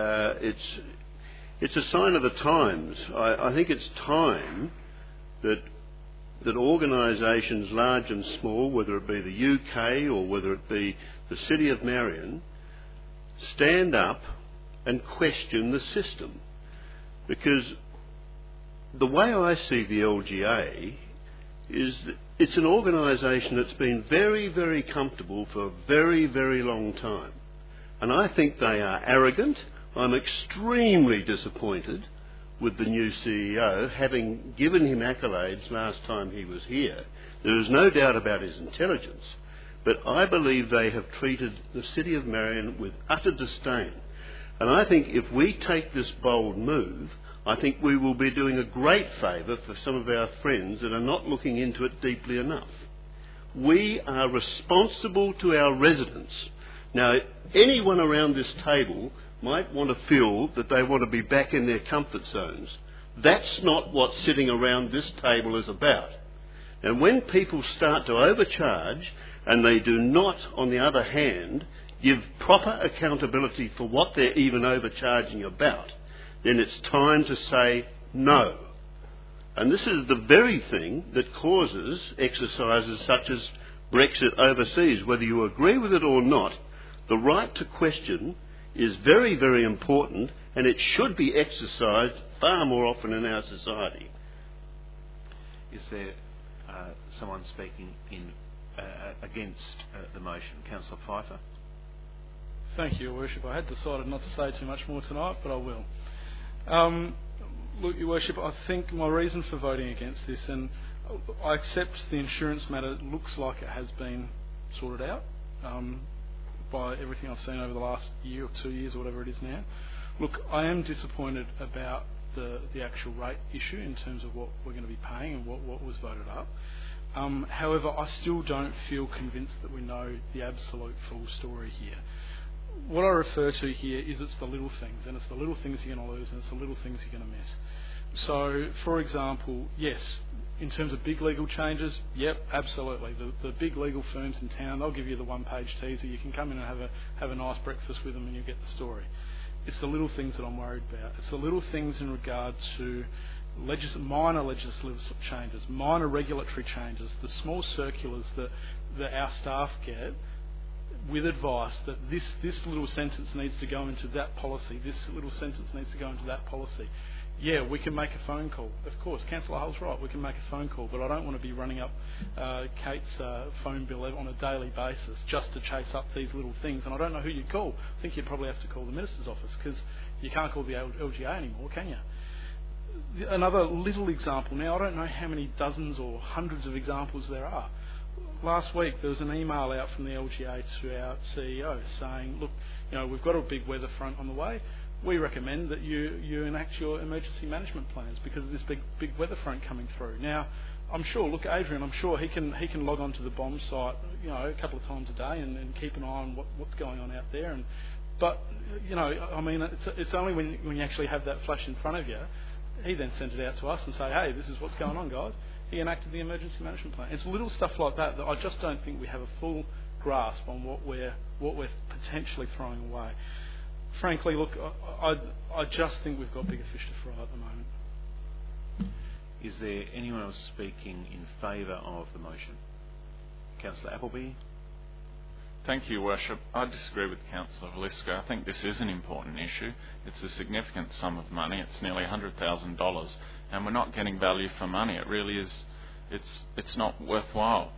it's a sign of the times. I think it's time that organisations large and small, whether it be the UK or whether it be the City of Marion, stand up and question the system, because the way I see the LGA is that it's an organisation that's been very, very comfortable for a very, very long time. And I think they are arrogant. I'm extremely disappointed with the new CEO, having given him accolades last time he was here. There is no doubt about his intelligence. But I believe they have treated the City of Marion with utter disdain. And I think if we take this bold move, I think we will be doing a great favour for some of our friends that are not looking into it deeply enough. We are responsible to our residents Now, anyone around this table might want to feel that they want to be back in their comfort zones. That's not what sitting around this table is about. And when people start to overcharge and they do not, on the other hand, give proper accountability for what they're even overcharging about, then it's time to say no. And this is the very thing that causes exercises such as Brexit overseas. Whether you agree with it or not, the right to question is very, very important, and it should be exercised far more often in our society. Is there someone speaking against the motion? Councillor Pfeiffer. Thank you, Your Worship. I had decided not to say too much more tonight, but I will. Look, Your Worship, I think my reason for voting against this, and I accept the insurance matter looks like it has been sorted out by everything I've seen over the last year or 2 years or whatever it is now. Look, I am disappointed about the actual rate issue in terms of what we're going to be paying and what was voted up. However, I still don't feel convinced that we know the absolute full story here. What I refer to here is it's the little things, and it's the little things you're going to lose, and it's the little things you're going to miss. So, for example, yes, in terms of big legal changes, yep, absolutely. The big legal firms in town, they'll give you the one-page teaser. You can come in and have a nice breakfast with them and you get the story. It's the little things that I'm worried about. It's the little things in regard to minor legislative changes, minor regulatory changes, the small circulars that our staff get with advice that this little sentence needs to go into that policy, this little sentence needs to go into that policy. Yeah, we can make a phone call. Of course, Councillor Hull's right, we can make a phone call, but I don't want to be running up Kate's phone bill on a daily basis just to chase up these little things, and I don't know who you'd call. I think you'd probably have to call the Minister's office, because you can't call the LGA anymore, can you? Another little example. Now, I don't know how many dozens or hundreds of examples there are. Last week there was an email out from the LGA to our CEO saying, look, we've got a big weather front on the way. We recommend that you enact your emergency management plans because of this big weather front coming through. Now, I'm sure, look, Adrian, I'm sure he can log on to the BOM site, a couple of times a day and keep an eye on what's going on out there. But I mean, it's only when you actually have that flash in front of you, he then sent it out to us and say, hey, this is what's going on, guys. He enacted the emergency management plan. It's little stuff like that I just don't think we have a full grasp on what we're potentially throwing away. Frankly, look, I just think we've got bigger fish to fry at the moment. Is there anyone else speaking in favour of the motion? Councillor Appleby. Thank you, Worship. I disagree with Councillor Velisca. I think this is an important issue. It's a significant sum of money. It's nearly $100,000, and we're not getting value for money. It really is. It's not worthwhile.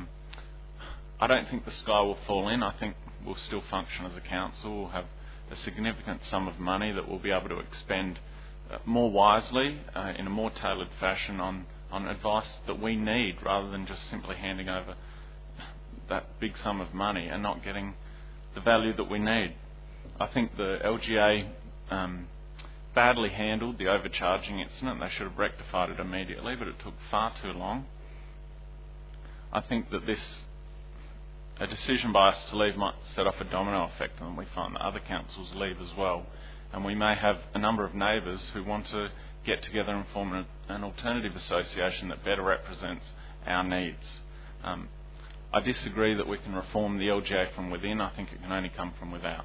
I don't think the sky will fall in. I think we'll still function as a council. We'll have a significant sum of money that we'll be able to expend more wisely, in a more tailored fashion on advice that we need, rather than just simply handing over that big sum of money and not getting the value that we need. I think the LGA badly handled the overcharging incident. They should have rectified it immediately, but it took far too long. I think that a decision by us to leave might set off a domino effect, and we find that other councils leave as well. And we may have a number of neighbours who want to get together and form an alternative association that better represents our needs. I disagree that we can reform the LGA from within. I think it can only come from without.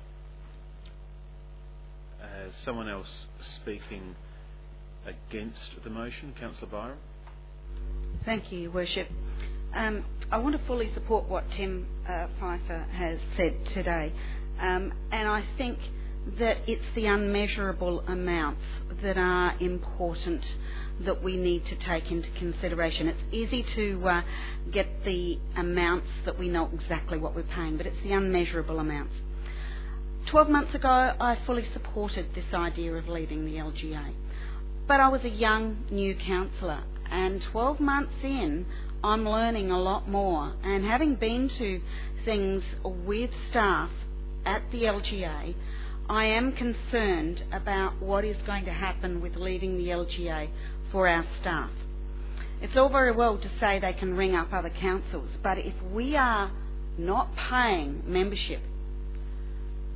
Someone else speaking against the motion? Councillor Byram. Thank you, Your Worship. I want to fully support what Tim Pfeiffer has said today, and I think that it's the unmeasurable amounts that are important that we need to take into consideration. It's easy to get the amounts that we know exactly what we're paying, but it's the unmeasurable amounts. 12 months ago, I fully supported this idea of leaving the LGA, but I was a young, new councillor, and 12 months in, I'm learning a lot more, and having been to things with staff at the LGA, I am concerned about what is going to happen with leaving the LGA for our staff. It's all very well to say they can ring up other councils, but if we are not paying membership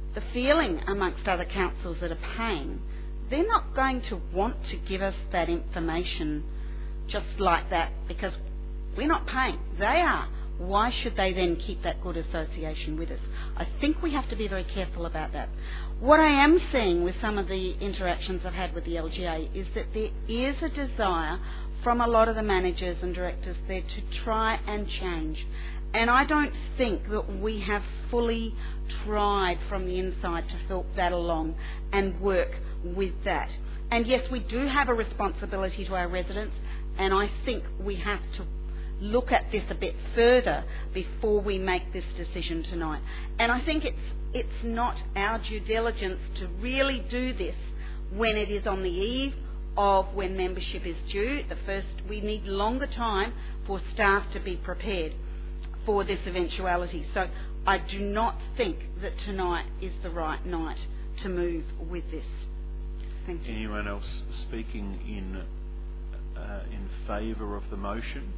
the feeling amongst other councils that are paying, they're not going to want to give us that information just like that because we're not paying. They are. Why should they then keep that good association with us? I think we have to be very careful about that. What I am seeing with some of the interactions I've had with the LGA is that there is a desire from a lot of the managers and directors there to try and change. And I don't think that we have fully tried from the inside to help that along and work with that. And yes, we do have a responsibility to our residents, and I think we have to look at this a bit further before we make this decision tonight. And I think it's not our due diligence to really do this when it is on the eve of when membership is due. We need longer time for staff to be prepared for this eventuality. So I do not think that tonight is the right night to move with this. Thank you. Anyone else speaking in favour of the motion?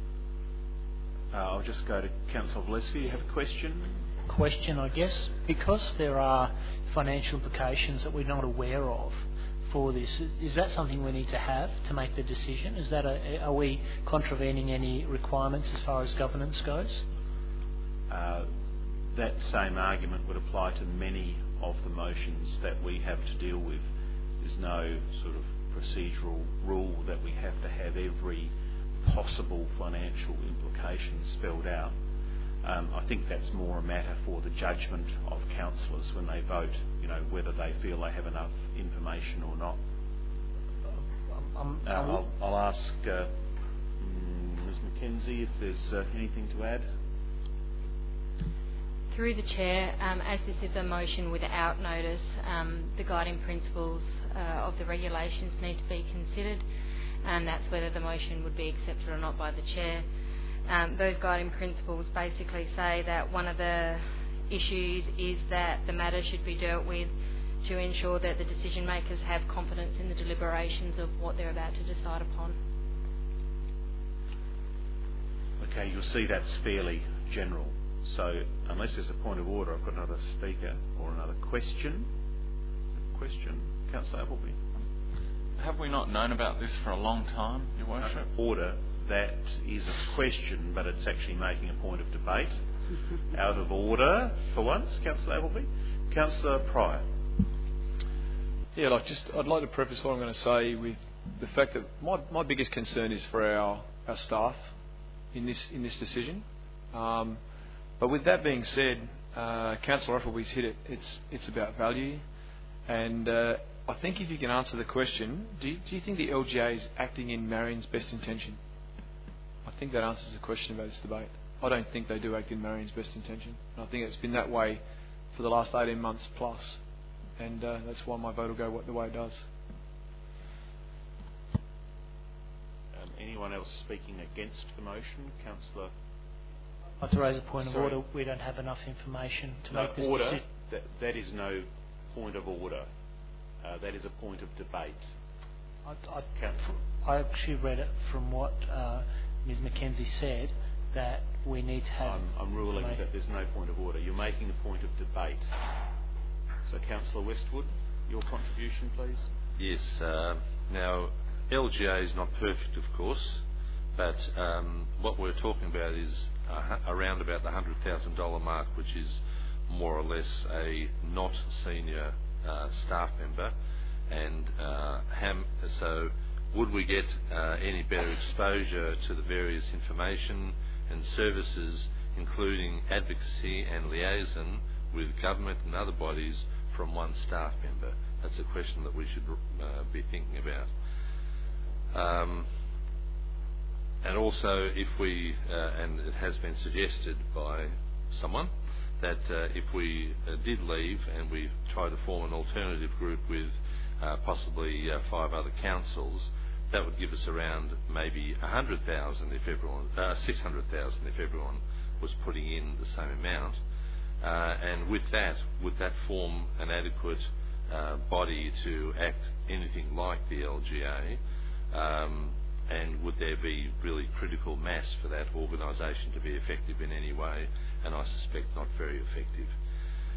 I'll just go to Councillor Valesky. You have a question? Question, I guess, because there are financial implications that we're not aware of for this. Is that something we need to have to make the decision? Are we contravening any requirements as far as governance goes? That same argument would apply to many of the motions that we have to deal with. There's no sort of procedural rule that we have to have every possible financial implications spelled out. I think that's more a matter for the judgment of councillors when they vote, whether they feel they have enough information or not. I'll ask Ms McKenzie if there's anything to add. Through the Chair, as this is a motion without notice, the guiding principles of the regulations need to be considered, and that's whether the motion would be accepted or not by the Chair. Those guiding principles basically say that one of the issues is that the matter should be dealt with to ensure that the decision makers have confidence in the deliberations of what they're about to decide upon. Okay, you'll see that's fairly general. So unless there's a point of order, I've got another speaker or another question. Councillor Appleby. Have we not known about this for a long time, Your Worship? Order. That is a question, but it's actually making a point of debate. Out of order for once, Councillor Appleby. Councillor Pryor. Yeah, I'd like to preface what I'm going to say with the fact that my biggest concern is for our staff in this decision. But with that being said, Councillor Appleby's hit it. It's about value, and I think if you can answer the question, do you think the LGA is acting in Marion's best intention? I think that answers the question about this debate. I don't think they do act in Marion's best intention. And I think it's been that way for the last 18 months plus. And that's why my vote will go the way it does. Anyone else speaking against the motion? Councillor? I'd like to raise a point of order. We don't have enough information to make this decision. That is no point of order. That is a point of debate. I actually read it from what Ms McKenzie said, that we need to have... I'm ruling that there's no point of order. You're making a point of debate. So Councillor Westwood, your contribution, please. Yes. Now, LGA is not perfect, of course, but what we're talking about is around about the $100,000 mark, which is more or less a not senior staff member. And so would we get any better exposure to the various information and services, including advocacy and liaison with government and other bodies from one staff member? That's a question that we should be thinking about. And also, if we, and it has been suggested by someone, that if we did leave and we tried to form an alternative group with possibly 5 other councils, that would give us around maybe 100,000 if everyone, 600,000 if everyone was putting in the same amount. And with that, would that form an adequate body to act anything like the LGA? And would there be really critical mass for that organisation to be effective in any way? And I suspect not very effective.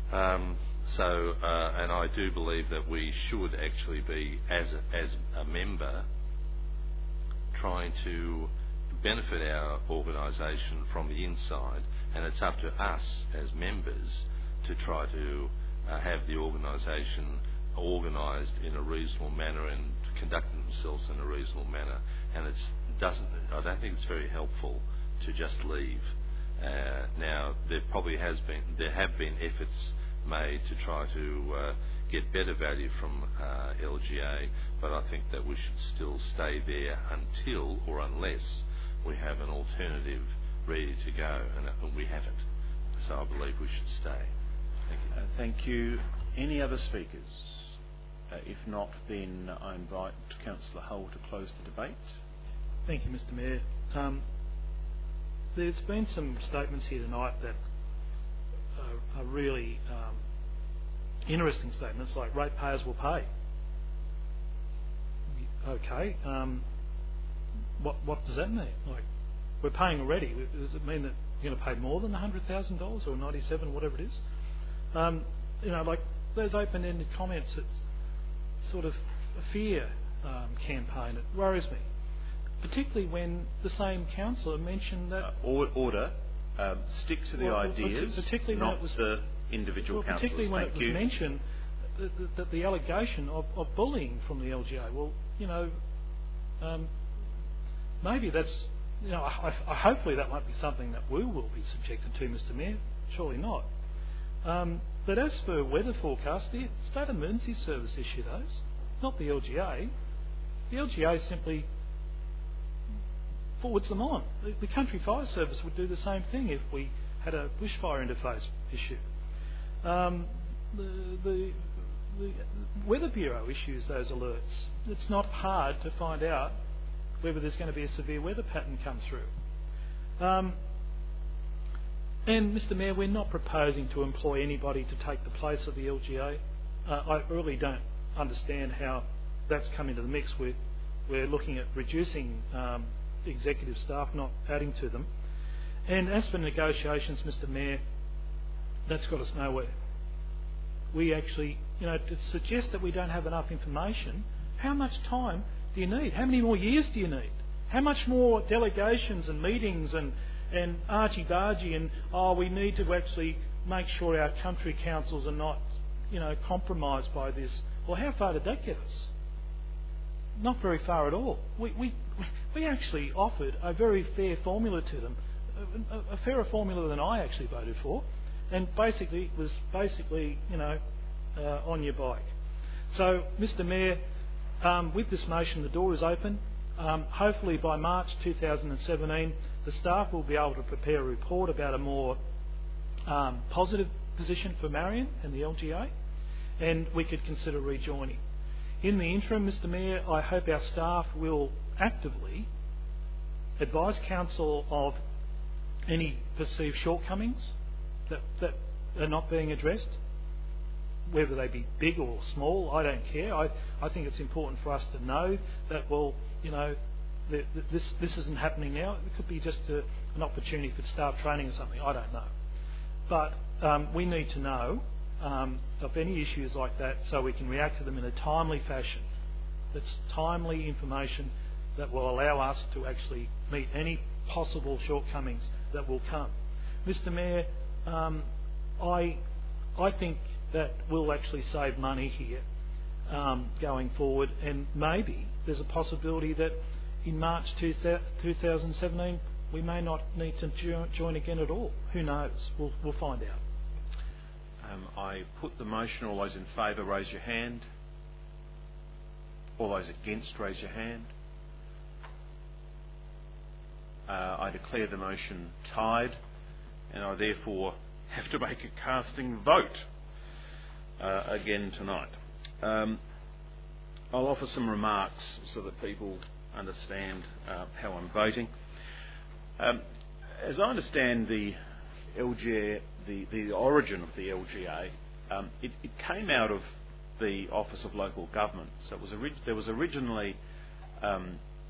And I do believe that we should actually be, as a member, trying to benefit our organisation from the inside, and it's up to us as members to try to have the organisation organised in a reasonable manner and conducting themselves in a reasonable manner. And I don't think it's very helpful to just leave. Now, there have been efforts made to try to get better value from LGA, but I think that we should still stay there until or unless we have an alternative ready to go, and we haven't. So I believe we should stay. Thank you. Thank you. Any other speakers? If not, then I invite Councillor Hull to close the debate. Thank you, Mr. Mayor. There's been some statements here tonight that are really interesting statements, like ratepayers will pay. Okay, what does that mean? Like, we're paying already. Does it mean that you're going to pay more than $100,000 or 97, whatever it is? Like those open-ended comments, it's sort of a fear campaign. It worries me, particularly when the same councillor mentioned that... Order. Stick to the ideas, particularly not the individual councillors. Particularly when it was mentioned that the allegation of bullying from the LGA. Well, maybe that's... hopefully that won't be something that we will be subjected to, Mr. Mayor. Surely not. But as for weather forecast, the State Emergency Service issue those, not the LGA. The LGA simply forwards them on. The Country Fire Service would do the same thing if we had a bushfire interface issue. The Weather Bureau issues those alerts. It's not hard to find out whether there's going to be a severe weather pattern come through. And, Mr. Mayor, we're not proposing to employ anybody to take the place of the LGA. I really don't understand how that's come into the mix. We're looking at reducing executive staff, not adding to them. And as for negotiations, Mr. Mayor, that's got us nowhere. We actually, to suggest that we don't have enough information, how much time do you need? How many more years do you need? How much more delegations and meetings and argy-bargy and, we need to actually make sure our country councils are not, compromised by this. Well, how far did that get us? Not very far at all. We actually offered a very fair formula to them, a fairer formula than I actually voted for, and basically it was on your bike. So, Mr. Mayor, with this motion, the door is open. Hopefully by March 2017, the staff will be able to prepare a report about a more positive position for Marion and the LGA, and we could consider rejoining. In the interim, Mr. Mayor, I hope our staff will actively advise Council of any perceived shortcomings that are not being addressed, whether they be big or small. I don't care. I think it's important for us to know that, this isn't happening now. It could be just an opportunity for staff training or something. I don't know. But we need to know of any issues like that so we can react to them in a timely fashion. That's timely information that will allow us to actually meet any possible shortcomings that will come. Mr. Mayor, I think that we'll actually save money here going forward, and maybe there's a possibility that in March 2017 we may not need to join again at all. Who knows? We'll find out. I put the motion. All those in favour, raise your hand. All those against, raise your hand. I declare the motion tied, and I therefore have to make a casting vote again tonight. I'll offer some remarks so that people understand how I'm voting. As I understand the LGA, the origin of the LGA, it came out of the Office of Local Government. So there was originally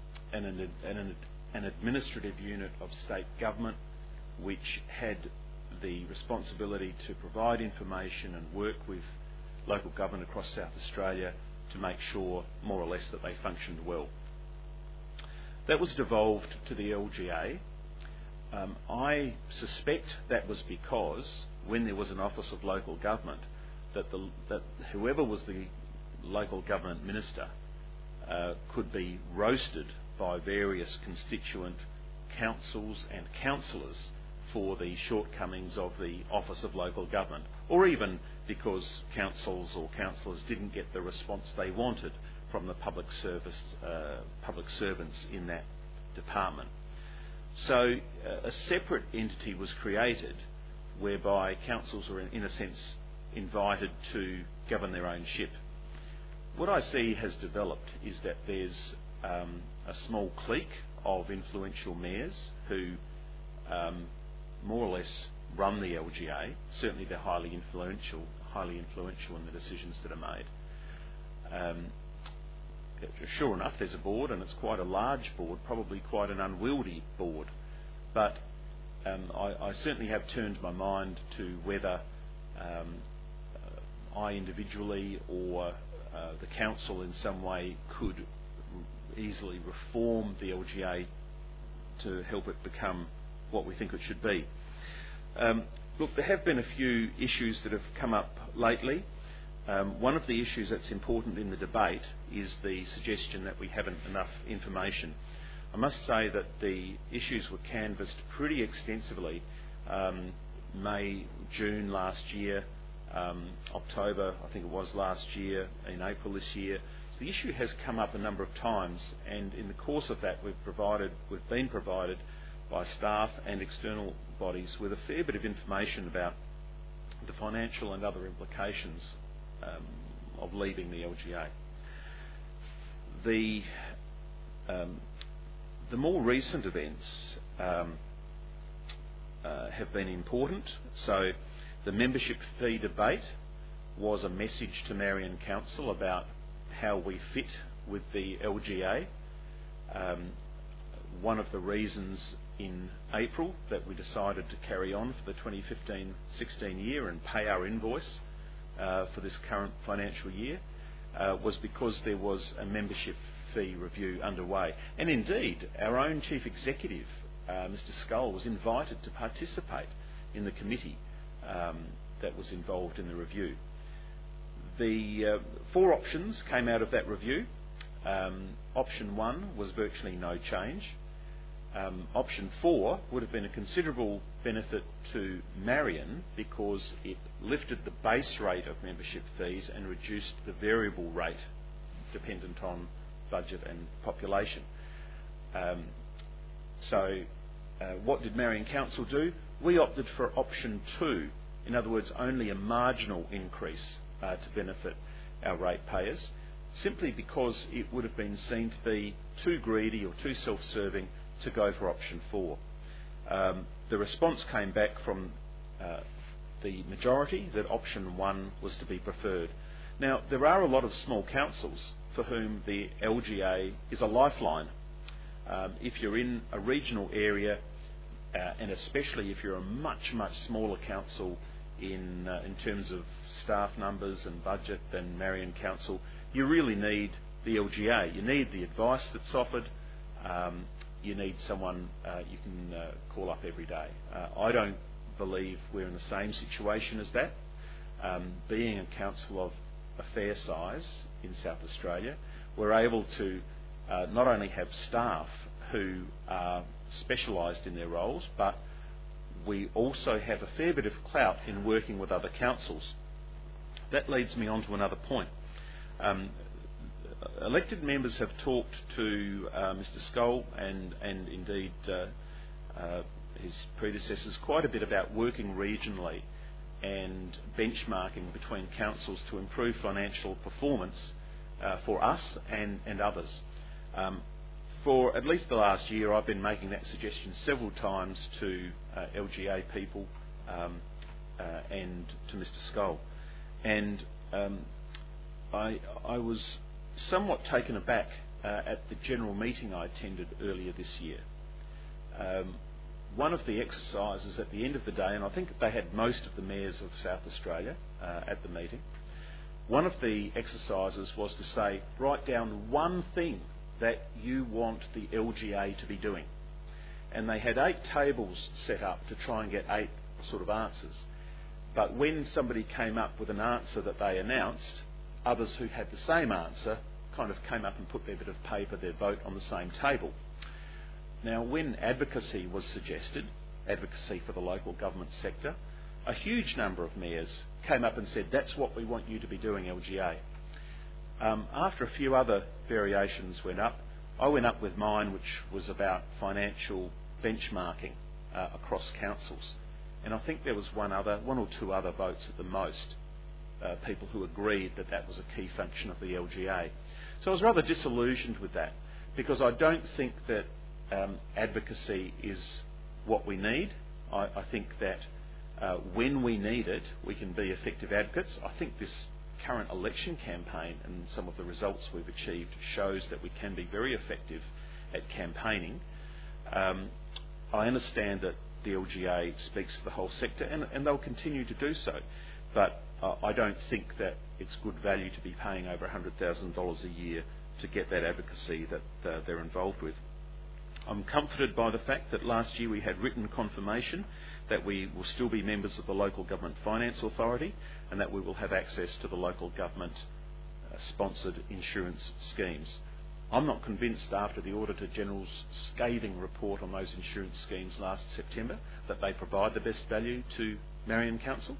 an administrative unit of state government which had the responsibility to provide information and work with local government across South Australia to make sure, more or less, that they functioned well. That was devolved to the LGA. I suspect that was because when there was an Office of Local Government, that whoever was the local government minister could be roasted by various constituent councils and councillors for the shortcomings of the Office of Local Government, or even because councils or councillors didn't get the response they wanted from the public servants in that department. So a separate entity was created whereby councils were, in a sense, invited to govern their own ship. What I see has developed is that there's a small clique of influential mayors who more or less run the LGA. Certainly they're highly influential in the decisions that are made. Sure enough, there's a board, and it's quite a large board, probably quite an unwieldy board. But I certainly have turned my mind to whether I individually or the council in some way could easily reform the LGA to help it become what we think it should be. Look, there have been a few issues that have come up lately. One of the issues that's important in the debate is the suggestion that we haven't enough information. I must say that the issues were canvassed pretty extensively May, June last year, October I think it was last year, in April this year. So the issue has come up a number of times, and in the course of that we've been provided by staff and external bodies with a fair bit of information about the financial and other implications of leaving the LGA. The more recent events have been important. So the membership fee debate was a message to Marion Council about how we fit with the LGA. One of the reasons in April that we decided to carry on for the 2015-16 year and pay our invoice for this current financial year was because there was a membership fee review underway. And indeed, our own Chief Executive, Mr Scull, was invited to participate in the committee that was involved in the review. The 4 options came out of that review. Option 1 was virtually no change. Option 4 would have been a considerable benefit to Marion because it lifted the base rate of membership fees and reduced the variable rate dependent on budget and population. What did Marion Council do? We opted for option 2, in other words, only a marginal increase to benefit our ratepayers, simply because it would have been seen to be too greedy or too self-serving to go for option 4. The response came back from the majority that option 1 was to be preferred. Now, there are a lot of small councils for whom the LGA is a lifeline. If you're in a regional area, and especially if you're a much, much smaller council in terms of staff numbers and budget than Marion Council, you really need the LGA. You need the advice that's offered. You need someone you can call up every day. I don't believe we're in the same situation as that. Being a council of a fair size in South Australia, we're able to not only have staff who are specialised in their roles, but we also have a fair bit of clout in working with other councils. That leads me on to another point. Elected members have talked to Mr Scull and indeed his predecessors quite a bit about working regionally and benchmarking between councils to improve financial performance for us and others. For at least the last year, I've been making that suggestion several times to LGA people and to Mr Scull. And I was somewhat taken aback at the general meeting I attended earlier this year. one of the exercises at the end of the day, and I think they had most of the mayors of South Australia at the meeting, one of the exercises was to say, write down one thing that you want the LGA to be doing. And they had 8 tables set up to try and get 8 sort of answers. But when somebody came up with an answer that they announced, others who had the same answer kind of came up and put their bit of paper, their vote on the same table. Now, when advocacy was suggested, advocacy for the local government sector, a huge number of mayors came up and said, that's what we want you to be doing, LGA. After a few other variations went up, I went up with mine, which was about financial benchmarking across councils. And I think there was one or two other votes at the most, people who agreed that that was a key function of the LGA. So I was rather disillusioned with that, because I don't think that advocacy is what we need. I think that when we need it, we can be effective advocates. I think this current election campaign and some of the results we've achieved shows that we can be very effective at campaigning. I understand that the LGA speaks for the whole sector, and they'll continue to do so. But I don't think that it's good value to be paying over $100,000 a year to get that advocacy that they're involved with. I'm comforted by the fact that last year we had written confirmation that we will still be members of the Local Government Finance Authority and that we will have access to the local government sponsored insurance schemes. I'm not convinced after the Auditor General's scathing report on those insurance schemes last September that they provide the best value to Marion Council.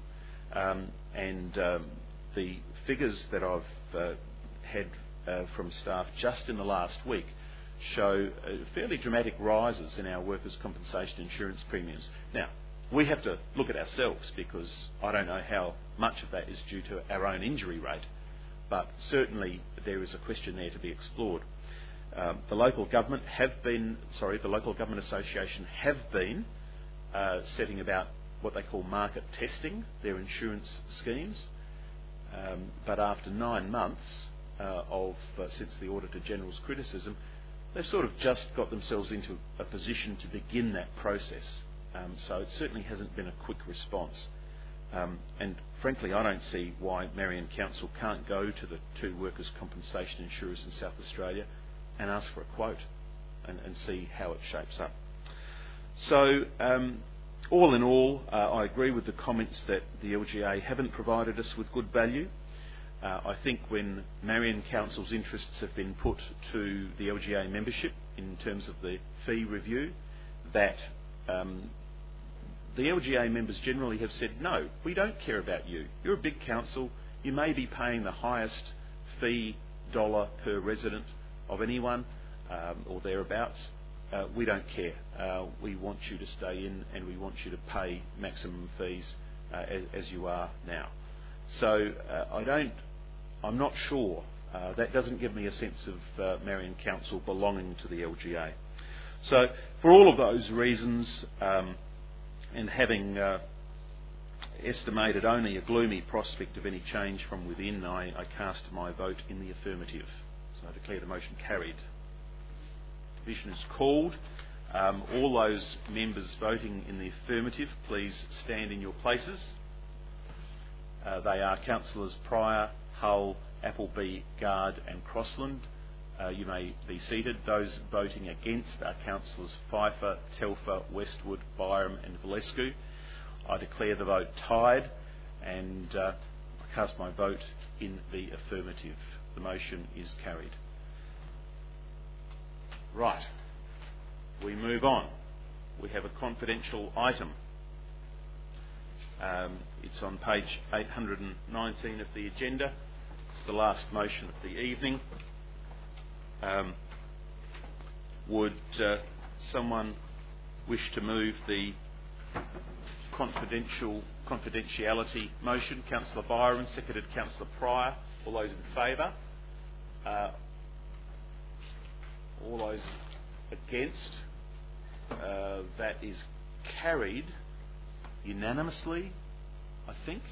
The figures that I've had from staff just in the last week show fairly dramatic rises in our workers' compensation insurance premiums. Now, we have to look at ourselves, because I don't know how much of that is due to our own injury rate, but certainly there is a question there to be explored. The Local Government Association have been setting about what they call market testing their insurance schemes, but after 9 months since the Auditor General's criticism, they've sort of just got themselves into a position to begin that process. So it certainly hasn't been a quick response. And frankly, I don't see why Marion Council can't go to the 2 workers' compensation insurers in South Australia and ask for a quote and see how it shapes up. So all in all, I agree with the comments that the LGA haven't provided us with good value. I think when Marion Council's interests have been put to the LGA membership in terms of the fee review, that the LGA members generally have said, no, we don't care about you. You're a big council. You may be paying the highest fee dollar per resident of anyone or thereabouts. We don't care. We want you to stay in, and we want you to pay maximum fees as you are now. So I'm not sure. That doesn't give me a sense of Marion Council belonging to the LGA. So for all of those reasons, and having estimated only a gloomy prospect of any change from within, I cast my vote in the affirmative. So I declare the motion carried. Division is called. All those members voting in the affirmative, please stand in your places. They are Councillors Pryor, Hull, Appleby, Guard and Crossland. You may be seated. Those voting against are Councillors Pfeiffer, Telfer, Westwood, Byram and Valescu. I declare the vote tied, and I cast my vote in the affirmative. The motion is carried. Right. We move on. We have a confidential item. It's on page 819 of the agenda. It's the last motion of the evening. Would someone wish to move the confidentiality motion? Councillor Byron, seconded Councillor Pryor. All those in favour? All those against? That is carried unanimously, I think.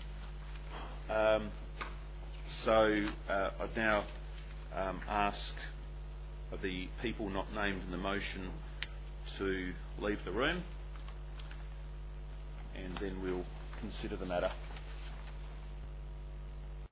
So I'd now ask the people not named in the motion to leave the room. and then we'll consider the matter.